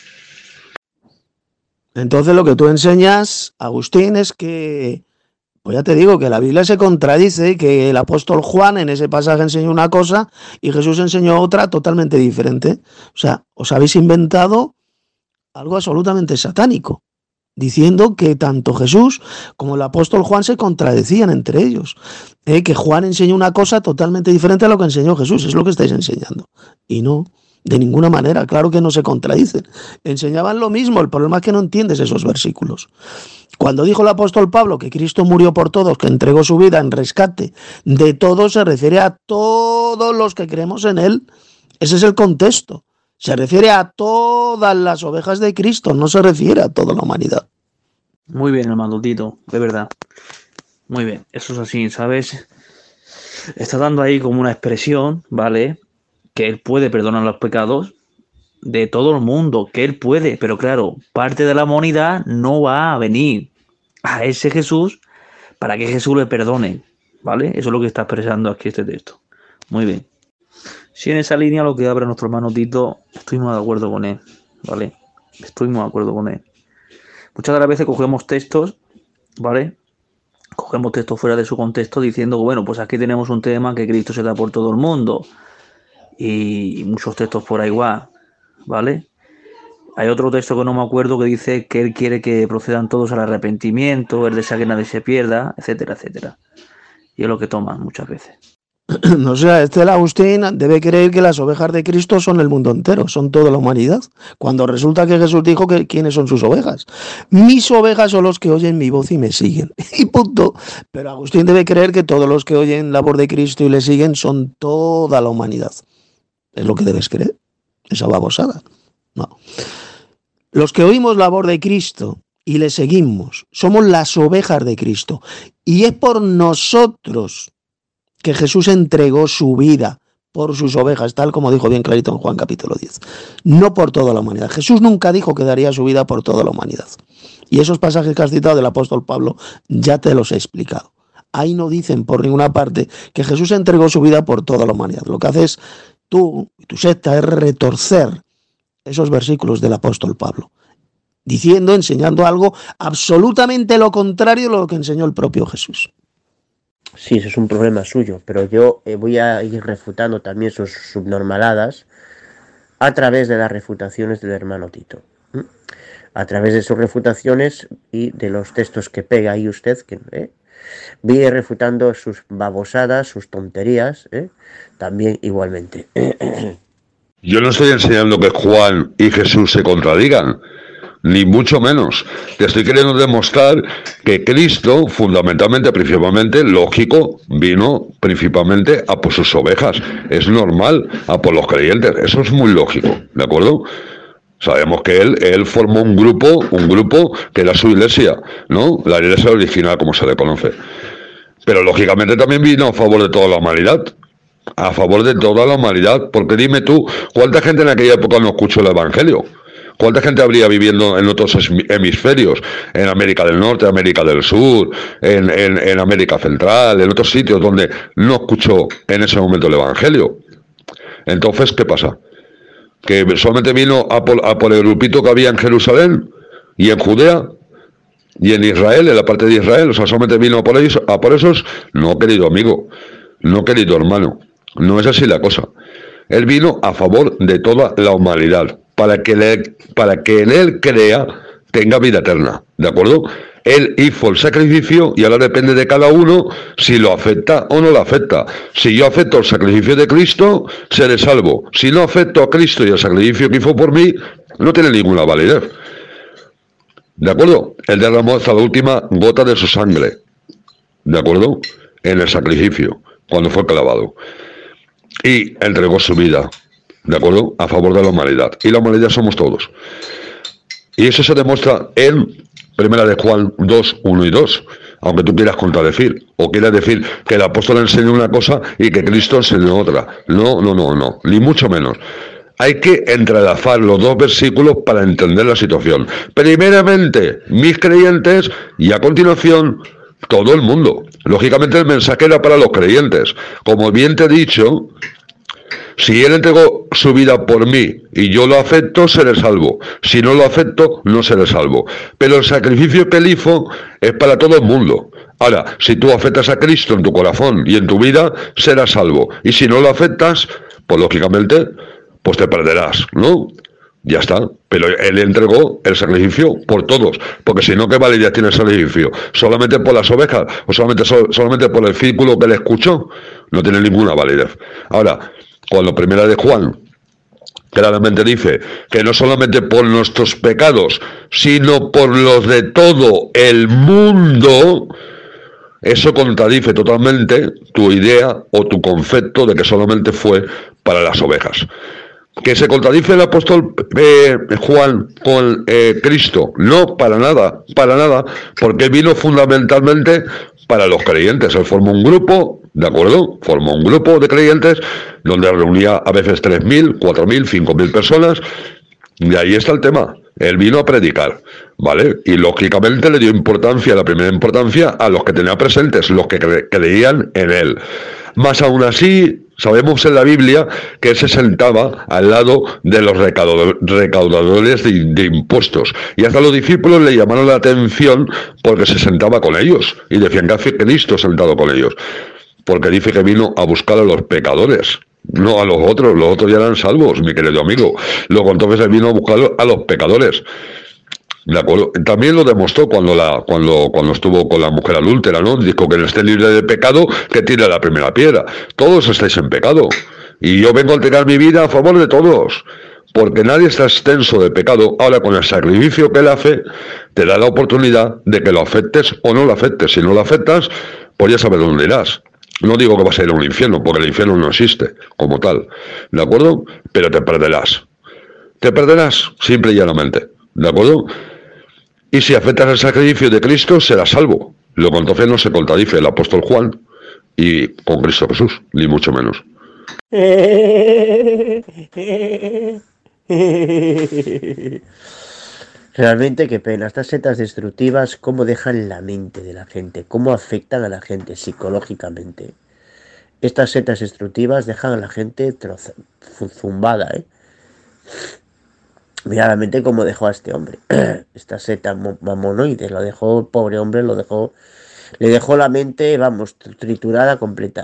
Entonces lo que tú enseñas, Agustín, es que, pues ya te digo, que la Biblia se contradice, que el apóstol Juan en ese pasaje enseñó una cosa y Jesús enseñó otra totalmente diferente. O sea, os habéis inventado algo absolutamente satánico, diciendo que tanto Jesús como el apóstol Juan se contradecían entre ellos, ¿eh? Que Juan enseñó una cosa totalmente diferente a lo que enseñó Jesús, es lo que estáis enseñando. Y no, de ninguna manera, claro que no se contradicen. Enseñaban lo mismo, el problema es que no entiendes esos versículos. Cuando dijo el apóstol Pablo que Cristo murió por todos, que entregó su vida en rescate de todos, se refiere a todos los que creemos en él. Ese es el contexto. Se refiere a todas las ovejas de Cristo, no se refiere a toda la humanidad. Muy bien, hermano Tito, de verdad. Muy bien, eso es así, ¿sabes? Está dando ahí como una expresión, ¿vale? Que él puede perdonar los pecados de todo el mundo, que él puede, pero claro, parte de la humanidad no va a venir a ese Jesús para que Jesús le perdone, ¿vale? Eso es lo que está expresando aquí este texto. Muy bien. Si en esa línea lo que abre nuestro hermano Tito, estoy muy de acuerdo con él, ¿vale? Estoy muy de acuerdo con él. Muchas de las veces cogemos textos, ¿vale? Cogemos textos fuera de su contexto diciendo, bueno, pues aquí tenemos un tema que Cristo se da por todo el mundo. Y muchos textos por ahí igual, ¿vale? Hay otro texto que no me acuerdo que dice que él quiere que procedan todos al arrepentimiento, él desea que nadie se pierda, etcétera, etcétera. Y es lo que toman muchas veces. O sea, este el Agustín debe creer que las ovejas de Cristo son el mundo entero, son toda la humanidad, cuando resulta que Jesús dijo que quiénes son sus ovejas. Mis ovejas son los que oyen mi voz y me siguen, y punto. Pero Agustín debe creer que todos los que oyen la voz de Cristo y le siguen son toda la humanidad. Es lo que debes creer, esa babosada. No. Los que oímos la voz de Cristo y le seguimos, somos las ovejas de Cristo, y es por nosotros que Jesús entregó su vida por sus ovejas, tal como dijo bien clarito en Juan capítulo diez. No por toda la humanidad. Jesús nunca dijo que daría su vida por toda la humanidad. Y esos pasajes que has citado del apóstol Pablo, ya te los he explicado. Ahí no dicen por ninguna parte que Jesús entregó su vida por toda la humanidad. Lo que haces tú y tu secta es retorcer esos versículos del apóstol Pablo, diciendo, enseñando algo absolutamente lo contrario de lo que enseñó el propio Jesús. Sí, eso es un problema suyo, pero yo eh, voy a ir refutando también sus subnormaladas a través de las refutaciones del hermano Tito. ¿Mm? A través de sus refutaciones y de los textos que pega ahí usted, que ¿eh? voy a ir refutando sus babosadas, sus tonterías, ¿eh? también igualmente. Yo no estoy enseñando que Juan y Jesús se contradigan, ni mucho menos. Te estoy queriendo demostrar que Cristo, fundamentalmente, principalmente, lógico, vino principalmente a por sus ovejas. Es normal, a por los creyentes. Eso es muy lógico, ¿de acuerdo? Sabemos que él, él formó un grupo, un grupo que era su iglesia, ¿no? La iglesia original, como se le conoce. Pero lógicamente también vino a favor de toda la humanidad. A favor de toda la humanidad. Porque dime tú, ¿cuánta gente en aquella época no escuchó el Evangelio? ¿Cuánta gente habría viviendo en otros hemisferios? En América del Norte, América del Sur, en, en, en América Central, en otros sitios donde no escuchó en ese momento el Evangelio. Entonces, ¿qué pasa? ¿Que solamente vino a por, a por el grupito que había en Jerusalén y en Judea y en Israel, en la parte de Israel? O sea, solamente vino a por ellos, a por esos. No, querido amigo, no, querido hermano, no es así la cosa. Él vino a favor de toda la humanidad, para que, le, para que en él crea, tenga vida eterna, ¿de acuerdo? Él hizo el sacrificio y ahora depende de cada uno si lo acepta o no lo acepta. Si yo acepto el sacrificio de Cristo, seré salvo. Si no acepto a Cristo y el sacrificio que hizo por mí, no tiene ninguna validez. ¿De acuerdo? Él derramó hasta la última gota de su sangre, ¿de acuerdo? En el sacrificio, cuando fue clavado. Y entregó su vida, ¿de acuerdo? A favor de la humanidad. Y la humanidad somos todos. Y eso se demuestra en Primera de Juan dos, uno y dos. Aunque tú quieras contradecir, o quieras decir que el apóstol enseñó una cosa y que Cristo enseñó otra. No, no, no, no, ni mucho menos. Hay que entrelazar los dos versículos para entender la situación. Primeramente, mis creyentes, y a continuación, todo el mundo. Lógicamente el mensaje era para los creyentes. Como bien te he dicho, si él entregó su vida por mí y yo lo acepto, seré salvo. Si no lo acepto, no seré salvo. Pero el sacrificio que él hizo es para todo el mundo. Ahora, si tú aceptas a Cristo en tu corazón y en tu vida, serás salvo. Y si no lo aceptas, pues lógicamente, pues te perderás, ¿no? Ya está. Pero él entregó el sacrificio por todos. Porque si no, ¿qué validez tiene el sacrificio? ¿Solamente por las ovejas? ¿O solamente, solamente por el círculo que le escuchó? No tiene ninguna validez. Ahora, cuando Primera de Juan claramente dice que no solamente por nuestros pecados, sino por los de todo el mundo, eso contradice totalmente tu idea o tu concepto de que solamente fue para las ovejas. ¿Que se contradice el apóstol eh, Juan con eh, Cristo? No, para nada, para nada, porque vino fundamentalmente para los creyentes. Él formó un grupo, ¿de acuerdo? Formó un grupo de creyentes donde reunía a veces tres mil, cuatro mil, cinco mil personas, y ahí está el tema. Él vino a predicar, ¿vale? Y lógicamente le dio importancia, la primera importancia, a los que tenía presentes, los que cre- creían en él. Más aún así, sabemos en la Biblia que él se sentaba al lado de los recaudador, recaudadores de, de impuestos. Y hasta los discípulos le llamaron la atención porque se sentaba con ellos. Y decían, ¿qué hace Cristo sentado con ellos? Porque dice que vino a buscar a los pecadores No a los otros, los otros ya eran salvos, mi querido amigo. Luego entonces él vino a buscar a los pecadores. De acuerdo. También lo demostró cuando la cuando cuando estuvo con la mujer adúltera, ¿no? Dijo que no esté libre de pecado, que tire la primera piedra. Todos estáis en pecado. Y yo vengo a entregar mi vida a favor de todos. Porque nadie está extenso de pecado. Ahora, con el sacrificio que él hace, te da la oportunidad de que lo afectes o no lo afectes. Si no lo afectas, pues ya sabes dónde irás. No digo que vas a ir a un infierno, porque el infierno no existe como tal. ¿De acuerdo? Pero te perderás. Te perderás, simple y llanamente. ¿De acuerdo? Y si afectas el sacrificio de Cristo, serás salvo. Lo que entonces no se contradice el apóstol Juan y con Cristo Jesús, ni mucho menos. Realmente qué pena, estas setas destructivas, cómo dejan la mente de la gente, cómo afectan a la gente psicológicamente. Estas setas destructivas dejan a la gente troza, zumbada, ¿eh? Mira la mente cómo dejó a este hombre. Esta seta mamonoide, lo dejó, el pobre hombre, lo dejó, le dejó la mente, vamos, triturada completa.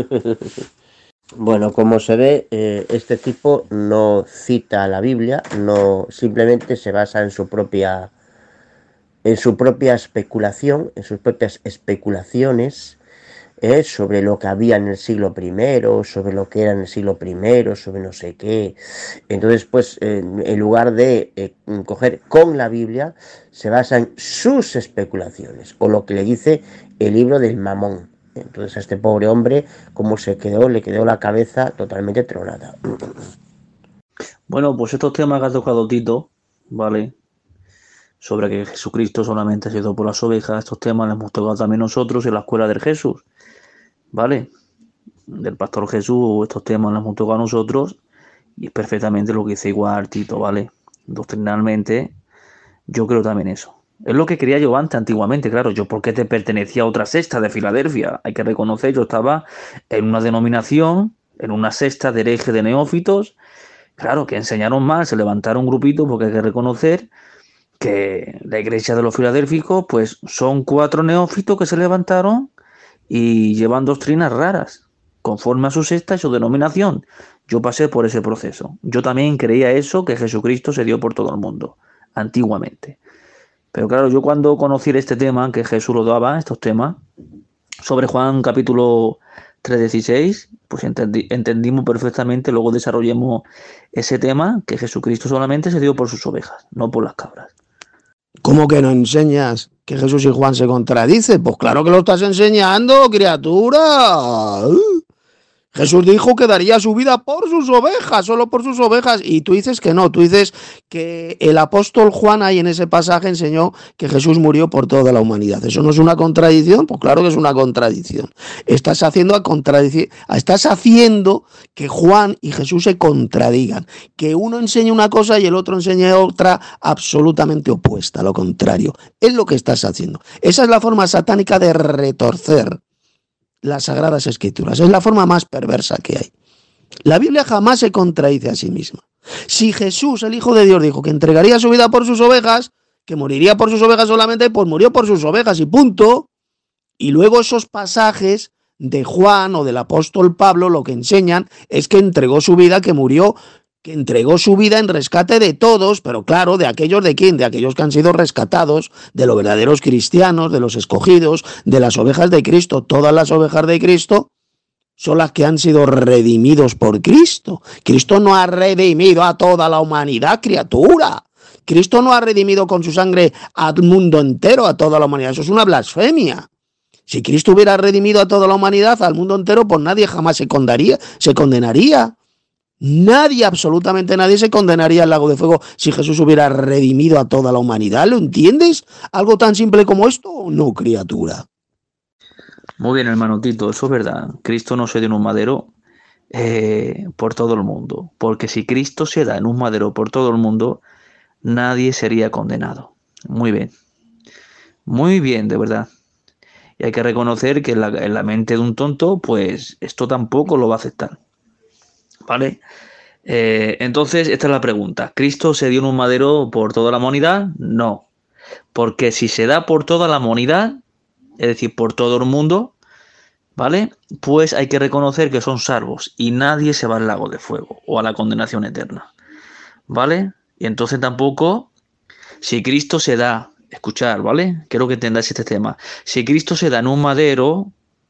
Bueno, como se ve, eh, este tipo no cita la Biblia, no, simplemente se basa en su propia, en su propia especulación, en sus propias especulaciones, eh, sobre lo que había en el siglo primero, sobre lo que era en el siglo primero, sobre no sé qué. Entonces, pues, eh, en lugar de eh, coger con la Biblia, se basa en sus especulaciones, o lo que le dice el libro del Mamón. Entonces a este pobre hombre, como se quedó, le quedó la cabeza totalmente tronada. Bueno, pues estos temas que ha tocado Tito, ¿vale? Sobre que Jesucristo solamente ha sido por las ovejas, estos temas los hemos tocado también nosotros en la escuela del Jesús, ¿vale? Del pastor Jesús, estos temas los hemos tocado nosotros y es perfectamente lo que dice igual Tito, ¿vale? Doctrinalmente, yo creo también eso. Es lo que quería yo antes, antiguamente, claro. Yo porque te pertenecía a otra secta de Filadelfia. Hay que reconocer, yo estaba en una denominación, en una secta de herejes de neófitos, claro, que enseñaron mal, se levantaron grupitos, porque hay que reconocer que la iglesia de los filadélficos, pues son cuatro neófitos que se levantaron y llevan doctrinas raras, conforme a su secta y su denominación. Yo pasé por ese proceso. Yo también creía eso, que Jesucristo se dio por todo el mundo, antiguamente. Pero claro, yo cuando conocí este tema, que Jesús lo daba, estos temas, sobre Juan capítulo tres dieciséis, pues entendí, entendimos perfectamente, luego desarrollemos ese tema, que Jesucristo solamente se dio por sus ovejas, no por las cabras. ¿Cómo que no enseñas que Jesús y Juan se contradicen? Pues claro que lo estás enseñando, criatura. Jesús dijo que daría su vida por sus ovejas, solo por sus ovejas, y tú dices que no, tú dices que el apóstol Juan ahí en ese pasaje enseñó que Jesús murió por toda la humanidad. ¿Eso no es una contradicción? Pues claro que es una contradicción. Estás haciendo, a contradic- estás haciendo que Juan y Jesús se contradigan, que uno enseñe una cosa y el otro enseñe otra absolutamente opuesta, lo contrario. Es lo que estás haciendo. Esa es la forma satánica de retorcer las Sagradas Escrituras. Es la forma más perversa que hay. La Biblia jamás se contradice a sí misma. Si Jesús, el Hijo de Dios, dijo que entregaría su vida por sus ovejas, que moriría por sus ovejas solamente, pues murió por sus ovejas y punto. Y luego esos pasajes de Juan o del apóstol Pablo lo que enseñan es que entregó su vida, que murió, que entregó su vida en rescate de todos, pero claro, de aquellos de quién, de aquellos que han sido rescatados, de los verdaderos cristianos, de los escogidos, de las ovejas de Cristo. Todas las ovejas de Cristo son las que han sido redimidos por Cristo. Cristo no ha redimido a toda la humanidad, criatura. Cristo no ha redimido con su sangre al mundo entero, a toda la humanidad. Eso es una blasfemia. Si Cristo hubiera redimido a toda la humanidad, al mundo entero, pues nadie jamás se condenaría. Se condenaría. Nadie, absolutamente nadie, se condenaría al lago de fuego si Jesús hubiera redimido a toda la humanidad. ¿Lo entiendes? ¿Algo tan simple como esto o no, criatura? Muy bien, hermano Tito, eso es verdad. Cristo no se dio en un madero eh, por todo el mundo. Porque si Cristo se da en un madero por todo el mundo, nadie sería condenado. Muy bien. Muy bien, de verdad. Y hay que reconocer que en la, en la mente de un tonto, pues esto tampoco lo va a aceptar. ¿Vale? Eh, entonces, esta es la pregunta. ¿Cristo se dio en un madero por toda la humanidad? No. Porque si se da por toda la humanidad, es decir, por todo el mundo, ¿vale? Pues hay que reconocer que son salvos y nadie se va al lago de fuego o a la condenación eterna, ¿vale? Y entonces tampoco, si Cristo se da, escuchar, ¿vale? Quiero que entendáis este tema. Si Cristo se da en un madero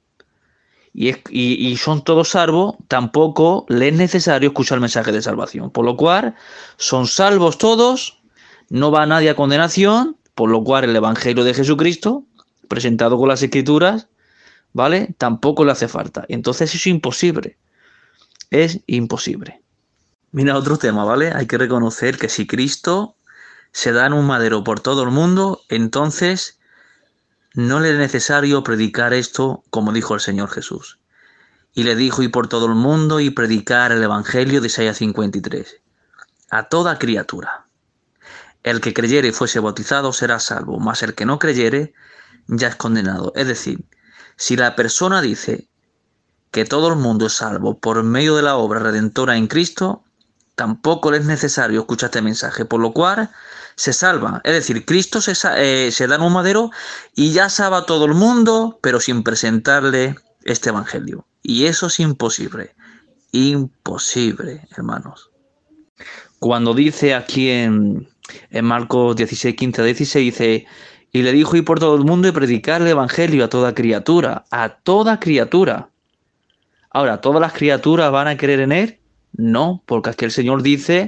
y, es, y, y son todos salvos, tampoco le es necesario escuchar el mensaje de salvación. Por lo cual, son salvos todos, no va nadie a condenación, por lo cual el Evangelio de Jesucristo, presentado con las Escrituras, ¿vale? Tampoco le hace falta. Entonces es imposible. Es imposible. Mira otro tema, ¿vale? Hay que reconocer que si Cristo se da en un madero por todo el mundo, entonces no le es necesario predicar esto como dijo el Señor Jesús. Y le dijo, y por todo el mundo, y predicar el Evangelio de Isaías cincuenta y tres. A toda criatura. El que creyere y fuese bautizado será salvo, mas el que no creyere ya es condenado. Es decir, si la persona dice que todo el mundo es salvo por medio de la obra redentora en Cristo, tampoco le es necesario escuchar este mensaje, por lo cual se salva. Es decir, Cristo se, eh, se da en un madero y ya salva a todo el mundo, pero sin presentarle este evangelio. Y eso es imposible. Imposible, hermanos. Cuando dice aquí en, en Marcos dieciséis, quince a dieciséis, dice, y le dijo ir por todo el mundo y predicar el evangelio a toda criatura. A toda criatura. Ahora, ¿todas las criaturas van a creer en él? No, porque aquí el Señor dice,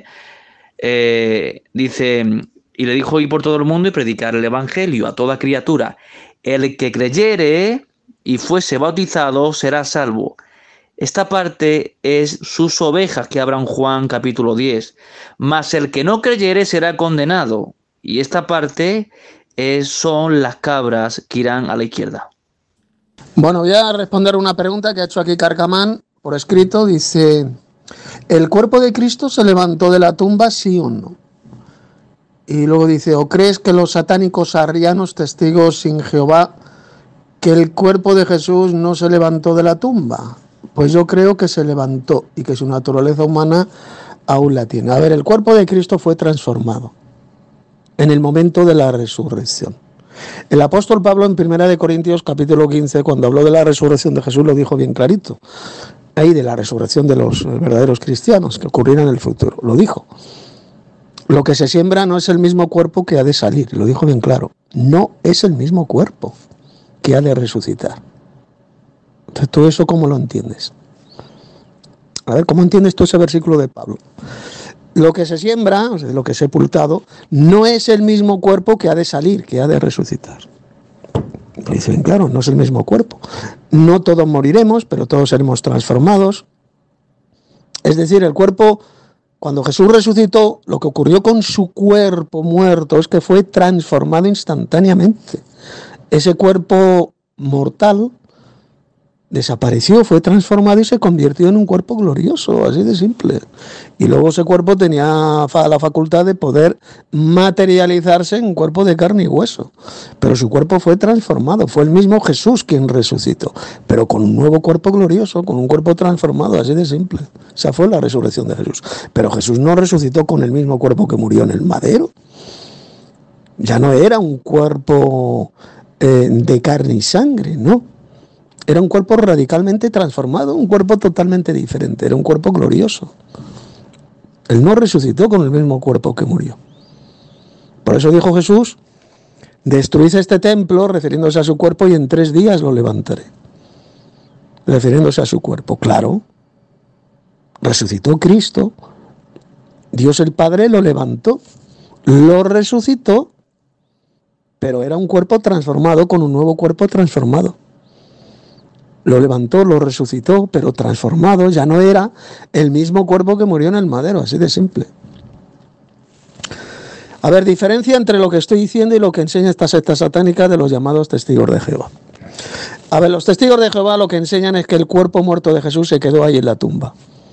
eh, dice, y le dijo ir por todo el mundo y predicar el evangelio a toda criatura. El que creyere y fuese bautizado será salvo. Esta parte es sus ovejas que habla en Juan capítulo diez. Mas el que no creyere será condenado. Y esta parte es, son las cabras que irán a la izquierda. Bueno, voy a responder una pregunta que ha hecho aquí Carcamán por escrito. Dice, ¿el cuerpo de Cristo se levantó de la tumba, sí o no? Y luego dice, ¿o crees que los satánicos arrianos, testigos sin Jehová, que el cuerpo de Jesús no se levantó de la tumba? Pues yo creo que se levantó y que su naturaleza humana aún la tiene. A ver, el cuerpo de Cristo fue transformado en el momento de la resurrección. El apóstol Pablo en primera de Corintios capítulo quince, cuando habló de la resurrección de Jesús, lo dijo bien clarito. Ahí de la resurrección de los verdaderos cristianos que ocurrirá en el futuro. Lo dijo. Lo que se siembra no es el mismo cuerpo que ha de salir. Lo dijo bien claro. No es el mismo cuerpo que ha de resucitar. Entonces, ¿tú eso cómo lo entiendes? A ver, ¿cómo entiendes tú ese versículo de Pablo? Lo que se siembra, o sea, lo que es sepultado, no es el mismo cuerpo que ha de salir, que ha de resucitar. Lo dice bien claro, no es el mismo cuerpo. No todos moriremos, pero todos seremos transformados. Es decir, el cuerpo, cuando Jesús resucitó, lo que ocurrió con su cuerpo muerto es que fue transformado instantáneamente. Ese cuerpo mortal desapareció, fue transformado y se convirtió en un cuerpo glorioso, así de simple. Y luego ese cuerpo tenía la facultad de poder materializarse en un cuerpo de carne y hueso. Pero su cuerpo fue transformado, fue el mismo Jesús quien resucitó, pero con un nuevo cuerpo glorioso, con un cuerpo transformado, así de simple. Esa fue la resurrección de Jesús. Pero Jesús no resucitó con el mismo cuerpo que murió en el madero. Ya no era un cuerpo eh, de carne y sangre, no. Era un cuerpo radicalmente transformado, un cuerpo totalmente diferente, era un cuerpo glorioso. Él no resucitó con el mismo cuerpo que murió. Por eso dijo Jesús, destruid este templo, refiriéndose a su cuerpo, y en tres días lo levantaré. Refiriéndose a su cuerpo, claro. Resucitó Cristo, Dios el Padre lo levantó, lo resucitó, pero era un cuerpo transformado con un nuevo cuerpo transformado. Lo levantó, lo resucitó, pero transformado, ya no era el mismo cuerpo que murió en el madero, así de simple. A ver, diferencia entre lo que estoy diciendo y lo que enseña esta secta satánica de los llamados testigos de Jehová. A ver, los testigos de Jehová lo que enseñan es que el cuerpo muerto de Jesús se quedó ahí en la tumba.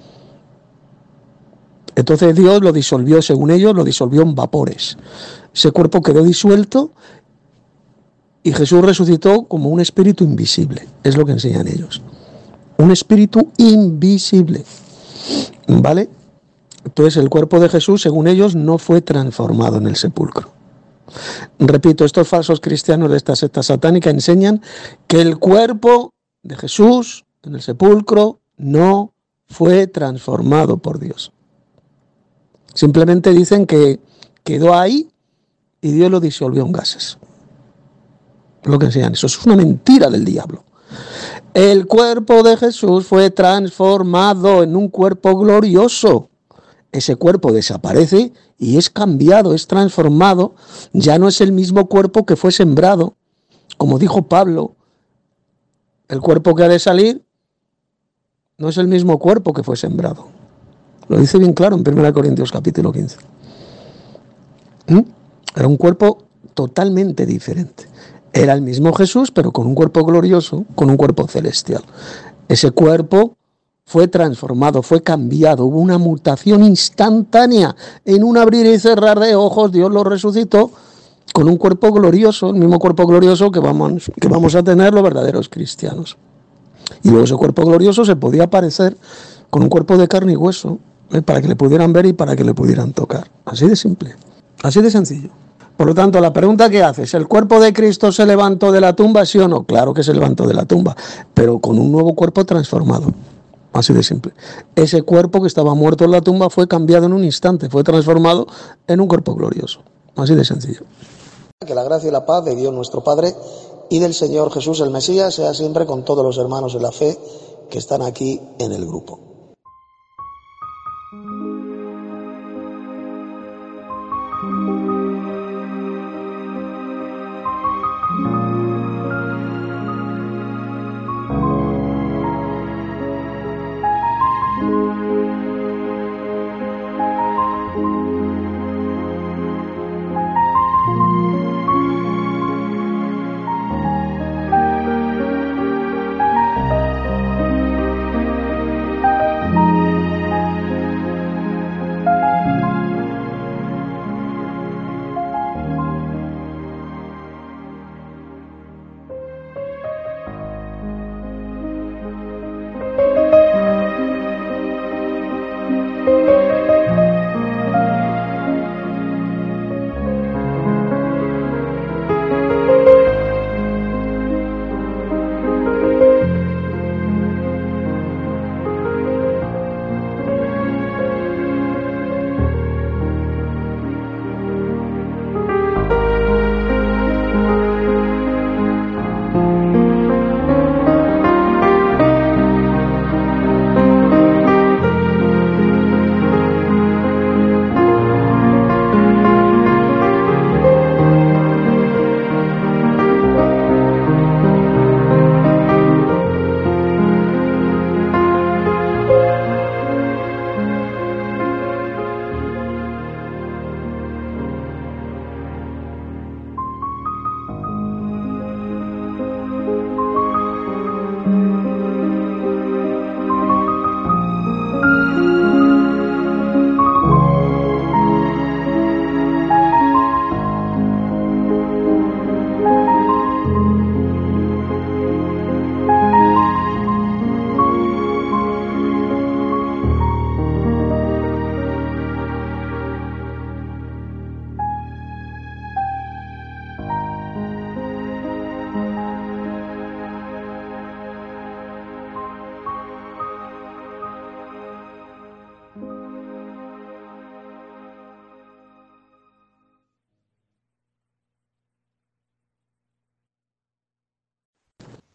Entonces Dios lo disolvió, según ellos, lo disolvió en vapores. Ese cuerpo quedó disuelto y Jesús resucitó como un espíritu invisible. Es lo que enseñan ellos. Un espíritu invisible. ¿Vale? Entonces el cuerpo de Jesús, según ellos, no fue transformado en el sepulcro. Repito, estos falsos cristianos de esta secta satánica enseñan que el cuerpo de Jesús en el sepulcro no fue transformado por Dios. Simplemente dicen que quedó ahí y Dios lo disolvió en gases. Es lo que enseñan. Eso es una mentira del diablo. El cuerpo de Jesús fue transformado en un cuerpo glorioso. Ese cuerpo desaparece y es cambiado, es transformado. Ya no es el mismo cuerpo que fue sembrado. Como dijo Pablo, el cuerpo que ha de salir no es el mismo cuerpo que fue sembrado. Lo dice bien claro en primera Corintios capítulo quince. ¿Mm? Era un cuerpo totalmente diferente. Era el mismo Jesús, pero con un cuerpo glorioso, con un cuerpo celestial. Ese cuerpo fue transformado, fue cambiado, hubo una mutación instantánea. En un abrir y cerrar de ojos, Dios lo resucitó con un cuerpo glorioso, el mismo cuerpo glorioso que vamos, que vamos a tener los verdaderos cristianos. Y luego ese cuerpo glorioso se podía parecer con un cuerpo de carne y hueso, ¿eh? Para que le pudieran ver y para que le pudieran tocar. Así de simple, así de sencillo. Por lo tanto, la pregunta que haces, ¿el cuerpo de Cristo se levantó de la tumba, sí o no? Claro que se levantó de la tumba, pero con un nuevo cuerpo transformado. Así de simple. Ese cuerpo que estaba muerto en la tumba fue cambiado en un instante, fue transformado en un cuerpo glorioso. Así de sencillo. Que la gracia y la paz de Dios nuestro Padre y del Señor Jesús el Mesías sea siempre con todos los hermanos en la fe que están aquí en el grupo.